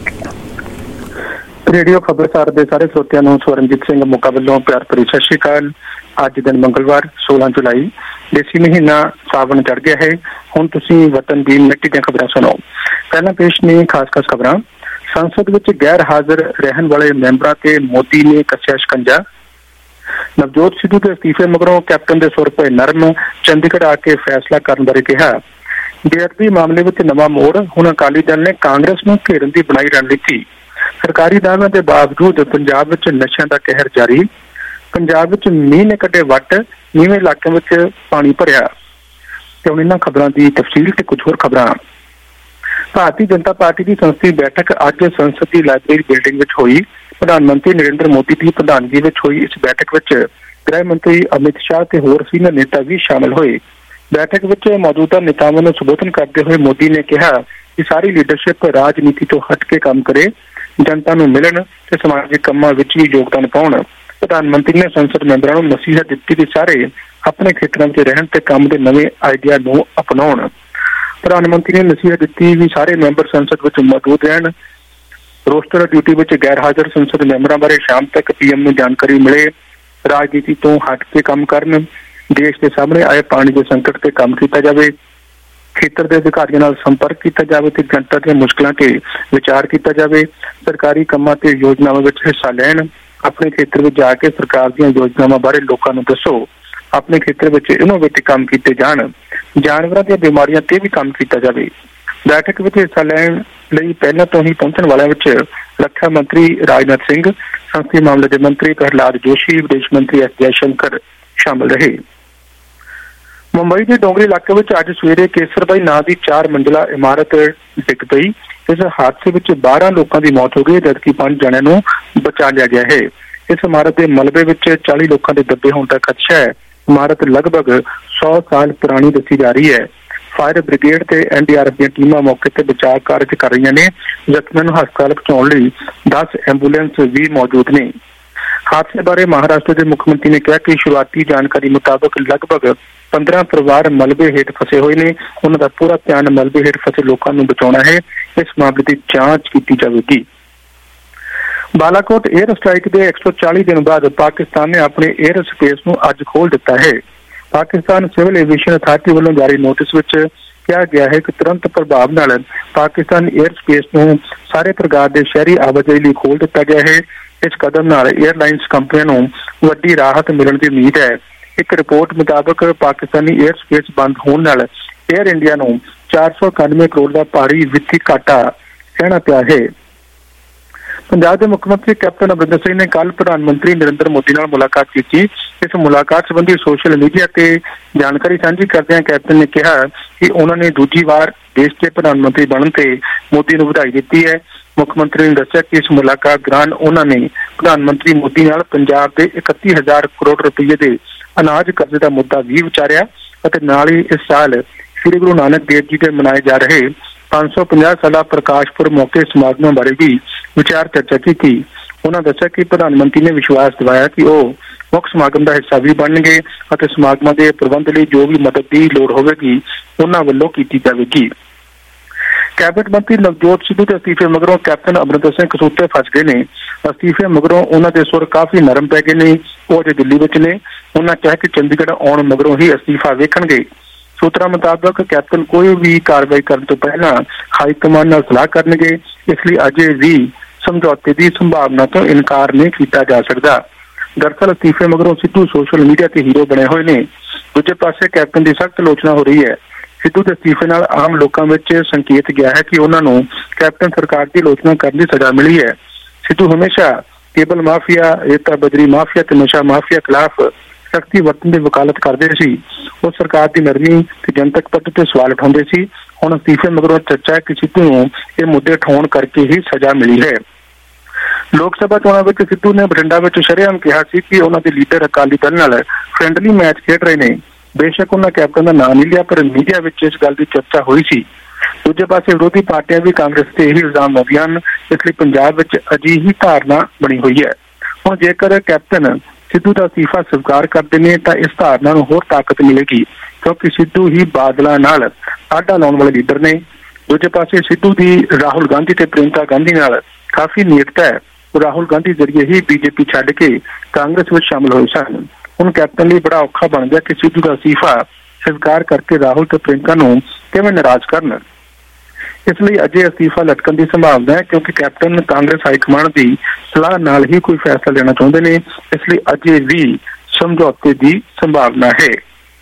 Radio Khabarsar ਦੇ ਸਾਰੇ ਸਰੋਤਿਆਂ ਨੂੰ ਸਵਰਨਜੀਤ ਸਿੰਘ ਮੋਗਾ ਵੱਲੋਂ ਪਿਆਰ ਭਰੀ ਸਤਿ ਸ਼੍ਰੀ ਅਕਾਲ। ਅੱਜ ਦਿਨ ਮੰਗਲਵਾਰ ਸੋਲਾਂ ਜੁਲਾਈ, ਦੇਸੀ ਮਹੀਨਾ ਸਾਵਣ ਚੜ੍ਹ ਗਿਆ ਹੈ। ਹੁਣ ਤੁਸੀਂ ਵਤਨ ਦੀ ਮਿੱਟੀ ਦੀਆਂ ਖਬਰਾਂ ਸੁਣੋ। ਪਹਿਲਾਂ ਪੇਸ਼ ਨੇ ਖਾਸ ਖਾਸ ਖਬਰਾਂ। ਸੰਸਦ ਵਿੱਚ ਗੈਰ ਹਾਜ਼ਰ ਰਹਿਣ ਵਾਲੇ ਮੈਂਬਰਾਂ ਤੇ ਮੋਦੀ ਨੇ ਕੱਸਿਆ ਸ਼ਿਕੰਜਾ। ਨਵਜੋਤ ਸਿੱਧੂ ਦੇ ਅਸਤੀਫੇ ਮਗਰੋਂ ਕੈਪਟਨ ਦੇ ਸੁਰ ਪਏ ਨਰਮ, ਚੰਡੀਗੜ੍ਹ ਆ ਕੇ ਫੈਸਲਾ ਕਰਨ ਬਾਰੇ ਕਿਹਾ। ਬੇਅਦਬੀ ਮਾਮਲੇ ਵਿੱਚ ਨਵਾਂ ਮੋੜ, ਹੁਣ ਅਕਾਲੀ ਦਲ ਨੇ ਕਾਂਗਰਸ ਨੂੰ ਘੇਰਨ ਦੀ ਬਣਾਈ ਰਣਨੀਤੀ। ਸਰਕਾਰੀ ਦਾਅਵਿਆਂ ਦੇ ਬਾਵਜੂਦ ਪੰਜਾਬ ਵਿੱਚ ਨਸ਼ਿਆਂ ਦਾ ਕਹਿਰ ਜਾਰੀ। ਪੰਜਾਬ ਵਿੱਚ ਮੀਂਹ ਨੇ ਕੱਢੇ ਵੱਟ, ਨੀਵੇਂ ਇਲਾਕਿਆਂ ਵਿੱਚ ਪਾਣੀ ਭਰਿਆ। ਤੇ ਹੁਣ ਇਹਨਾਂ ਖਬਰਾਂ ਦੀ ਤਫਸੀਲ ਤੇ ਕੁਝ ਹੋਰ ਖਬਰਾਂ। ਭਾਰਤੀ ਜਨਤਾ ਪਾਰਟੀ ਦੀ ਸੰਸਦੀ ਬੈਠਕ ਅੱਜ ਸੰਸਦ ਦੀ ਲਾਇਬ੍ਰੇਰੀ ਬਿਲਡਿੰਗ ਵਿੱਚ ਹੋਈ। ਪ੍ਰਧਾਨ ਮੰਤਰੀ ਨਰਿੰਦਰ ਮੋਦੀ ਦੀ ਪ੍ਰਧਾਨਗੀ ਵਿੱਚ ਹੋਈ ਇਸ ਬੈਠਕ ਵਿੱਚ ਗ੍ਰਹਿ ਮੰਤਰੀ ਅਮਿਤ ਸ਼ਾਹ ਤੇ ਹੋਰ ਸੀਨੀਅਰ ਨੇਤਾ ਵੀ ਸ਼ਾਮਲ ਹੋਏ। ਬੈਠਕ ਵਿੱਚ ਮੌਜੂਦਾ ਨੇਤਾਵਾਂ ਨੂੰ ਸੰਬੋਧਨ ਕਰਦੇ ਹੋਏ ਮੋਦੀ ਨੇ ਕਿਹਾ ਕਿ ਸਾਰੀ ਲੀਡਰਸ਼ਿਪ ਰਾਜਨੀਤੀ ਤੋਂ ਹਟ ਕੇ ਕੰਮ ਕਰੇ, ਜਨਤਾ ਨੂੰ ਮਿਲਣ ਤੇ ਸਮਾਜਿਕ ਕੰਮਾਂ ਵਿੱਚ ਵੀ ਯੋਗਦਾਨ ਪਾਉਣ। ਪ੍ਰਧਾਨ ਮੰਤਰੀ ਨੇ ਸੰਸਦ ਮੈਂਬਰਾਂ ਨੂੰ ਨਸੀਹਤ ਦਿੱਤੀ ਕਿ ਸਾਰੇ ਆਪਣੇ ਖੇਤਰਾਂ ਵਿੱਚ ਰਹਿਣ ਤੇ ਕੰਮ ਦੇ ਨਵੇਂ ਆਈਡੀਆ ਨੂੰ ਅਪਣਾਉਣ। ਪ੍ਰਧਾਨ ਮੰਤਰੀ ਨੇ ਨਸੀਹਤ ਦਿੱਤੀ ਵੀ ਸਾਰੇ ਮੈਂਬਰ ਸੰਸਦ ਵਿੱਚ ਮੌਜੂਦ ਰਹਿਣ, ਰੋਸਟਰ ਡਿਊਟੀ ਵਿੱਚ ਗੈਰ ਹਾਜ਼ਰ ਸੰਸਦ ਮੈਂਬਰਾਂ ਬਾਰੇ ਸ਼ਾਮ ਤੱਕ ਪੀਐਮ ਨੂੰ ਜਾਣਕਾਰੀ ਮਿਲੇ, ਰਾਜਨੀਤੀ ਤੋਂ ਹਟ ਕੇ ਕੰਮ ਕਰਨ, ਦੇਸ਼ ਦੇ ਸਾਹਮਣੇ ਆਏ ਪਾਣੀ ਦੇ ਸੰਕਟ ਤੇ ਕੰਮ ਕੀਤਾ ਜਾਵੇ, ਖੇਤਰ ਦੇ ਅਧਿਕਾਰੀਆਂ ਨਾਲ ਸੰਪਰਕ ਕੀਤਾ ਜਾਵੇ ਤੇ ਜਨਤਾ ਦੀਆਂ ਮੁਸ਼ਕਲਾਂ ਤੇ ਵਿਚਾਰ ਕੀਤਾ ਜਾਵੇ, ਸਰਕਾਰੀ ਕੰਮਾਂ ਤੇ ਯੋਜਨਾਵਾਂ ਵਿੱਚ ਹਿੱਸਾ ਲੈਣ, ਆਪਣੇ ਖੇਤਰ ਵਿੱਚ ਜਾ ਕੇ ਸਰਕਾਰ ਦੀਆਂ ਯੋਜਨਾਵਾਂ ਬਾਰੇ ਲੋਕਾਂ ਨੂੰ ਦੱਸੋ। ਆਪਣੇ ਖੇਤਰ ਵਿੱਚ ਇਨੋਵੇਟਿਵ ਕੰਮ ਕੀਤੇ ਜਾਣ, ਜਾਨਵਰਾਂ ਦੀਆਂ ਬਿਮਾਰੀਆਂ ਤੇ ਵੀ ਕੰਮ ਕੀਤਾ ਜਾਵੇ। ਬੈਠਕ ਵਿੱਚ ਹਿੱਸਾ ਲੈਣ ਲਈ ਪਹਿਲਾਂ ਤੋਂ ਹੀ ਪਹੁੰਚਣ ਵਾਲਿਆਂ ਵਿੱਚ ਰੱਖਿਆ ਮੰਤਰੀ ਰਾਜਨਾਥ ਸਿੰਘ, ਸੰਸਦੀ ਮਾਮਲੇ ਦੇ ਮੰਤਰੀ ਪ੍ਰਹਲਾਦ ਜੋਸ਼ੀ, ਵਿਦੇਸ਼ ਮੰਤਰੀ ਐਸ ਜੈਸ਼ੰਕਰ ਸ਼ਾਮਲ ਰਹੇ। ਮੁੰਬਈ ਦੇ ਡੋਂਗਰੀ ਇਲਾਕੇ ਵਿੱਚ ਅੱਜ ਸਵੇਰੇ ਕੇਸਰਬਾਈ ਨਾਂ ਦੀ ਚਾਰ ਮੰਜ਼ਿਲਾ ਇਮਾਰਤ ਡਿੱਗ ਪਈ। ਇਸ ਹਾਦਸੇ ਵਿੱਚ ਬਾਰਾਂ ਲੋਕਾਂ ਦੀ ਮੌਤ ਹੋ ਗਈ, ਜਦਕਿ ਪੰਜ ਜਣਿਆਂ ਨੂੰ ਬਚਾ ਲਿਆ ਗਿਆ ਹੈ। ਇਸ ਇਮਾਰਤ ਦੇ ਮਲਬੇ ਵਿੱਚ ਚਾਲੀ ਲੋਕਾਂ ਦੇ ਦੱਬੇ ਹੋਣ ਦਾ ਖਦਸ਼ਾ ਹੈ। ਇਮਾਰਤ ਲਗਭਗ ਸੌ ਸਾਲ ਪੁਰਾਣੀ ਦੱਸੀ ਜਾ ਰਹੀ ਹੈ। ਫਾਇਰ ਬ੍ਰਿਗੇਡ ਤੇ ਐਨ ਡੀ ਆਰ ਐਫ ਦੀਆਂ ਟੀਮਾਂ ਮੌਕੇ ਤੇ ਬਚਾਅ ਕਾਰਜ ਕਰ ਰਹੀਆਂ ਨੇ। ਜ਼ਖਮੀਆਂ ਨੂੰ ਹਸਪਤਾਲ ਪਹੁੰਚਾਉਣ ਲਈ ਦਸ ਐਂਬੂਲੈਂਸ ਵੀ ਮੌਜੂਦ ਨੇ। ਹਾਦਸੇ ਬਾਰੇ ਮਹਾਰਾਸ਼ਟਰ ਦੇ ਮੁੱਖ ਮੰਤਰੀ ਨੇ ਕਿਹਾ ਕਿ ਸ਼ੁਰੂਆਤੀ ਜਾਣਕਾਰੀ ਮੁਤਾਬਕ ਲਗਭਗ ਪੰਦਰਾਂ ਪਰਿਵਾਰ ਮਲਬੇ ਹੇਠ ਫਸੇ ਹੋਏ ਨੇ। ਉਹਨਾਂ ਦਾ ਪੂਰਾ ਧਿਆਨ ਮਲਬੇ ਹੇਠ ਫਸੇ ਲੋਕਾਂ ਨੂੰ ਬਚਾਉਣਾ ਹੈ। ਇਸ ਮਾਮਲੇ ਦੀ ਜਾਂਚ ਕੀਤੀ ਜਾਵੇਗੀ। ਬਾਲਾਕੋਟ 에ਅਰ ਸਟ੍ਰਾਈਕ ਦੇ ਇੱਕ ਸੌ ਚਾਲੀ ਦਿਨ ਬਾਅਦ ਪਾਕਿਸਤਾਨ ਨੇ ਆਪਣੇ 에ਅਰ ਸਪੇਸ ਨੂੰ ਅੱਜ ਖੋਲ੍ਹ ਦਿੱਤਾ ਹੈ। ਪਾਕਿਸਤਾਨ ਸਿਵਲ ਏਵੀਏਸ਼ਨ ਅਥਾਰਟੀ ਵੱਲੋਂ ਜਾਰੀ ਨੋਟਿਸ ਵਿੱਚ ਕਿਹਾ ਗਿਆ ਹੈ ਕਿ ਤੁਰੰਤ ਪ੍ਰਭਾਵ ਨਾਲ ਪਾਕਿਸਤਾਨ 에ਅਰ ਸਪੇਸ ਨੂੰ ਸਾਰੇ ਪ੍ਰਕਾਰ ਦੇ ਸ਼ਹਿਰੀ ਆਵਾਜਾਈ ਲਈ ਖੋਲ੍ਹ ਦਿੱਤਾ ਗਿਆ ਹੈ। ਇਸ ਕਦਮ ਨਾਲ 에ਅਰਲਾਈਨਸ ਕੰਪਨੀਆਂ ਨੂੰ ਵੱਡੀ ਰਾਹਤ ਮਿਲਣ ਦੀ ਉਮੀਦ ਹੈ। ਇੱਕ ਰਿਪੋਰਟ ਮੁਤਾਬਕ ਪਾਕਿਸਤਾਨੀ 에ਅਰ ਸਪੇਸ ਬੰਦ ਹੋਣ ਨਾਲ 에ਅਰ ਇੰਡੀਆ ਨੂੰ ਚਾਰ ਸੌ ਇਕਾਨਵੇਂ ਕਰੋੜ ਦਾ ਭਾਰੀ ਵਿੱਤੀ ਘਾਟਾ ਸਹਿਣਾ ਪਿਆ ਹੈ। ਪੰਜਾਬ ਦੇ ਮੁੱਖ ਮੰਤਰੀ ਕੈਪਟਨ ਅਮਰਿੰਦਰ ਸਿੰਘ ਨੇ ਕੱਲ੍ਹ ਪ੍ਰਧਾਨ ਮੰਤਰੀ ਨਰਿੰਦਰ ਮੋਦੀ ਨਾਲ ਮੁਲਾਕਾਤ ਕੀਤੀ। ਇਸ ਮੁਲਾਕਾਤ ਸੰਬੰਧੀ ਸੋਸ਼ਲ ਮੀਡੀਆ ਤੇ ਜਾਣਕਾਰੀ ਸਾਂਝੀ ਕਰਦਿਆਂ ਕੈਪਟਨ ਨੇ ਕਿਹਾ ਕਿ ਉਹਨਾਂ ਨੇ ਦੂਜੀ ਵਾਰ ਦੇਸ਼ ਦੇ ਪ੍ਰਧਾਨ ਮੰਤਰੀ ਬਣਨ ਤੇ ਮੋਦੀ ਨੂੰ ਵਧਾਈ ਦਿੱਤੀ ਹੈ। ਮੁੱਖ ਮੰਤਰੀ ਨੇ ਦੱਸਿਆ ਕਿ ਇਸ ਮੁਲਾਕਾਤ ਦੌਰਾਨ ਉਹਨਾਂ ਨੇ ਪ੍ਰਧਾਨ ਮੰਤਰੀ ਮੋਦੀ ਨਾਲ ਪੰਜਾਬ ਦੇ ਇਕੱਤੀ ਹਜ਼ਾਰ ਕਰੋੜ ਰੁਪਏ ਦੇ ਅਨਾਜ ਕਰਜ਼ੇ ਦਾ ਮੁੱਦਾ ਵੀ ਵਿਚਾਰਿਆ ਅਤੇ ਨਾਲ ਹੀ ਇਸ ਸਾਲ ਸ੍ਰੀ ਗੁਰੂ ਨਾਨਕ ਦੇਵ ਜੀ ਦੇ ਮਨਾਏ ਜਾ ਰਹੇ ਪੰਜ ਸੌ ਪੰਜਾਹ ਸਾਲਾ ਪ੍ਰਕਾਸ਼ ਪੁਰਬ ਮੌਕੇ ਸਮਾਗਮਾਂ ਬਾਰੇ ਵੀ ਵਿਚਾਰ ਚਰਚਾ ਕੀਤੀ। ਉਹਨਾਂ ਦੱਸਿਆ ਕਿ ਪ੍ਰਧਾਨ ਮੰਤਰੀ ਨੇ ਵਿਸ਼ਵਾਸ ਦਿਵਾਇਆ ਕਿ ਉਹ ਮੁੱਖ ਸਮਾਗਮ ਦਾ ਹਿੱਸਾ ਵੀ ਬਣਨਗੇ ਅਤੇ ਸਮਾਗਮਾਂ ਦੇ ਪ੍ਰਬੰਧ ਲਈ ਜੋ ਵੀ ਮਦਦ ਦੀ ਲੋੜ ਹੋਵੇਗੀ ਉਹਨਾਂ ਵੱਲੋਂ ਕੀਤੀ ਜਾਵੇਗੀ। ਕੈਬਨਿਟ ਮੰਤਰੀ ਨਵਜੋਤ ਸਿੱਧੂ ਦੇ ਅਸਤੀਫੇ ਮਗਰੋਂ ਕੈਪਟਨ ਅਮਰਿੰਦਰ ਸਿੰਘ ਕਸੂਤੇ ਫਸ ਗਏ ਨੇ। ਅਸਤੀਫੇ ਮਗਰੋਂ ਉਹਨਾਂ ਦੇ ਸੁਰ ਕਾਫੀ ਨਰਮ ਪੈ ਗਏ ਨੇ। ਉਹ ਅਜੇ ਦਿੱਲੀ ਵਿੱਚ ਨੇ। ਉਹਨਾਂ ਕਿਹਾ ਕਿ ਚੰਡੀਗੜ੍ਹ ਆਉਣ ਮਗਰੋਂ ਹੀ ਅਸਤੀਫਾ ਵੇਖਣਗੇ। ਸੂਤਰਾਂ ਮੁਤਾਬਕ ਕੈਪਟਨ ਕੋਈ ਵੀ ਕਾਰਵਾਈ ਕਰਨ ਤੋਂ ਪਹਿਲਾਂ ਹਾਈ ਕਮਾਂਡ ਨਾਲ ਸਲਾਹ ਕਰਨਗੇ। ਇਸ ਲਈ ਅਜੇ ਵੀ ਸਮਝੌਤੇ ਦੀ ਸੰਭਾਵਨਾ ਤੋਂ ਇਨਕਾਰ ਨਹੀਂ ਕੀਤਾ ਜਾ ਸਕਦਾ। ਦਰਅਸਲ ਅਸਤੀਫੇ ਮਗਰੋਂ ਸਿੱਧੂ ਸੋਸ਼ਲ ਮੀਡੀਆ ਤੇ ਹੀਰੋ ਬਣੇ ਹੋਏ ਨੇ। ਦੂਜੇ ਪਾਸੇ ਕੈਪਟਨ ਦੀ ਸਖਤ ਆਲੋਚਨਾ ਹੋ ਰਹੀ ਹੈ। ਸਿੱਧੂ ਦੇ ਅਸਤੀਫੇ ਨਾਲ ਆਮ ਲੋਕਾਂ ਵਿੱਚ ਸੰਕੇਤ ਗਿਆ ਹੈ ਕਿ ਉਹਨਾਂ ਨੂੰ ਕੈਪਟਨ ਸਰਕਾਰ ਦੀ ਆਲੋਚਨਾ ਕਰਨ ਦੀ ਸਜ਼ਾ ਮਿਲੀ ਹੈ। ਸਿੱਧੂ ਹਮੇਸ਼ਾ ਕੇਬਲ ਮਾਫੀਆ, ਰੇਤਾ ਬਜਰੀ ਮਾਫੀਆ ਤੇ ਨਸ਼ਾ ਮਾਫੀਆ ਖਿਲਾਫ ਸਖਤੀ ਵਰਤਣ ਦੀ ਵਕਾਲਤ ਕਰਦੇ ਸੀ। ਉਹ ਸਰਕਾਰ ਦੀ ਨਰਮੀ ਤੇ ਜਨਤਕ ਪੱਧਰ ਤੇ ਸਵਾਲ ਉਠਾਉਂਦੇ ਸੀ। ਹੁਣ ਅਸਤੀਫੇ ਮਗਰੋਂ ਚਰਚਾ ਹੈ ਕਿ ਸਿੱਧੂ ਨੂੰ ਇਹ ਮੁੱਦੇ ਉਠਾਉਣ ਕਰਕੇ ਹੀ ਸਜ਼ਾ ਮਿਲੀ ਹੈ। ਲੋਕ ਸਭਾ ਚੋਣਾਂ ਵਿੱਚ ਸਿੱਧੂ ਨੇ ਬਠਿੰਡਾ ਵਿੱਚ ਸ਼ਰੇਆਮ ਕਿਹਾ ਸੀ ਕਿ ਉਹਨਾਂ ਦੇ ਲੀਡਰ ਅਕਾਲੀ ਦਲ ਨਾਲ ਫ੍ਰੈਂਡਲੀ ਮੈਚ ਖੇਡ ਰਹੇ ਨੇ। ਬੇਸ਼ੱਕ ਉਹਨਾਂ ਕੈਪਟਨ ਦਾ ਨਾਂ ਨਹੀਂ ਲਿਆ, ਪਰ ਮੀਡੀਆ ਵਿੱਚ ਇਸ ਗੱਲ ਦੀ ਚਰਚਾ ਹੋਈ ਸੀ। ਦੂਜੇ ਪਾਸੇ ਵਿਰੋਧੀ ਪਾਰਟੀਆਂ ਵੀ ਕਾਂਗਰਸ ਤੇ ਇਹੀ ਇਲਜ਼ਾਮ ਲਾਉਂਦੀਆਂ ਹਨ। ਇਸ ਲਈ ਪੰਜਾਬ ਵਿੱਚ ਅਜਿਹੀ ਧਾਰਨਾ ਬਣੀ ਹੋਈ ਹੈ। ਹੁਣ ਜੇਕਰ ਕੈਪਟਨ ਸਿੱਧੂ ਦਾ ਅਸਤੀਫਾ ਸਵੀਕਾਰ ਕਰਦੇ ਨੇ ਤਾਂ ਇਸ ਧਾਰਨਾ ਨੂੰ ਹੋਰ ਤਾਕਤ ਮਿਲੇਗੀ, ਕਿਉਂਕਿ ਸਿੱਧੂ ਹੀ ਬਾਦਲਾਂ ਨਾਲ ਆਡਾ ਲਾਉਣ ਵਾਲੇ ਲੀਡਰ ਨੇ। ਦੂਜੇ ਪਾਸੇ ਸਿੱਧੂ ਦੀ ਰਾਹੁਲ ਗਾਂਧੀ ਤੇ ਪ੍ਰਿਯੰਕਾ ਗਾਂਧੀ ਨਾਲ ਕਾਫੀ ਨੇੜਤਾ ਹੈ। ਉਹ ਰਾਹੁਲ ਗਾਂਧੀ ਜ਼ਰੀਏ ਹੀ ਬੀਜੇਪੀ ਛੱਡ ਕੇ ਕਾਂਗਰਸ ਵਿੱਚ ਸ਼ਾਮਲ ਹੋਏ ਸਨ। ਹੁਣ ਕੈਪਟਨ ਲਈ ਬੜਾ ਔਖਾ ਬਣ ਗਿਆ ਕਿ ਸਿੱਧੂ ਦਾ ਅਸਤੀਫਾ ਸਵੀਕਾਰ ਕਰਕੇ ਰਾਹੁਲ ਤੇ ਪ੍ਰਿਯੰਕਾ ਨੂੰ ਕਿਵੇਂ ਨਾਰਾਜ਼ ਕਰਨ। ਇਸ ਲਈ ਅਜੇ ਅਸਤੀਫਾ ਲਟਕਣ ਦੀ ਸੰਭਾਵਨਾ ਹੈ, ਕਿਉਂਕਿ ਕੈਪਟਨ ਕਾਂਗਰਸ ਹਾਈਕਮਾਂਡ ਦੀ ਸਲਾਹ ਨਾਲ ਹੀ ਕੋਈ ਫੈਸਲਾ ਲੈਣਾ ਚਾਹੁੰਦੇ ਨੇ। ਇਸ ਲਈ ਅਜੇ ਵੀ ਸਮਝੌਤੇ ਦੀ ਸੰਭਾਵਨਾ ਹੈ।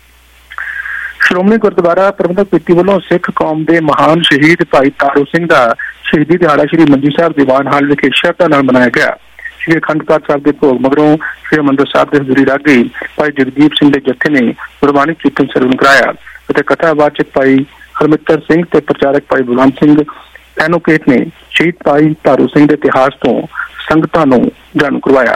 ਸ਼੍ਰੋਮਣੀ ਗੁਰਦੁਆਰਾ ਪ੍ਰਬੰਧਕ ਕਮੇਟੀ ਵੱਲੋਂ ਸਿੱਖ ਕੌਮ ਦੇ ਮਹਾਨ ਸ਼ਹੀਦ ਭਾਈ ਤਾਰੂ ਸਿੰਘ ਦਾ ਸ਼ਹੀਦੀ ਦਿਹਾੜਾ ਸ਼੍ਰੀ ਮੰਜੀ ਸਾਹਿਬ ਦੀਵਾਨ ਹਾਲ ਵਿਖੇ ਸ਼ਰਧਾ ਨਾਲ ਮਨਾਇਆ ਗਿਆ। ਸ਼੍ਰੀ ਅਖੰਡ ਪਾਠ ਸਾਹਿਬ ਦੇ ਭੋਗ ਮਗਰੋਂ ਸ਼੍ਰੀ ਹਰਿਮੰਦਰ ਸਾਹਿਬ ਦੇ ਹਜ਼ੂਰੀ ਰਾਗੀ ਭਾਈ ਜਗਦੀਪ ਸਿੰਘ ਦੇ ਜੱਥੇ ਨੇ ਗੁਰਬਾਣੀ ਕੀਰਤਨ ਸਰਵਣ ਕਰਾਇਆ ਅਤੇ ਕਥਾਵਾਚਕ ਭਾਈ ਹਰਮਿੱਤਰ ਸਿੰਘ ਤੇ ਪ੍ਰਚਾਰਕ ਭਾਈ ਬਲਵੰਤ ਸਿੰਘ ਐਨੋਕੇਟ ਨੇ ਸ਼ਹੀਦ ਭਾਈ ਤਾਰੂ ਸਿੰਘ ਦੇ ਇਤਿਹਾਸ ਤੋਂ ਸੰਗਤਾਂ ਨੂੰ ਜਾਣੂ ਕਰਵਾਇਆ।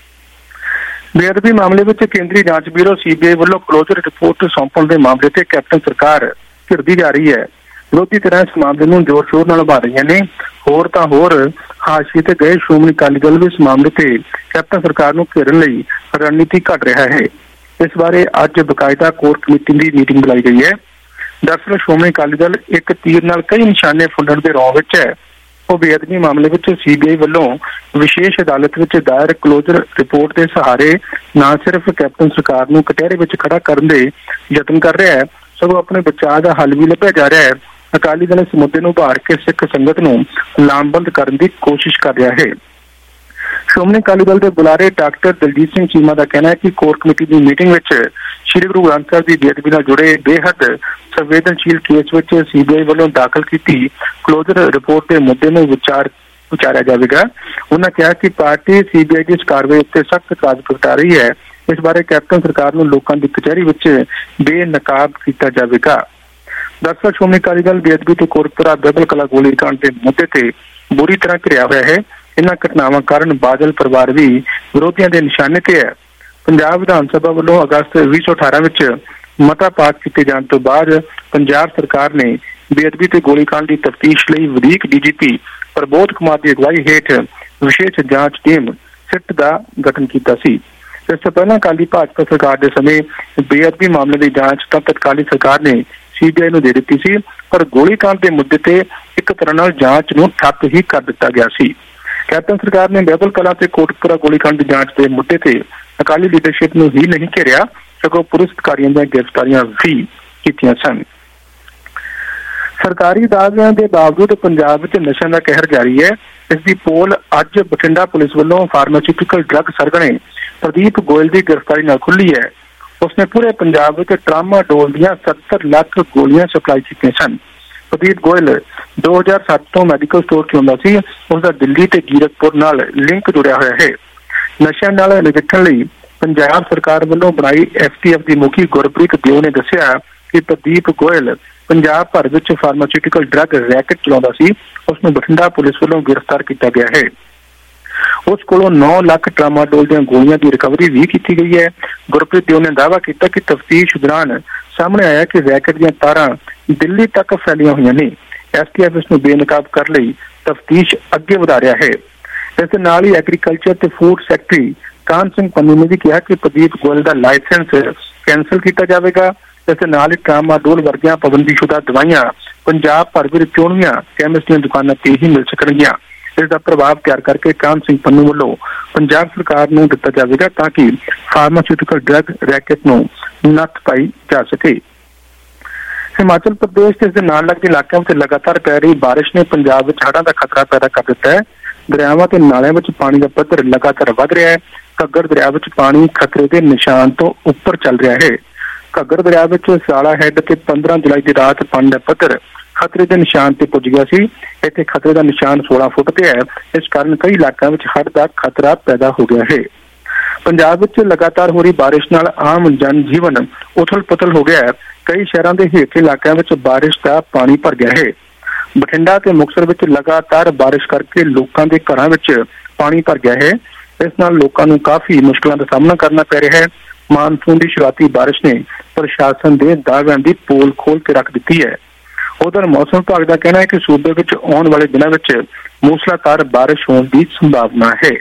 ਬੇਅਦਬੀ ਮਾਮਲੇ ਵਿੱਚ ਕੇਂਦਰੀ ਜਾਂਚ ਬਿਊਰੋ ਸੀ ਬੀ ਆਈ ਵੱਲੋਂ ਕਲੋਜ਼ਰ ਰਿਪੋਰਟ ਸੌਂਪਣ ਦੇ ਮਾਮਲੇ ਤੇ ਕੈਪਟਨ ਸਰਕਾਰ ਘਿਰਦੀ ਜਾ ਰਹੀ ਹੈ। ਵਿਰੋਧੀ ਧਿਰਾਂ ਇਸ ਮਾਮਲੇ ਨੂੰ ਜ਼ੋਰ ਸ਼ੋਰ ਨਾਲ ਉਭਾਰ ਰਹੀਆਂ ਨੇ। ਹੋਰ ਤਾਂ ਹੋਰ ਹਾਸ਼ੀਏ ਤੇ ਗਏ ਸ਼੍ਰੋਮਣੀ ਅਕਾਲੀ ਦਲ ਵੀ ਇਸ ਮਾਮਲੇ ਤੇ ਕੈਪਟਨ ਸਰਕਾਰ ਨੂੰ ਘੇਰਨ ਲਈ ਰਣਨੀਤੀ ਘੜ ਰਿਹਾ ਹੈ। ਇਸ ਬਾਰੇ ਅੱਜ ਬਕਾਇਦਾ ਕੋਰ ਕਮੇਟੀ ਦੀ ਮੀਟਿੰਗ ਬੁਲਾਈ ਗਈ ਹੈ। ਦਰਅਸਲ ਸ਼੍ਰੋਮਣੀ ਅਕਾਲੀ ਦਲ ਇੱਕ ਤੀਰ ਨਾਲ ਕਈ ਨਿਸ਼ਾਨੇ ਫੁੱਲਣ ਦੇ ਰੌਂ ਵਿੱਚ ਹੈ। ਉਹ ਬੇਅਦਬੀ ਮਾਮਲੇ ਵਿੱਚ ਸੀ ਬੀ ਆਈ ਵੱਲੋਂ ਵਿਸ਼ੇਸ਼ ਅਦਾਲਤ ਵਿੱਚ ਦਾਇਰ ਕਲੋਜ਼ਰ ਰਿਪੋਰਟ ਦੇ ਸਹਾਰੇ ਨਾ ਸਿਰਫ ਕੈਪਟਨ ਸਰਕਾਰ ਨੂੰ ਕਟਹਿਰੇ ਵਿੱਚ ਖੜਾ ਕਰਨ ਦੇ ਯਤਨ ਕਰ ਰਿਹਾ ਹੈ, ਸਗੋਂ ਆਪਣੇ ਬਚਾਅ ਦਾ ਹੱਲ ਵੀ ਲੱਭਿਆ ਜਾ ਰਿਹਾ ਹੈ। ਅਕਾਲੀ ਦਲ ਇਸ ਮੁੱਦੇ ਨੂੰ ਉਭਾਰ ਕੇ ਸਿੱਖ ਸੰਗਤ ਨੂੰ ਲਾਮਬੰਦ ਕਰਨ ਦੀ ਕੋਸ਼ਿਸ਼ ਕਰ ਰਿਹਾ ਹੈ। ਸ਼੍ਰੋਮਣੀ ਅਕਾਲੀ ਦਲ ਦੇ ਬੁਲਾਰੇ ਡਾਕਟਰ ਦਲਜੀਤ ਸਿੰਘ ਚੀਮਾ ਦਾ ਕਹਿਣਾ ਹੈ ਕਿ ਕੋਰ ਕਮੇਟੀ ਦੀ ਮੀਟਿੰਗ ਵਿੱਚ ਸ਼੍ਰੀ ਗੁਰੂ ਗ੍ਰੰਥ ਸਾਹਿਬ ਦੀ ਬੇਅਦਬੀ ਨਾਲ ਜੁੜੇ ਬੇਹੱਦ ਸੰਵੇਦਨਸ਼ੀਲ ਕੇਸ ਵਿੱਚ ਸੀਬੀਆਈ ਵੱਲੋਂ ਦਾਖਲ ਕੀਤੀ ਕਲੋਜ਼ਰ ਰਿਪੋਰਟ ਦੇ ਮੁੱਦੇ ਨੂੰ ਵਿਚਾਰ ਵਿਚਾਰਿਆ ਜਾਵੇਗਾ। ਉਹਨਾਂ ਕਿਹਾ ਕਿ ਪਾਰਟੀ ਸੀਬੀਆਈ ਦੀ ਇਸ ਕਾਰਵਾਈ ਉੱਤੇ ਸਖਤ ਕਾਰਜ ਕਰਤਾ ਰਹੀ ਹੈ। ਇਸ ਬਾਰੇ ਕੈਪਟਨ ਸਰਕਾਰ ਨੂੰ ਲੋਕਾਂ ਦੀ ਕਚਹਿਰੀ ਵਿੱਚ ਬੇਨਕਾਬ ਕੀਤਾ ਜਾਵੇਗਾ। ਦਰਅਸਲ ਸ਼੍ਰੋਮਣੀ ਅਕਾਲੀ ਦਲ ਬੇਅਦਬੀ ਤੇ ਕੋਟਕਪੂਰਾ ਬਾਈਬਲ ਕਲਾ ਗੋਲੀਕਾਂਡ ਦੇ ਮੁੱਦੇ ਤੇ ਬੁਰੀ ਤਰ੍ਹਾਂ ਘਿਰਿਆ ਹੋਇਆ ਹੈ। ਇਹਨਾਂ ਘਟਨਾਵਾਂ ਕਾਰਨ ਬਾਦਲ ਪਰਿਵਾਰ ਵੀ ਵਿਰੋਧੀਆਂ ਦੇ ਨਿਸ਼ਾਨੇ ਤੇ ਹੈ। ਪੰਜਾਬ ਵਿਧਾਨ ਸਭਾ ਵੱਲੋਂ ਅਗਸਤ ਵੀਹ ਸੌ ਅਠਾਰਾਂ ਵਿੱਚ ਮਤਾ ਪਾਸ ਕੀਤੇ ਜਾਣ ਤੋਂ ਬਾਅਦ ਪੰਜਾਬ ਸਰਕਾਰ ਨੇ ਬੇਅਦਬੀ ਤੇ ਗੋਲੀਕਾਂਡ ਦੀ ਤਫਤੀਸ਼ ਲਈ ਵਧੀਕ ਡੀਜੀਪੀ ਪ੍ਰਬੋਧ ਕੁਮਾਰ ਦੀ ਅਗਵਾਈ ਹੇਠ ਵਿਸ਼ੇਸ਼ ਜਾਂਚ ਟੀਮ ਸਿੱਟ ਦਾ ਗਠਨ ਕੀਤਾ ਸੀ। ਇਸ ਤੋਂ ਪਹਿਲਾਂ ਅਕਾਲੀ ਭਾਜਪਾ ਸਰਕਾਰ ਦੇ ਸਮੇਂ ਬੇਅਦਬੀ ਮਾਮਲੇ ਦੀ ਜਾਂਚ ਤਾਂ ਤਤਕਾਲੀ ਸਰਕਾਰ ਨੇ ਸੀਬੀਆਈ ਨੂੰ ਦੇ ਦਿੱਤੀ ਸੀ, ਪਰ ਗੋਲੀਕਾਂਡ ਦੇ ਮੁੱਦੇ ਤੇ ਇੱਕ ਤਰ੍ਹਾਂ ਨਾਲ ਜਾਂਚ ਨੂੰ ਠੱਪ ਹੀ ਕਰ ਦਿੱਤਾ ਗਿਆ ਸੀ। ਕੈਪਟਨ ਸਰਕਾਰ ਨੇ ਬਾਈਬਲ ਕਲਾਂ ਤੇ ਕੋਟਕਪੂਰਾ ਗੋਲੀਕਾਂਡ ਦੀ ਜਾਂਚ ਦੇ ਮੁੱਦੇ ਤੇ ਅਕਾਲੀ ਲੀਡਰਸ਼ਿਪ ਨੂੰ ਹੀ ਨਹੀਂ ਘੇਰਿਆ, ਸਗੋਂ ਪੁਲਿਸ ਅਧਿਕਾਰੀਆਂ ਦੀਆਂ ਗ੍ਰਿਫਤਾਰੀਆਂ ਵੀ ਕੀਤੀਆਂ ਸਨ। ਸਰਕਾਰੀ ਦਾਅਵਿਆਂ ਦੇ ਬਾਵਜੂਦ ਪੰਜਾਬ ਵਿੱਚ ਨਸ਼ਿਆਂ ਦਾ ਕਹਿਰ ਜਾਰੀ ਹੈ। ਇਸ ਦੀ ਪੋਲ ਅੱਜ ਬਠਿੰਡਾ ਪੁਲਿਸ ਵੱਲੋਂ ਫਾਰਮਾਸਿਊਟੀਕਲ ਡਰੱਗ ਸਰਗਣੇ ਪ੍ਰਦੀਪ ਗੋਇਲ ਦੀ ਗ੍ਰਿਫਤਾਰੀ ਨਾਲ ਖੁੱਲੀ ਹੈ। ਉਸਨੇ ਪੂਰੇ ਪੰਜਾਬ ਵਿੱਚ ਟਰਾਮਾਡੋਲ ਦੀਆਂ ਸੱਤਰ ਲੱਖ ਗੋਲੀਆਂ ਸਪਲਾਈ ਕੀਤੀਆਂ ਸਨ। ਪ੍ਰਦੀਪ ਗੋਇਲ ਦੋ ਹਜ਼ਾਰ ਸੱਤ ਤੋਂ ਮੈਡੀਕਲ ਸਟੋਰ ਚਲਾਉਂਦਾ ਸੀ। ਉਸਦਾ ਦਿੱਲੀ ਤੇ ਜੀਰਕਪੁਰ ਨਾਲ ਲਿੰਕ ਜੁੜਿਆ ਹੋਇਆ ਹੈ। ਨਸ਼ਿਆਂ ਨਾਲ ਨਜਿੱਠਣ ਲਈ ਪੰਜਾਬ ਸਰਕਾਰ ਵੱਲੋਂ ਬਣਾਈ ਐਫ ਟੀ ਐਫ ਦੀ ਮੁਖੀ ਗੁਰਪ੍ਰੀਤ ਦਿਓ ਨੇ ਦੱਸਿਆ ਕਿ ਪ੍ਰਦੀਪ ਗੋਇਲ ਪੰਜਾਬ ਭਰ ਵਿੱਚ ਫਾਰਮਾਸਿਊਟੀਕਲ ਡਰੱਗ ਰੈਕਟ ਚਲਾਉਂਦਾ ਸੀ। ਉਸ ਨੂੰ ਬਠਿੰਡਾ ਪੁਲਿਸ ਵੱਲੋਂ ਗ੍ਰਿਫਤਾਰ ਕੀਤਾ ਗਿਆ ਹੈ। ਉਸ ਕੋਲੋਂ ਨੌ ਲੱਖ ਟਰਾਮਾਡੋਲ ਦੀਆਂ ਗੋਲੀਆਂ ਦੀ ਰਿਕਵਰੀ ਵੀ ਕੀਤੀ ਗਈ ਹੈ। ਗੁਰਪ੍ਰੀਤ ਦਿਓ ਨੇ ਦਾਅਵਾ ਕੀਤਾ ਕਿ ਤਫਤੀਸ਼ ਦੌਰਾਨ ਸਾਹਮਣੇ ਆਇਆ ਕਿ ਰੈਕਟ ਦੀਆਂ ਤਾਰਾਂ ਦਿੱਲੀ ਤੱਕ ਫੈਲੀਆਂ ਹੋਈਆਂ ਨੇ। ਐਸ ਟੀ ਐਫ ਇਸ ਨੂੰ ਬੇਨਕਾਬ ਕਰਨ ਲਈ ਤਫਤੀਸ਼ ਅੱਗੇ ਵਧਾ ਰਿਹਾ ਹੈ। ਇਸ ਦੇ ਨਾਲ ਹੀ ਐਗਰੀਕਲਚਰ ਤੇ ਫੂਡ ਸੈਕਟਰੀ ਕਾਹਨ ਸਿੰਘ ਪੰਨੂ ਨੇ ਵੀ ਕਿਹਾ ਕਿ ਪ੍ਰਦੀਪ ਗੋਇਲ ਦਾ ਲਾਇਸੈਂਸ ਕੈਂਸਲ ਕੀਤਾ ਜਾਵੇਗਾ। ਇਸ ਦੇ ਨਾਲ ਹੀ ਟਰਾਮਾਡੋਲ ਵਰਗੀਆਂ ਪਾਬੰਦੀਸ਼ੁਦਾ ਦਵਾਈਆਂ ਪੰਜਾਬ ਭਰ ਵਿੱਚ ਚੋਣਵੀਆਂ ਕੈਮਿਸਟ ਦੀਆਂ ਦੁਕਾਨਾਂ ਤੇ ਹੀ ਮਿਲ ਸਕਣਗੀਆਂ। ਇਸ ਦਾ ਪ੍ਰਭਾਵ ਤਿਆਰ ਕਰਕੇ ਕਾਹਨ ਸਿੰਘ ਪੰਨੂ ਵੱਲੋਂ ਪੰਜਾਬ ਸਰਕਾਰ ਨੂੰ ਦਿੱਤਾ ਜਾਵੇਗਾ ਤਾਂ ਕਿ ਫਾਰਮਾਸਿਊਟੀਕਲ ਡਰੱਗ ਰੈਕਟ ਨੂੰ ਨੱਥ ਪਾਈ ਜਾ ਸਕੇ। ਹਿਮਾਚਲ ਪ੍ਰਦੇਸ਼ ਤੇ ਇਸ ਦੇ ਨਾਲ ਲੱਗਦੇ ਇਲਾਕਿਆਂ ਵਿੱਚ ਲਗਾਤਾਰ ਪੈ ਰਹੀ ਬਾਰਿਸ਼ ਨੇ ਪੰਜਾਬ ਵਿੱਚ ਹੜ੍ਹਾਂ ਦਾ ਖਤਰਾ ਪੈਦਾ ਕਰ ਦਿੱਤਾ ਹੈ। ਦਰਿਆਵਾਂ ਤੇ ਨਾਲਿਆਂ ਵਿੱਚ ਪਾਣੀ ਦਾ ਪੱਧਰ ਲਗਾਤਾਰ ਵੱਧ ਰਿਹਾ ਹੈ। ਘੱਗਰ ਦਰਿਆ ਵਿੱਚ ਪਾਣੀ ਖਤਰੇ ਦੇ ਨਿਸ਼ਾਨ ਤੋਂ ਉੱਪਰ ਚੱਲ ਰਿਹਾ ਹੈ। ਘੱਗਰ ਦਰਿਆ ਵਿੱਚ ਸਾਲਾ ਹੈੱਡ ਤੇ ਪੰਦਰਾਂ ਜੁਲਾਈ ਦੀ ਰਾਤ ਪਾਣੀ ਦਾ ਪੱਧਰ ਖਤਰੇ ਦੇ ਨਿਸ਼ਾਨ ਤੇ ਪੁੱਜ ਗਿਆ ਸੀ। ਇੱਥੇ ਖਤਰੇ ਦਾ ਨਿਸ਼ਾਨ ਸੋਲਾਂ ਫੁੱਟ ਤੇ ਹੈ। ਇਸ ਕਾਰਨ ਕਈ ਇਲਾਕਿਆਂ ਵਿੱਚ ਹੜ੍ਹ ਦਾ ਖਤਰਾ ਪੈਦਾ ਹੋ ਗਿਆ ਹੈ। ਪੰਜਾਬ ਵਿੱਚ ਲਗਾਤਾਰ ਹੋ ਰਹੀ ਬਾਰਿਸ਼ ਨਾਲ ਆਮ ਜਨ ਜੀਵਨ ਉਥਲ ਪੁਥਲ ਹੋ ਗਿਆ ਹੈ। ਕਈ ਸ਼ਹਿਰਾਂ ਦੇ ਹੇਠਲੇ ਇਲਾਕਿਆਂ ਵਿੱਚ ਬਾਰਿਸ਼ ਦਾ ਪਾਣੀ ਭਰ ਗਿਆ ਹੈ। ਬਠਿੰਡਾ ਤੇ ਮੁਕਤਸਰ ਵਿੱਚ ਲਗਾਤਾਰ ਬਾਰਿਸ਼ ਕਰਕੇ ਲੋਕਾਂ ਦੇ ਘਰਾਂ ਵਿੱਚ ਪਾਣੀ ਭਰ ਗਿਆ ਹੈ। ਇਸ ਨਾਲ ਲੋਕਾਂ ਨੂੰ ਕਾਫੀ ਮੁਸ਼ਕਲਾਂ ਦਾ ਸਾਹਮਣਾ ਕਰਨਾ ਪੈ ਰਿਹਾ ਹੈ। ਮਾਨਸੂਨ ਦੀ ਸ਼ੁਰੂਆਤੀ ਬਾਰਿਸ਼ ਨੇ ਪ੍ਰਸ਼ਾਸਨ ਦੇ ਦਾਅਵਿਆਂ ਦੀ ਪੋਲ ਖੋਲ ਕੇ ਰੱਖ ਦਿੱਤੀ ਹੈ। ਉਧਰ ਮੌਸਮ ਵਿਭਾਗ ਦਾ ਕਹਿਣਾ ਹੈ ਕਿ ਸੂਬੇ ਵਿੱਚ ਆਉਣ ਵਾਲੇ ਦਿਨਾਂ ਵਿੱਚ ਮੂਸਲਾਧਾਰ ਬਾਰਿਸ਼ ਹੋਣ ਦੀ ਸੰਭਾਵਨਾ ਹੈ।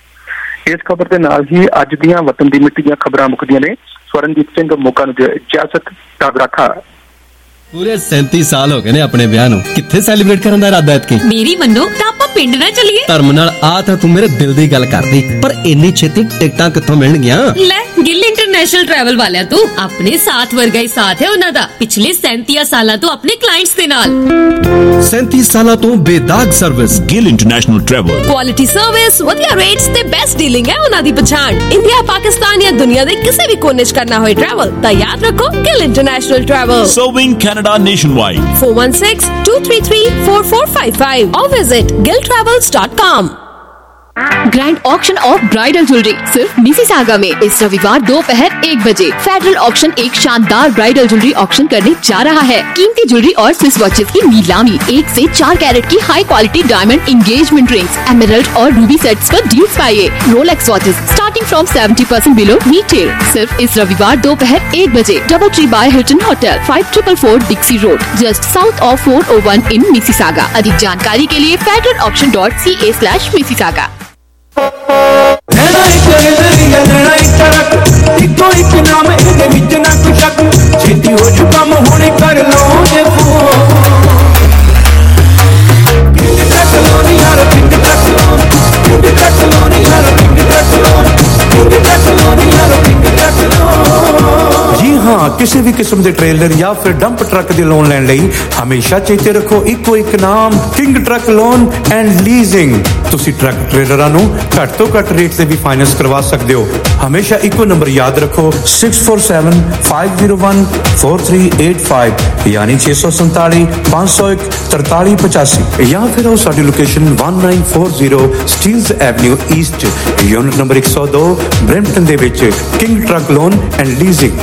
ਇਸ ਖਬਰ ਦੇ ਨਾਲ ਹੀ ਅੱਜ ਦੀਆਂ ਵਤਨ ਦੀ ਮਿੱਟੀ ਦੀਆਂ ਖਬਰਾਂ ਮੁੱਕਦੀਆਂ ਨੇ। ਸਵਰਨਜੀਤ ਸਿੰਘ ਮੋਗਾ ਨੂੰ ਇਜਾਜ਼ਤ ਰੱਬ ਰੱਖਾ। ਪੂਰੇ ਸੈਂਤੀ ਸਾਲ ਹੋ ਗਏ ਨੇ ਆਪਣੇ ਵਿਆਹ ਨੂੰ। ਕਿੱਥੇ ਸੈਲੀਬ੍ਰੇਟ ਕਰਨ ਦਾ ਇਰਾਦਾ ਐਤਕੀ? ਮੇਰੀ ਮੰਨੋ ਤਾਂ ਆਪਾਂ ਪਿੰਡ ਨਾ ਚੱਲੀਏ। ਧਰਮ ਨਾਲ ਆ ਤਾਂ ਤੂੰ ਮੇਰੇ ਦਿਲ ਦੀ ਗੱਲ ਕਰਦੀ, ਪਰ ਇੰਨੀ ਛੇਤੀ ਟਿਕਟਾਂ ਕਿੱਥੋਂ ਮਿਲਣਗੀਆਂ? ਲੈ ਗਿੱਲ ਇੰਟਰਨੈਸ਼ਨਲ ਟਰੈਵਲ ਵਾਲਿਆਂ ਤੋਂ। ਆਪਣੇ ਸਾਥ ਵਰਗਾ ਹੀ ਸਾਥ ਹੈ ਉਹਨਾਂ ਦਾ ਪਿਛਲੇ ਸੈਂਤੀ ਸਾਲਾਂ ਤੋਂ ਆਪਣੇ ਕਲਾਇੰਟਸ ਦੇ ਨਾਲ। ਸੈਂਤੀ ਸਾਲਾਂ ਤੋਂ ਬੇਦਾਗ service. Gill international travel. Quality service, ਵਧੀਆ ਰੇਟਸ ਤੇ ਬੈਸਟ ਡੀਲਿੰਗ ਹੈ ਉਹਨਾਂ ਦੀ ਪਛਾਣ। ਇੰਡੀਆ, ਪਾਕਿਸਤਾਨ ਜਾਂ ਦੁਨੀਆ ਦੇ ਕਿਸੇ ਵੀ ਕੋਨੇ 'ਚ ਕਰਨਾ ਹੋਏ ਟਰੈਵਲ ਤਾਂ ਯਾਦ ਰੱਖੋ Gill international travel. Serving Canada nationwide. four one six, two three three, four four five five or visit gill travels dot com. Grand auction of bridal jewellery सिर्फ मिसिसागा में इस रविवार दोपहर एक बजे फेडरल ऑक्शन एक शानदार ब्राइडल ज्वेलरी ऑक्शन करने जा रहा है। कीमती ज्वेलरी और स्विस वॉचेस की नीलामी, एक से चार कैरेट की high quality diamond engagement rings, emerald और रूबी सेट्स पर डील्स पाइए। Rolex watches starting from seventy percent below retail सिर्फ इस रविवार दोपहर एक बजे Double Tree by Hilton hotel, five triple four Dixie road, just south of four O one in Mississauga. अधिक जानकारी के लिए federal auction dot C A slash Mississauga. ਕਿਸੇ ਵੀ ਕਿਸਮ ਦੇ ਟ੍ਰੇਲਰ ਜਾਂ ਫਿਰ ਡੰਪ ਟਰੱਕ ਦੇ ਲੋਨ ਲੈਣ ਲਈ ਹਮੇਸ਼ਾ ਚੇਤੇ ਰੱਖੋ ਇੱਕੋ ਇੱਕ ਨਾਮ, King truck loan and leasing. ਤੁਸੀਂ ਟਰੱਕ ਟ੍ਰੇਲਰਾਂ ਨੂੰ ਘੱਟ ਤੋਂ ਘੱਟ ਰੇਟ ਤੇ ਵੀ ਫਾਈਨੈਂਸ ਕਰਵਾ ਸਕਦੇ ਹੋ। ਹਮੇਸ਼ਾ ਇੱਕੋ ਨੰਬਰ ਯਾਦ ਰੱਖੋ, six four seven five zero one four three eight five ਯਾਨੀ ਛੇ ਸੌ ਸੰਤਾਲੀ ਪੰਜ ਸੌ ਇੱਕ ਤਰਤਾਲੀ ਪਚਾਸੀ, ਜਾਂ ਫਿਰ ਉਹ ਸਾਡੀ location one nine four zero Steeles avenue east, unit number ਇੱਕ ਸੌ ਦੋ, ਬ੍ਰੈਂਪਟਨ ਦੇ ਵਿੱਚ King truck loan and leasing.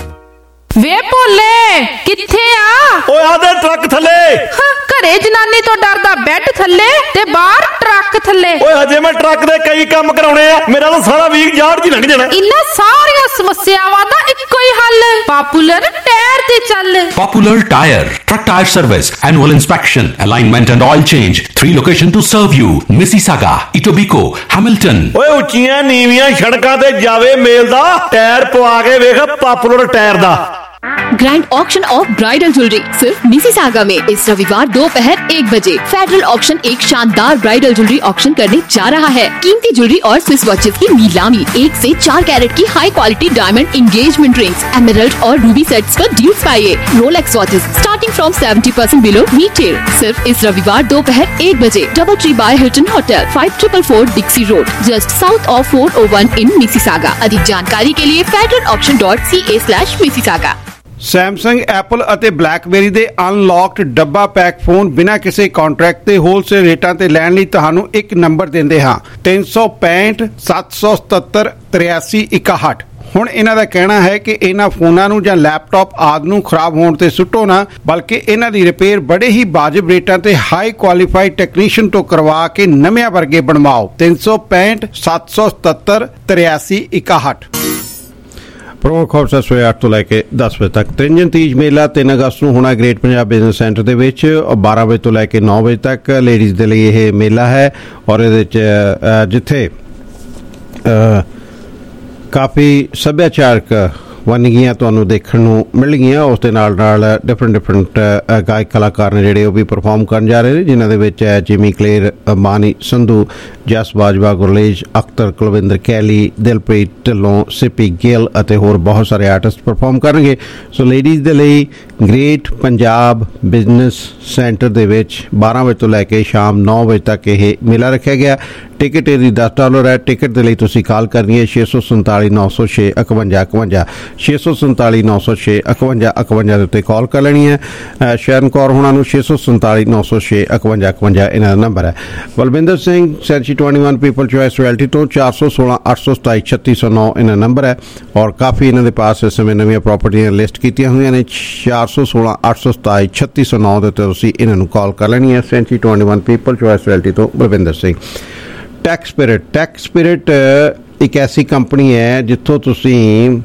ਵੇ ਭੋਲੇ ਕਿੱਥੇ ਆ? ਓਏ ਆਦੇ ਟਰੱਕ ਥੱਲੇ। ਘਰੇ ਜਨਾਨੀ ਤੋਂ ਡਰਦਾ ਬੈੱਡ ਥੱਲੇ ਤੇ ਬਾਹਰ ਟਰੱਕ ਥੱਲੇ। ਓਏ ਹਜੇ ਮੈਂ ਟਰੱਕ ਦੇ ਕਈ ਕੰਮ ਕਰਾਉਣੇ ਆ, ਮੇਰਾ ਤਾਂ ਸਾਰਾ ਵੀਕ ਯਾਰਡ 'ਚ ਲੰਘ ਜਾਣਾ। ਇਨ੍ਹਾਂ ਸਾਰੀਆਂ ਸਮੱਸਿਆਵਾਂ ਦਾ ਇੱਕੋ ਹੀ ਹੱਲ, ਪਾਪੂਲਰ ਟਾਇਰ ਤੇ ਚੱਲ। Popular Tire, truck tire service, annual inspection, alignment and oil change. Three location to serve you: Mississauga, Etobicoke, Hamilton. ਓਏ ਉੱਚੀਆਂ ਨੀਵੀਆਂ ਸੜਕਾਂ ਤੇ ਜਾਵੇ ਮੇਲ ਦਾ, ਟਾਇਰ ਪਵਾ ਕੇ ਵੇਖ ਪਾਪੂਲਰ ਟਾਇਰ ਦਾ। Grand auction of bridal jewellery सिर्फ मिसिसागा में इस रविवार दोपहर एक बजे फेडरल ऑक्शन एक शानदार ब्राइडल ज्वेलरी ऑक्शन करने जा रहा है। कीमती ज्वेलरी और स्विस वॉचेस की नीलामी, एक से चार कैरेट की high quality diamond engagement rings, emerald और रूबी सेट्स पर डील्स पाइए। Rolex watches starting from seventy percent below retail सिर्फ इस रविवार दोपहर एक बजे, Double Tree by Hilton hotel, five triple four Dixie road, just south of four O one in Mississauga. अधिक जानकारी के लिए federal auction dot C A slash Mississauga. Samsung, Apple ਅਤੇ ਬਲੈਕਬੇਰੀ ਦੇ ਅਨਲੌਕਡ ਡੱਬਾ ਪੈਕ ਫੋਨ ਬਿਨਾਂ ਕਿਸੇ ਕੰਟਰੈਕਟ ਤੇ ਹੋਲਸੇਲ ਰੇਟਾਂ ਤੇ ਲੈਣ ਲਈ ਤੁਹਾਨੂੰ ਇੱਕ ਨੰਬਰ ਦਿੰਦੇ ਹਾਂ, ਤਿੰਨ ਸੌ ਪੈਂਹਠ ਸੱਤ ਸੌ ਸਤੱਤਰ ਤਰਿਆਸੀ ਇਕਾਹਠ। ਹੁਣ ਇਹਨਾਂ ਦਾ ਕਹਿਣਾ ਹੈ ਕਿ ਇਹਨਾਂ ਫੋਨਾਂ ਨੂੰ ਜਾਂ ਲੈਪਟਾਪ ਆਦਿ ਨੂੰ ਖਰਾਬ ਹੋਣ ਤੇ ਸੁੱਟੋ ਨਾ, ਬਲਕਿ ਇਹਨਾਂ ਦੀ ਰਿਪੇਅਰ ਬੜੇ ਹੀ ਵਾਜਬ ਰੇਟਾਂ ਤੇ ਹਾਈ ਕੁਆਲੀਫਾਈਡ ਟੈਕਨੀਸ਼ੀਅਨ ਤੋਂ ਕਰਵਾ ਕੇ ਨਵਿਆਂ ਵਰਗੇ ਬਣਵਾਓ। ਤਿੰਨ ਸੌ ਪੈਂਹਠ ਸੱਤ ਸੌ ਸਤੱਤਰ ਤਰਿਆਸੀ ਇਕਾਹਠ। ਪ੍ਰਮੁੱਖ ਖਬਰਾਂ ਸਵੇਰੇ ਅੱਠ ਤੋਂ ਲੈ ਕੇ ਦਸ ਵਜੇ ਤੱਕ। ਤ੍ਰਿੰਜਨ ਤੀਜ ਮੇਲਾ ਤਿੰਨ ਅਗਸਤ ਨੂੰ ਹੋਣਾ ਗ੍ਰੇਟ ਪੰਜਾਬ ਬਿਜ਼ਨਸ ਸੈਂਟਰ ਦੇ ਵਿੱਚ, ਬਾਰਾਂ ਵਜੇ ਤੋਂ ਲੈ ਕੇ ਨੌ ਵਜੇ ਤੱਕ ਲੇਡੀਜ਼ ਦੇ ਲਈ ਇਹ ਮੇਲਾ ਹੈ। ਔਰ ਇਹਦੇ 'ਚ ਜਿੱਥੇ ਕਾਫੀ ਸੱਭਿਆਚਾਰਕ ਵੰਨਗੀਆਂ ਤੁਹਾਨੂੰ ਦੇਖਣ ਨੂੰ ਮਿਲਣਗੀਆਂ, ਉਸ ਦੇ ਨਾਲ ਨਾਲ ਡਿਫਰੈਂਟ ਡਿਫਰੈਂਟ ਗਾਇਕ ਕਲਾਕਾਰ ਨੇ ਜਿਹੜੇ ਉਹ ਵੀ ਪਰਫਾਰਮ ਕਰਨ ਜਾ ਰਹੇ ਨੇ, ਜਿਨ੍ਹਾਂ ਦੇ ਵਿੱਚ ਹੈ ਜਿਮੀ ਕਲੇਰ, ਮਾਨੀ ਸੰਧੂ, ਜਸ ਬਾਜਵਾ, ਗੁਰਲੇਜ ਅਖਤਰ, ਕੁਲਵਿੰਦਰ ਕੈਲੀ, ਦਿਲਪ੍ਰੀਤ ਢਿੱਲੋਂ, ਸਿੱਪੀ ਗਿੱਲ ਅਤੇ ਹੋਰ ਬਹੁਤ ਸਾਰੇ ਆਰਟਿਸਟ ਪਰਫਾਰਮ ਕਰਨਗੇ। ਸੋ ਲੇਡੀਜ਼ ਦੇ ਲਈ ਗ੍ਰੇਟ ਪੰਜਾਬ ਬਿਜ਼ਨਸ ਸੈਂਟਰ ਦੇ ਵਿੱਚ ਬਾਰਾਂ ਵਜੇ ਤੋਂ ਲੈ ਕੇ ਸ਼ਾਮ ਨੌ ਵਜੇ ਤੱਕ ਇਹ ਮੇਲਾ ਰੱਖਿਆ ਗਿਆ। ਟਿਕਟ ਇਹਦੀ ਦਸ ਡਾਲਰ ਹੈ। ਟਿਕਟ ਦੇ ਲਈ ਤੁਸੀਂ ਕਾਲ ਕਰਨੀ ਹੈ ਛੇ ਸੌ ਸੰਤਾਲੀ ਨੌ ਸੌ ਛੇ ਇਕਵੰਜਾ ਇਕਵੰਜਾ, ਛੇ ਸੌ ਸੰਤਾਲੀ ਨੌ ਸੌ ਛੇ ਇਕਵੰਜਾ ਇਕਵੰਜਾ ਦੇ ਉੱਤੇ ਕਾਲ ਕਰ ਲੈਣੀ ਹੈ। ਸ਼ਰਨ ਕੌਰ ਹੋਣਾ ਨੂੰ ਛੇ ਸੌ ਸੰਤਾਲੀ ਨੌ ਸੌ ਛੇ ਇਕਵੰਜਾ ਇਕਵੰਜਾ ਇਹਨਾਂ ਦਾ ਨੰਬਰ ਹੈ। Balwinder Singh Century Twenty One People Choice Realty ਤੋਂ ਚਾਰ ਸੌ ਸੋਲਾਂ ਅੱਠ ਸੌ ਸਤਾਈ ਛੱਤੀ ਸੌ ਨੌ ਇਹਨਾਂ ਨੰਬਰ ਹੈ। ਔਰ ਕਾਫੀ ਇਹਨਾਂ ਦੇ ਪਾਸ ਇਸ ਸਮੇਂ ਨਵੀਆਂ ਪ੍ਰਾਪਰਟੀਆਂ ਲਿਸਟ ਕੀਤੀਆਂ ਹੋਈਆਂ ਨੇ। ਚਾਰ ਸੌ ਸੋਲਾਂ ਅੱਠ ਸੌ ਸਤਾਈ ਛੱਤੀ ਸੌ ਨੌ ਦੇ ਉੱਤੇ ਤੁਸੀਂ ਇਹਨਾਂ ਨੂੰ ਕਾਲ ਕਰ ਲੈਣੀ ਹੈ। Century Twenty One People Choice Realty ਤੋਂ Balwinder Singh. Tech Spirit, Tech Spirit ਇੱਕ ਐਸੀ ਕੰਪਨੀ ਹੈ ਜਿੱਥੋਂ ਤੁਸੀਂ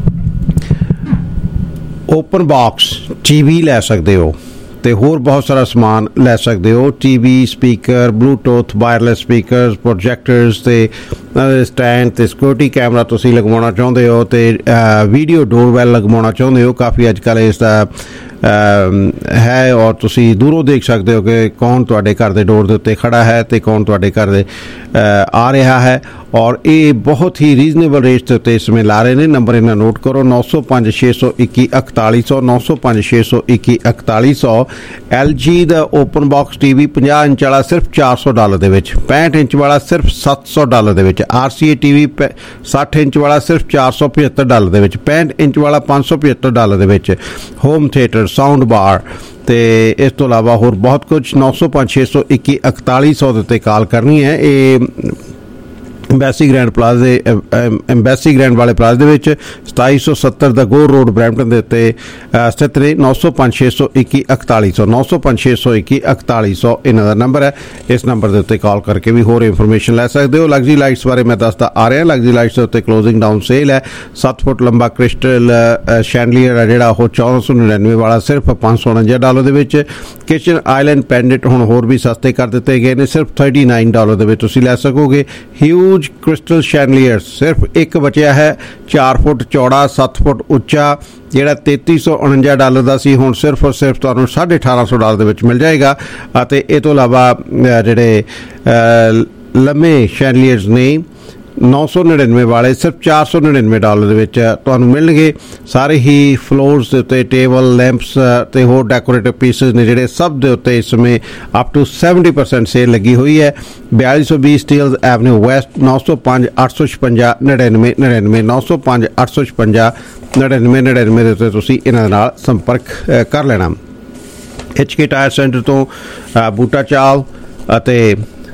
ਓਪਨ ਬਾਕਸ ਟੀ ਵੀ ਲੈ ਸਕਦੇ ਹੋ ਤੇ ਹੋਰ ਬਹੁਤ ਸਾਰਾ ਸਮਾਨ ਲੈ ਸਕਦੇ ਹੋ। T V, speaker, Bluetooth, wireless speakers, projectors ਤੇ ਸਟੈਂਡ ਤੇ ਸਿਕਿਉਰਿਟੀ ਕੈਮਰਾ ਤੁਸੀਂ ਲਗਵਾਉਣਾ ਚਾਹੁੰਦੇ ਹੋ ਤੇ ਵੀਡੀਓ ਡੋਰਵੈਲ ਲਗਵਾਉਣਾ ਚਾਹੁੰਦੇ ਹੋ। ਕਾਫੀ ਅੱਜ ਕੱਲ੍ਹ ਇਸ ਦਾ ਹੈ ਔਰ ਤੁਸੀਂ ਦੂਰੋਂ ਦੇਖ ਸਕਦੇ ਹੋ ਕਿ ਕੌਣ ਤੁਹਾਡੇ ਘਰ ਦੇ ਡੋਰ ਦੇ ਉੱਤੇ ਖੜਾ ਹੈ ਤੇ ਕੌਣ ਤੁਹਾਡੇ ਘਰ ਦੇ ਆ ਰਿਹਾ ਹੈ। ਔਰ ਇਹ ਬਹੁਤ ਹੀ ਰੀਜ਼ਨੇਬਲ ਰੇਟ ਦੇ ਉੱਤੇ ਇਸ ਸਮੇਂ ਲਾ ਰਹੇ ਨੇ। ਨੰਬਰ ਇਹਨਾਂ ਨੋਟ ਕਰੋ, ਨੌ ਸੌ ਪੰਜ ਛੇ ਸੌ ਇੱਕੀ ਇਕਤਾਲੀ ਸੌ, ਨੌ ਸੌ ਪੰਜ ਛੇ ਸੌ ਇੱਕੀ ਇਕਤਾਲੀ ਸੌ। ਐਲ ਜੀ ਦਾ ਓਪਨ ਬਾਕਸ ਟੀ ਵੀ ਪੰਜਾਹ ਇੰਚ ਵਾਲਾ ਸਿਰਫ ਚਾਰ ਸੌ ਡਾਲਰ ਦੇ ਵਿੱਚ, ਪੈਂਹਠ ਇੰਚ ਵਾਲਾ ਸਿਰਫ ਸੱਤ ਸੌ ਡਾਲਰ ਦੇ ਵਿੱਚ, R C A T V ਸੱਠ ਇੰਚ ਵਾਲਾ ਸਿਰਫ ਚਾਰ ਸੌ ਪਝੱਤਰ ਡਾਲਰ ਦੇ ਵਿੱਚ, ਪੈਂਹਠ ਇੰਚ ਵਾਲਾ ਪੰਜ ਸੌ ਪਝੱਤਰ ਡਾਲਰ ਦੇ ਵਿੱਚ, ਹੋਮ ਥੀਏਟਰ, ਸਾਊਂਡ ਬਾਰ ਤੇ ਇਸ ਤੋਂ ਇਲਾਵਾ ਹੋਰ ਬਹੁਤ ਕੁਝ। ਨੌ ਸੌ ਪੰਜ ਛੇ ਸੌ ਇੱਕੀ ਇਕਤਾਲੀ ਸੌ ਦੇ ਉੱਤੇ ਕਾਲ ਕਰਨੀ ਹੈ। ਇਹ ਐਮਬੈਸੀ ਗ੍ਰੈਂਡ ਪਲਾਜ਼ਾ ਦੇ ਐਮਬੈਸੀ ਗ੍ਰੈਂਡ ਵਾਲੇ ਪਲਾਜ਼ਾ ਦੇ ਵਿੱਚ ਸਤਾਈ ਸੌ ਸੱਤਰ ਦਾ ਗੋ ਰੋਡ ਬਰੈਂਪਟਨ ਦੇ ਉੱਤੇ ਸਥਿਤ ਨੇ। ਨੌ ਸੌ ਪੰਜ ਛੇ ਸੌ ਇੱਕੀ ਇਕਤਾਲੀ ਸੌ, ਨੌ ਸੌ ਪੰਜ ਛੇ ਸੌ ਇੱਕੀ ਇਕਤਾਲੀ ਸੌ ਇਹਨਾਂ ਦਾ ਨੰਬਰ ਹੈ। ਇਸ ਨੰਬਰ ਦੇ ਉੱਤੇ ਕਾਲ ਕਰਕੇ ਵੀ ਹੋਰ ਇਨਫੋਰਮੇਸ਼ਨ ਲੈ ਸਕਦੇ ਹੋ। ਲਗਜ਼ਰੀ ਲਾਈਟਸ ਬਾਰੇ ਮੈਂ ਦੱਸਦਾ ਆ ਰਿਹਾ। ਲਗਜ਼ਰੀ ਲਾਈਟਸ ਦੇ ਉੱਤੇ ਕਲੋਜ਼ਿੰਗ ਡਾਊਨ ਸੇਲ ਹੈ। ਸੱਤ ਫੁੱਟ ਲੰਬਾ ਕ੍ਰਿਸਟਲ ਸ਼ੈਂਡਲੀਅਰ ਹੈ ਜਿਹੜਾ ਉਹ ਚੌਦਾਂ ਸੌ ਨੜਿਨਵੇਂ ਵਾਲਾ ਸਿਰਫ ਪੰਜ ਸੌ ਉਣੰਜਾ ਡਾਲਰ ਦੇ ਵਿੱਚ। ਕਿਚਨ ਆਈਲੈਂਡ ਪੈਂਡੈਂਟ ਹੁਣ ਹੋਰ ਵੀ ਸਸਤੇ ਕਰ ਦਿੱਤੇ ਗਏ ਨੇ, ਸਿਰਫ ਥਰਟੀ ਨਾਈਨ ਡਾਲਰ ਦੇ ਵਿੱਚ ਤੁਸੀਂ ਲੈ ਸਕੋਗੇ। ਹਿਊਜ ਕ੍ਰਿਸਟਲ ਸ਼ੈਂਡਲੀਅਰ ਸਿਰਫ ਇੱਕ ਬਚਿਆ ਹੈ, ਚਾਰ ਫੁੱਟ ਚੌੜਾ, ਸੱਤ ਫੁੱਟ ਉੱਚਾ, ਜਿਹੜਾ ਤੇਤੀ ਸੌ ਉਣੰਜਾ ਡਾਲਰ ਦਾ ਸੀ ਹੁਣ ਸਿਰਫ ਔਰ ਸਿਰਫ ਤੁਹਾਨੂੰ ਸਾਢੇ ਅਠਾਰਾਂ ਸੌ ਡਾਲਰ ਦੇ ਵਿੱਚ ਮਿਲ ਜਾਏਗਾ। ਅਤੇ ਇਹ ਤੋਂ ਇਲਾਵਾ ਜਿਹੜੇ ਲੰਮੇ ਸ਼ੈਂਡਲੀਅਰਸ ਨੇ ਨੌ ਸੌ ਨੜਿਨਵੇਂ ਵਾਲੇ ਸਿਰਫ ਚਾਰ ਸੌ ਨੜਿਨਵੇਂ ਡਾਲਰ ਦੇ ਵਿੱਚ ਤੁਹਾਨੂੰ ਮਿਲਣਗੇ। ਸਾਰੇ ਹੀ ਫਲੋਰਸ ਦੇ ਉੱਤੇ ਟੇਬਲ ਲੈਂਪਸ ਤੇ ਹੋਰ ਡੈਕੋਰੇਟਿਵ ਪੀਸਿਸ ਨੇ ਜਿਹੜੇ ਸਭ ਦੇ ਉੱਤੇ ਇਸ ਸਮੇਂ up to seventy percent sale ਲੱਗੀ ਹੋਈ ਹੈ। ਬਿਆਲੀ ਸੌ ਵੀਹ ਸਟੀਲਜ਼ ਐਵਨਿਊ ਵੈਸਟ, ਨੌ ਸੌ ਪੰਜ ਅੱਠ ਸੌ ਛਪੰਜਾ ਨੜਿਨਵੇਂ ਨੜਿਨਵੇਂ ਨੌ ਸੌ ਪੰਜ ਅੱਠ ਸੌ ਛਪੰਜਾ ਨੜਿਨਵੇਂ ਨੜਿਨਵੇਂ ਦੇ ਉੱਤੇ ਤੁਸੀਂ ਇਹਨਾਂ ਦੇ ਨਾਲ ਸੰਪਰਕ ਕਰ ਲੈਣਾ। ਐਚ ਕੇ ਟਾਇਰ ਸੈਂਟਰ ਤੋਂ ਬੂਟਾ ਚਾਲ ਅਤੇ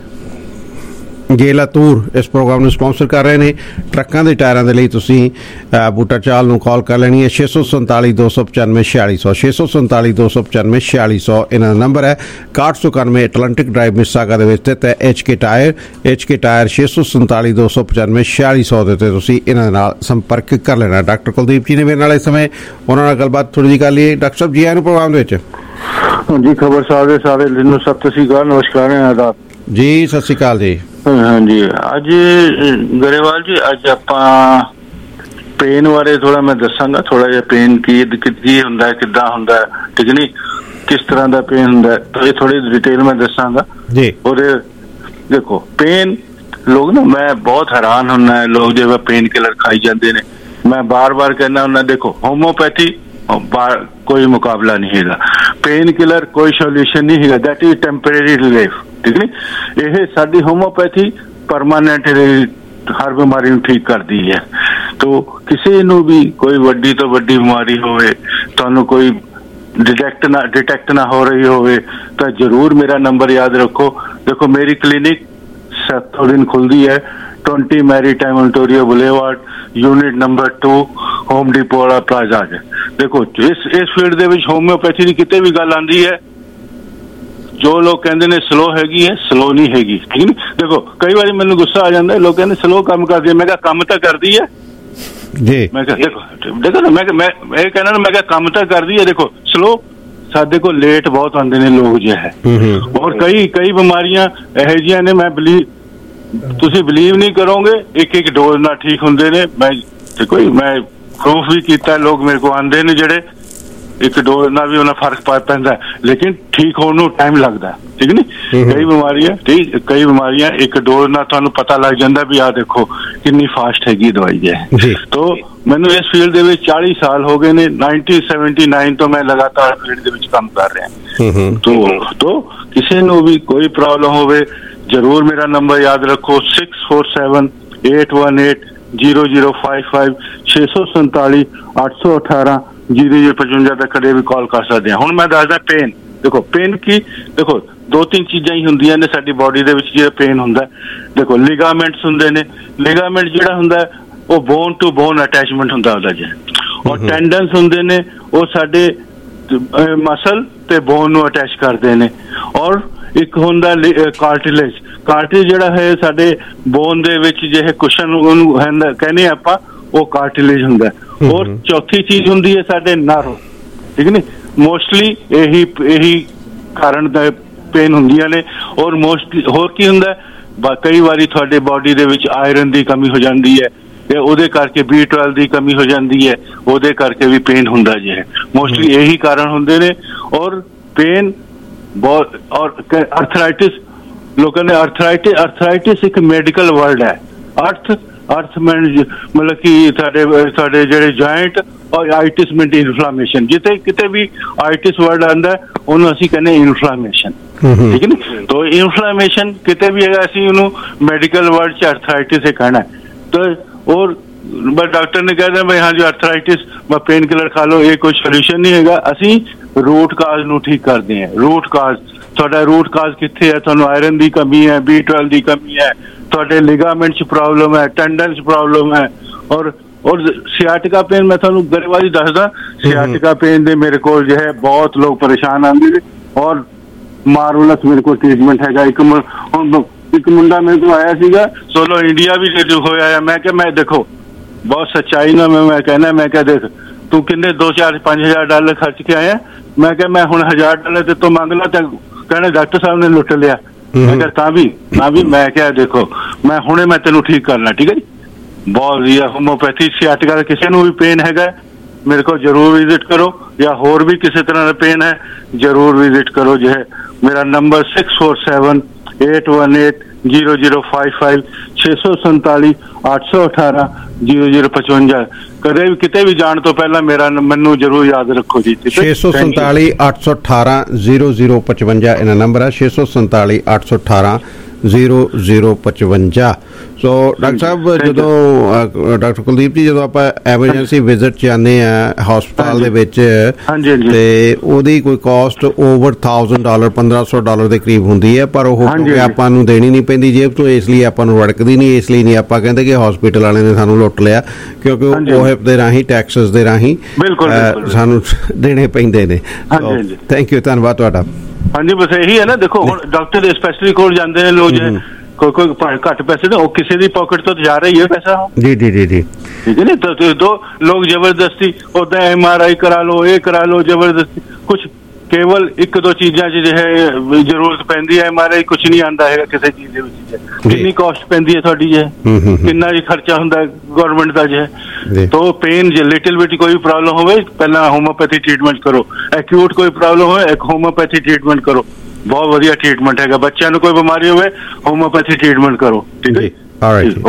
ਗੇਲਾ ਤੂਰ ਇਸ ਪ੍ਰੋਗਰਾਮ ਨੂੰ ਸਪਾਂਸਰ ਕਰ ਰਹੇ ਨੇ। ਟਰੱਕਾਂ ਦੇ ਟਾਇਰਾਂ ਦੇ ਲਈ ਤੁਸੀਂ ਬੂਟਾ ਚਾਲ ਨੂੰ ਕਾਲ ਕਰ ਲੈਣੀ ਹੈ ਛੇ ਸੌ ਸੰਤਾਲੀ ਦੋ ਸੌ ਪਚਾਨਵੇਂ ਛਿਆਲੀ ਸੌ ਛੇ ਸੌ ਸੰਤਾਲੀ ਦੋ ਸੌ ਪਚਾਨਵੇਂ ਛਿਆਲੀ ਸੌ ਇਹਨਾਂ ਦਾ ਨੰਬਰ ਹੈ। ਇਕਾਹਠ ਸੌ ਇਕਾਨਵੇਂ ਅਟਲਾਂਟਿਕ ਡਰਾਈਵ ਮਿਸਾਗਾ ਦੇ ਵਿੱਚ ਸਥਿਤ ਹੈ H K tyre. H K tyre ਛੇ ਸੌ ਸੰਤਾਲੀ ਦੋ ਸੌ ਪਚਾਨਵੇਂ ਛਿਆਲੀ ਸੌ ਦੇ ਉੱਤੇ ਤੁਸੀਂ ਇਹਨਾਂ ਦੇ ਨਾਲ ਸੰਪਰਕ ਕਰ ਲੈਣਾ। ਡਾਕਟਰ ਕੁਲਦੀਪ ਜੀ ਨੇ ਮੇਰੇ ਨਾਲ ਇਸ ਸਮੇਂ ਉਹਨਾਂ ਨਾਲ ਗੱਲਬਾਤ ਥੋੜ੍ਹੀ ਜਿਹੀ ਕਰ ਲਈਏ। ਡਾਕਟਰ ਸਾਹਿਬ ਜੀ ਆਇਆਂ ਨੂੰ ਪ੍ਰੋਗਰਾਮ ਦੇ ਵਿੱਚ। ਹਾਂਜੀ, ਖਬਰ ਸਾਹਿਬ ਦੇ ਸਾਰੇ ਨੂੰ ਸਤਿ ਸ਼੍ਰੀ ਅਕਾਲ, ਨਮਸਕਾਰ ਆਦਾਬ ਜੀ। ਸਤਿ ਸ਼੍ਰੀ ਅਕਾਲ ਜੀ। ਹਾਂਜੀ, ਅੱਜ ਗਰੇਵਾਲ ਜੀ ਅੱਜ ਆਪਾਂ ਪੇਨ ਬਾਰੇ ਥੋੜਾ ਮੈਂ ਦੱਸਾਂਗਾ। ਥੋੜਾ ਜਿਹਾ ਪੇਨ ਕੀ ਕੀ ਹੁੰਦਾ, ਕਿੱਦਾਂ ਹੁੰਦਾ, ਠੀਕ ਨਹੀਂ, ਕਿਸ ਤਰ੍ਹਾਂ ਦਾ ਪੇਨ ਹੁੰਦਾ, ਇਹ ਥੋੜੀ ਡਿਟੇਲ ਮੈਂ ਦੱਸਾਂਗਾ ਜੀ। ਔਰ ਦੇਖੋ ਪੇਨ ਲੋਕ ਨਾ, ਮੈਂ ਬਹੁਤ ਹੈਰਾਨ ਹੁੰਦਾ ਹੈ ਲੋਕ ਜਿਵੇਂ ਪੇਨ ਕਿਲਰ ਖਾਈ ਜਾਂਦੇ ਨੇ। ਮੈਂ ਬਾਰ ਬਾਰ ਕਹਿਣਾ ਹੁੰਦਾ, ਦੇਖੋ ਹੋਮੋਪੈਥੀ ਕੋਈ ਮੁਕਾਬਲਾ ਨਹੀਂ ਹੈਗਾ, ਪੇਨ ਕਿਲਰ ਕੋਈ ਸੋਲਿਊਸ਼ਨ ਨਹੀਂ ਹੈਗਾ, ਦੈਟ ਇਜ਼ ਟੈਂਪਰੇਰੀ ਰਿਲੀਫ, ਠੀਕ ਨਹੀਂ। ਇਹ ਸਾਡੀ ਹੋਮੋਪੈਥੀ ਪਰਮਾਨੈਂਟ ਹਰ ਬਿਮਾਰੀ ਨੂੰ ਠੀਕ ਕਰਦੀ ਹੈ। ਤੋ ਕਿਸੇ ਨੂੰ ਵੀ ਕੋਈ ਵੱਡੀ ਤੋਂ ਵੱਡੀ ਬਿਮਾਰੀ ਹੋਵੇ, ਤੁਹਾਨੂੰ ਕੋਈ ਡਿਟੈਕਟ ਨਾ ਡਿਟੈਕਟ ਨਾ ਹੋ ਰਹੀ ਹੋਵੇ ਤਾਂ ਜ਼ਰੂਰ ਮੇਰਾ ਨੰਬਰ ਯਾਦ ਰੱਖੋ। ਦੇਖੋ ਮੇਰੀ ਕਲੀਨਿਕ ਸੱਤੋਂ ਦਿਨ ਖੁੱਲਦੀ ਹੈ, twenty Maritime Ontario boulevard, unit number two, Home Depot वाला प्लाजा। देखो इस इस फील्ड ਦੇ ਵਿੱਚ ਹੋਮਿਓਪੈਥੀ ਦੀ ਕਿਤੇ ਵੀ ਗੱਲ ਆਂਦੀ ਹੈ, ਜੋ ਲੋਕ ਕਹਿੰਦੇ ਨੇ ਸਲੋ ਹੈਗੀ ਹੈ, ਸਲੋ ਨਹੀਂ ਹੈਗੀ, ਠੀਕ ਨਹੀਂ। ਦੇਖੋ ਕਈ ਵਾਰੀ ਮੈਨੂੰ ਗੁੱਸਾ ਆ ਜਾਂਦਾ, ਲੋਕ ਕਹਿੰਦੇ ਸਲੋ ਕੰਮ ਕਰਦੀ ਹੈ, ਮੈਂ ਕਿਹਾ ਕੰਮ ਤਾਂ ਕਰਦੀ ਹੈ ਜੀ। ਮੈਂ ਕਿਹਾ ਦੇਖੋ ਦੇਖੋ ਨਾ, ਮੈਂ ਮੈਂ ਇਹ ਕਹਿਣਾ ਨਾ, ਮੈਂ ਕਿਹਾ ਕੰਮ ਤਾਂ ਕਰਦੀ ਹੈ। ਦੇਖੋ ਸਲੋ ਸਾਡੇ ਕੋਲ ਲੇਟ ਬਹੁਤ ਆਉਂਦੇ ਨੇ ਲੋਕ ਜੇ ਹੈ, ਔਰ ਕਈ ਕਈ ਬਿਮਾਰੀਆਂ ਇਹੋ ਜਿਹੀਆਂ ਨੇ, ਮੈਂ ਬਲੀਵ ਤੁਸੀਂ ਬਿਲੀਵ ਨਹੀਂ ਕਰੋਗੇ, ਇੱਕ ਇੱਕ ਡੋਜ਼ ਨਾਲ ਠੀਕ ਹੁੰਦੇ ਨੇ। ਮੈਂ ਦੇਖੋ ਮੈਂ ਪ੍ਰੂਫ ਵੀ ਕੀਤਾ, ਲੋਕ ਮੇਰੇ ਕੋਲ ਆਉਂਦੇ ਨੇ ਜਿਹੜੇ ਇੱਕ ਡੋਜ਼ ਨਾਲ ਵੀ ਉਹਨਾਂ ਫਰਕ ਪਾ ਪੈਂਦਾ, ਲੇਕਿਨ ਠੀਕ ਹੋਣ ਨੂੰ ਟਾਈਮ ਲੱਗਦਾ, ਠੀਕ ਨਹੀਂ। ਕਈ ਬਿਮਾਰੀਆਂ ਠੀਕ ਕਈ ਬਿਮਾਰੀਆਂ ਇੱਕ ਡੋਜ਼ ਨਾਲ ਤੁਹਾਨੂੰ ਪਤਾ ਲੱਗ ਜਾਂਦਾ ਵੀ ਆਹ ਦੇਖੋ ਕਿੰਨੀ ਫਾਸਟ ਹੈਗੀ ਦਵਾਈ ਜੇ। ਤੋ ਮੈਨੂੰ ਇਸ ਫੀਲਡ ਦੇ ਵਿੱਚ ਚਾਲੀ ਸਾਲ ਹੋ ਗਏ ਨੇ, ਨਾਈਨਟੀਨ ਸੈਵਨਟੀ ਨਾਈਨ ਤੋਂ ਮੈਂ ਲਗਾਤਾਰ ਫੀਲਡ ਦੇ ਵਿੱਚ ਕੰਮ ਕਰ ਰਿਹਾ। ਤੋ ਤੋ ਕਿਸੇ ਨੂੰ ਵੀ ਕੋਈ ਪ੍ਰੋਬਲਮ ਹੋਵੇ जरूर मेरा नंबर याद रखो, six four seven eight one eight zero zero five five छे सौ संताली अठ सौ अठारह जीरो जीरो पचवंजा तक कदे भी कॉल कर सकते हैं। हुण मैं दसदा पेन। देखो पेन की देखो दो तीन चीज़ां ही हुंदियां ने साडी बॉडी दे विच जिहड़ा पेन हुंदा। देखो लिगामेंट्स हुंदे ने, लिगामेंट जिहड़ा हुंदा वो बोन टू बोन अटैचमेंट हुंदा उहदा जे, और टेंडन्स हुंदे ने वो साडे मसल ते बोन नूं अटैच करदे ने। और ਇੱਕ ਹੁੰਦਾ ਕਾਰਟਿਲੇਜ, ਕਾਰਟਿਲੇਜ ਜਿਹੜਾ ਹੈ ਸਾਡੇ ਬੋਨ ਦੇ ਵਿੱਚ ਜਿਹੇ ਕੁਸ਼ਨ ਉਹਨੂੰ ਹੁੰਦਾ ਕਹਿੰਦੇ ਆਪਾਂ, ਉਹ ਕਾਰਟਿਲੇਜ ਹੁੰਦਾ। ਔਰ ਚੌਥੀ ਚੀਜ਼ ਹੁੰਦੀ ਹੈ ਸਾਡੇ ਨਰਵ, ਠੀਕ ਨੀ। ਮੋਸਟਲੀ ਇਹੀ ਇਹੀ ਕਾਰਨ ਦਾ ਪੇਨ ਹੁੰਦੀਆਂ ਨੇ। ਔਰ ਮੋਸਟਲੀ ਹੋਰ ਕੀ ਹੁੰਦਾ, ਕਈ ਵਾਰੀ ਤੁਹਾਡੇ ਬੋਡੀ ਦੇ ਵਿੱਚ ਆਇਰਨ ਦੀ ਕਮੀ ਹੋ ਜਾਂਦੀ ਹੈ ਤੇ ਉਹਦੇ ਕਰਕੇ ਬੀ ਟਵੈਲਵ ਦੀ ਕਮੀ ਹੋ ਜਾਂਦੀ ਹੈ, ਉਹਦੇ ਕਰਕੇ ਵੀ ਪੇਨ ਹੁੰਦਾ ਜੇ। ਮੋਸਟਲੀ ਇਹੀ ਕਾਰਨ ਹੁੰਦੇ ਨੇ। ਔਰ ਪੇਨ ਬਹੁਤ, ਔਰ ਅਰਥਰਾਈਟਿਸ, ਲੋਕਾਂ ਨੇ ਅਰਥਰਾਈਟਿਸ ਅਰਥਰਾਈਟਿਸ ਇੱਕ ਮੈਡੀਕਲ ਵਰਡ ਹੈ। ਅਰਥ ਅਰਥ ਮਤਲਬ ਕਿ ਸਾਡੇ ਸਾਡੇ ਜਿਹੜੇ ਜੁਆਇੰਟ, ਔਰ ਆਈਟਿਸ ਮੀਨਸ ਇਨਫਲਾਮੇਸ਼ਨ। ਜਿੱਥੇ ਕਿਤੇ ਵੀ ਆਈਟਿਸ ਵਰਡ ਆਉਂਦਾ ਉਹਨੂੰ ਅਸੀਂ ਕਹਿੰਦੇ ਇਨਫਲਾਮੇਸ਼ਨ, ਠੀਕ ਹੈ ਨਾ। ਤਾਂ ਇਨਫਲਾਮੇਸ਼ਨ ਕਿਤੇ ਵੀ ਹੈਗਾ, ਅਸੀਂ ਉਹਨੂੰ ਮੈਡੀਕਲ ਵਰਡ 'ਚ ਅਰਥਰਾਈਟਿਸ ਹੀ ਕਹਿਣਾ। ਤਾਂ ਔਰ ਬਸ ਡਾਕਟਰ ਨੇ ਕਹਿ ਦਿਆ ਬਈ ਹਾਂ ਜੀ ਅਰਥਰਾਈਟਿਸ ਮੈਂ ਪੇਨ ਕਿਲਰ ਖਾ ਲਓ, ਇਹ ਕੋਈ ਸੋਲਿਊਸ਼ਨ ਨਹੀਂ ਹੈਗਾ। ਅਸੀਂ ਰੂਟ ਕਾਜ਼ ਨੂੰ ਠੀਕ ਕਰਦੇ ਹਾਂ। ਰੂਟ ਕਾਜ਼, ਤੁਹਾਡਾ ਰੂਟ ਕਾਜ਼ ਕਿੱਥੇ ਹੈ? ਤੁਹਾਨੂੰ ਆਇਰਨ ਦੀ ਕਮੀ ਹੈ, ਬੀ ਟਵੈਲਵ ਦੀ ਕਮੀ ਹੈ, ਤੁਹਾਡੇ ਲਿਗਾਮੈਂਟ 'ਚ ਪ੍ਰੋਬਲਮ ਹੈ, ਟੈਂਡਨ 'ਚ ਪ੍ਰੋਬਲਮ ਹੈ। ਔਰ ਔਰ ਸਿਆਟਿਕਾ ਪੇਨ ਮੈਂ ਤੁਹਾਨੂੰ ਗਰੇਵਾਲੀ ਦੱਸਦਾ, ਸਿਆਟਿਕਾ ਪੇਨ ਦੇ ਮੇਰੇ ਕੋਲ ਜੋ ਹੈ ਬਹੁਤ ਲੋਕ ਪਰੇਸ਼ਾਨ ਆਉਂਦੇ ਨੇ, ਔਰ ਮਾਰਵਲਸ ਮੇਰੇ ਕੋਲ ਟ੍ਰੀਟਮੈਂਟ ਹੈਗਾ। ਇੱਕ ਹੁਣ ਇੱਕ ਮੁੰਡਾ ਮੇਰੇ ਕੋਲ ਆਇਆ ਸੀਗਾ, ਸੋਲੋ ਇੰਡੀਆ ਵੀ ਹੋਇਆ। ਮੈਂ ਕਿਹਾ ਮੈਂ ਦੇਖੋ ਬਹੁਤ ਸੱਚਾਈ ਨਾਲ ਮੈਂ ਮੈਂ ਕਹਿਣਾ, ਮੈਂ ਕਿਹਾ ਦੇਖ ਤੂੰ ਕਿੰਨੇ ਦੋ ਚਾਰ ਪੰਜ ਹਜ਼ਾਰ ਡਾਲਰ ਖਰਚ ਕੇ ਆਇਆ। ਮੈਂ ਕਿਹਾ ਮੈਂ ਹੁਣ ਹਜ਼ਾਰ ਡਾਲਰ ਤੇ ਤੋਂ ਮੰਗ ਲਾ ਤਾਂ ਕਹਿੰਦੇ ਡਾਕਟਰ ਸਾਹਿਬ ਨੇ ਲੁੱਟ ਲਿਆ। ਮੈਂ ਕਿਹਾ ਤਾਂ ਵੀ ਤਾਂ ਵੀ ਮੈਂ ਕਿਹਾ ਦੇਖੋ ਮੈਂ ਹੁਣੇ ਮੈਂ ਤੈਨੂੰ ਠੀਕ ਕਰਨਾ, ਠੀਕ ਹੈ ਜੀ। ਬਹੁਤ ਵਧੀਆ ਹੋਮੋਪੈਥੀ ਸਿਆਟਿਕਾ ਦਾ ਕਿਸੇ ਨੂੰ ਵੀ ਪੇਨ ਹੈਗਾ ਮੇਰੇ ਕੋਲ ਜ਼ਰੂਰ ਵਿਜ਼ਿਟ ਕਰੋ, ਜਾਂ ਹੋਰ ਵੀ ਕਿਸੇ ਤਰ੍ਹਾਂ ਦਾ ਪੇਨ ਹੈ ਜ਼ਰੂਰ ਵਿਜ਼ਿਟ ਕਰੋ। ਜੋ ਹੈ ਮੇਰਾ number six four seven eight one eight zero zero five five ਛੇ ਸੌ ਸੰਤਾਲੀ ਅੱਠ ਸੌ ਅਠਾਰਾਂ ਜ਼ੀਰੋ ਜ਼ੀਰੋ ਪਚਵੰਜਾ। ਕਦੇ ਵੀ ਕਿਤੇ ਵੀ ਜਾਣ ਤੋਂ ਪਹਿਲਾਂ ਮੇਰਾ ਮੈਨੂੰ ਜ਼ਰੂਰ ਯਾਦ ਰੱਖੋ ਜੀ। ਛੇ ਸੌ ਸੰਤਾਲੀ ਅੱਠ ਸੌ ਅਠਾਰਾਂ ਜ਼ੀਰੋ ਜ਼ੀਰੋ ਪਚਵੰਜਾ ਇਹਨਾਂ ਨੰਬਰ ਹੈ, ਛੇ ਸੌ ਸੰਤਾਲੀ ਅੱਠ ਸੌ ਅਠਾਰਾਂ ਜ਼ੀਰੋ ਜ਼ੀਰੋ ਪਚਵੰਜਾ। ਸੋ ਡਾਕਟਰ ਸਾਹਿਬ, ਜਦੋਂ ਡਾਕਟਰ ਕੁਲਦੀਪ ਜੀ, ਜਦੋਂ ਆਪਾਂ ਐਮਰਜੈਂਸੀ ਵਿਜ਼ਿਟ ਜਾਂਦੇ ਆ ਹਸਪਤਾਲ ਦੇ ਵਿੱਚ ਤੇ ਉਹਦੀ ਕੋਈ ਕਾਸਟ ਓਵਰ ਥਾਊਜ਼ੈਂਡ ਡਾਲਰ ਪੰਦਰਾਂ ਸੌ ਡਾਲਰ ਦੇ ਕਰੀਬ ਹੁੰਦੀ ਹੈ, ਪਰ ਉਹ ਆਪਾਂ ਨੂੰ ਦੇਣੀ ਨਹੀਂ ਪੈਂਦੀ ਜੇਬ ਤੋਂ, ਇਸ ਲਈ ਆਪਾਂ ਨੂੰ ਰੜਕਦੀ ਨਹੀਂ। ਇਸ ਲਈ ਨਹੀਂ ਆਪਾਂ ਕਹਿੰਦੇ ਕਿ ਹਸਪੀਟਲ ਵਾਲਿਆਂ ਨੇ ਸਾਨੂੰ ਲੁੱਟ ਲਿਆ, ਕਿਉਂਕਿ ਉਹ ਓਹੈਪ ਦੇ ਰਾਹੀਂ, ਟੈਕਸਸ ਦੇ ਰਾਹੀਂ ਸਾਨੂੰ ਦੇਣੇ ਪੈਂਦੇ ਨੇ। ਥੈਂਕ ਯੂ, ਧੰਨਵਾਦ ਤੁਹਾਡਾ। ਹਾਂਜੀ, ਬਸ ਇਹੀ ਹੈ ਨਾ, ਦੇਖੋ ਹੁਣ ਡਾਕਟਰ ਦੇ ਸਪੈਸ਼ਲਿਸਟ ਕੋਲ ਜਾਂਦੇ ਨੇ ਲੋਕ, ਜੇ ਕੋਈ ਕੋਈ ਘੱਟ ਪੈਸੇ ਨੇ, ਉਹ ਕਿਸੇ ਦੀ ਪਾਕਟ ਤੋਂ ਜਾ ਰਹੀ ਹੈ ਪੈਸਾ। ਜੀ ਜੀ ਜੀ ਜੀ ਠੀਕ ਹੈ ਨਾ। तो दो लोग जबरदस्ती होता है एम आर आई करा लो, ये करा लो, जबरदस्ती कुछ केवल एक दो चीज़ां जो है जरूरत पैंदी है, एम आर आई कुछ नहीं आंदा है किसी चीज़ दे विच, कितनी कॉस्ट पैंदी है थोड़ी जे, कितना जी खर्चा हुंदा है गवर्नमेंट दा जे। तो पेन जे लिटिल बिट कोई प्रॉब्लम होवे पहला होम्योपैथी ट्रीटमेंट करो, एक्यूट कोई प्रॉब्लम होवे एक होम्योपैथी ट्रीटमेंट करो, बहुत वधिया ट्रीटमेंट है। बच्चों को कोई बीमारी होवे होम्योपैथी ट्रीटमेंट करो, ठीक है।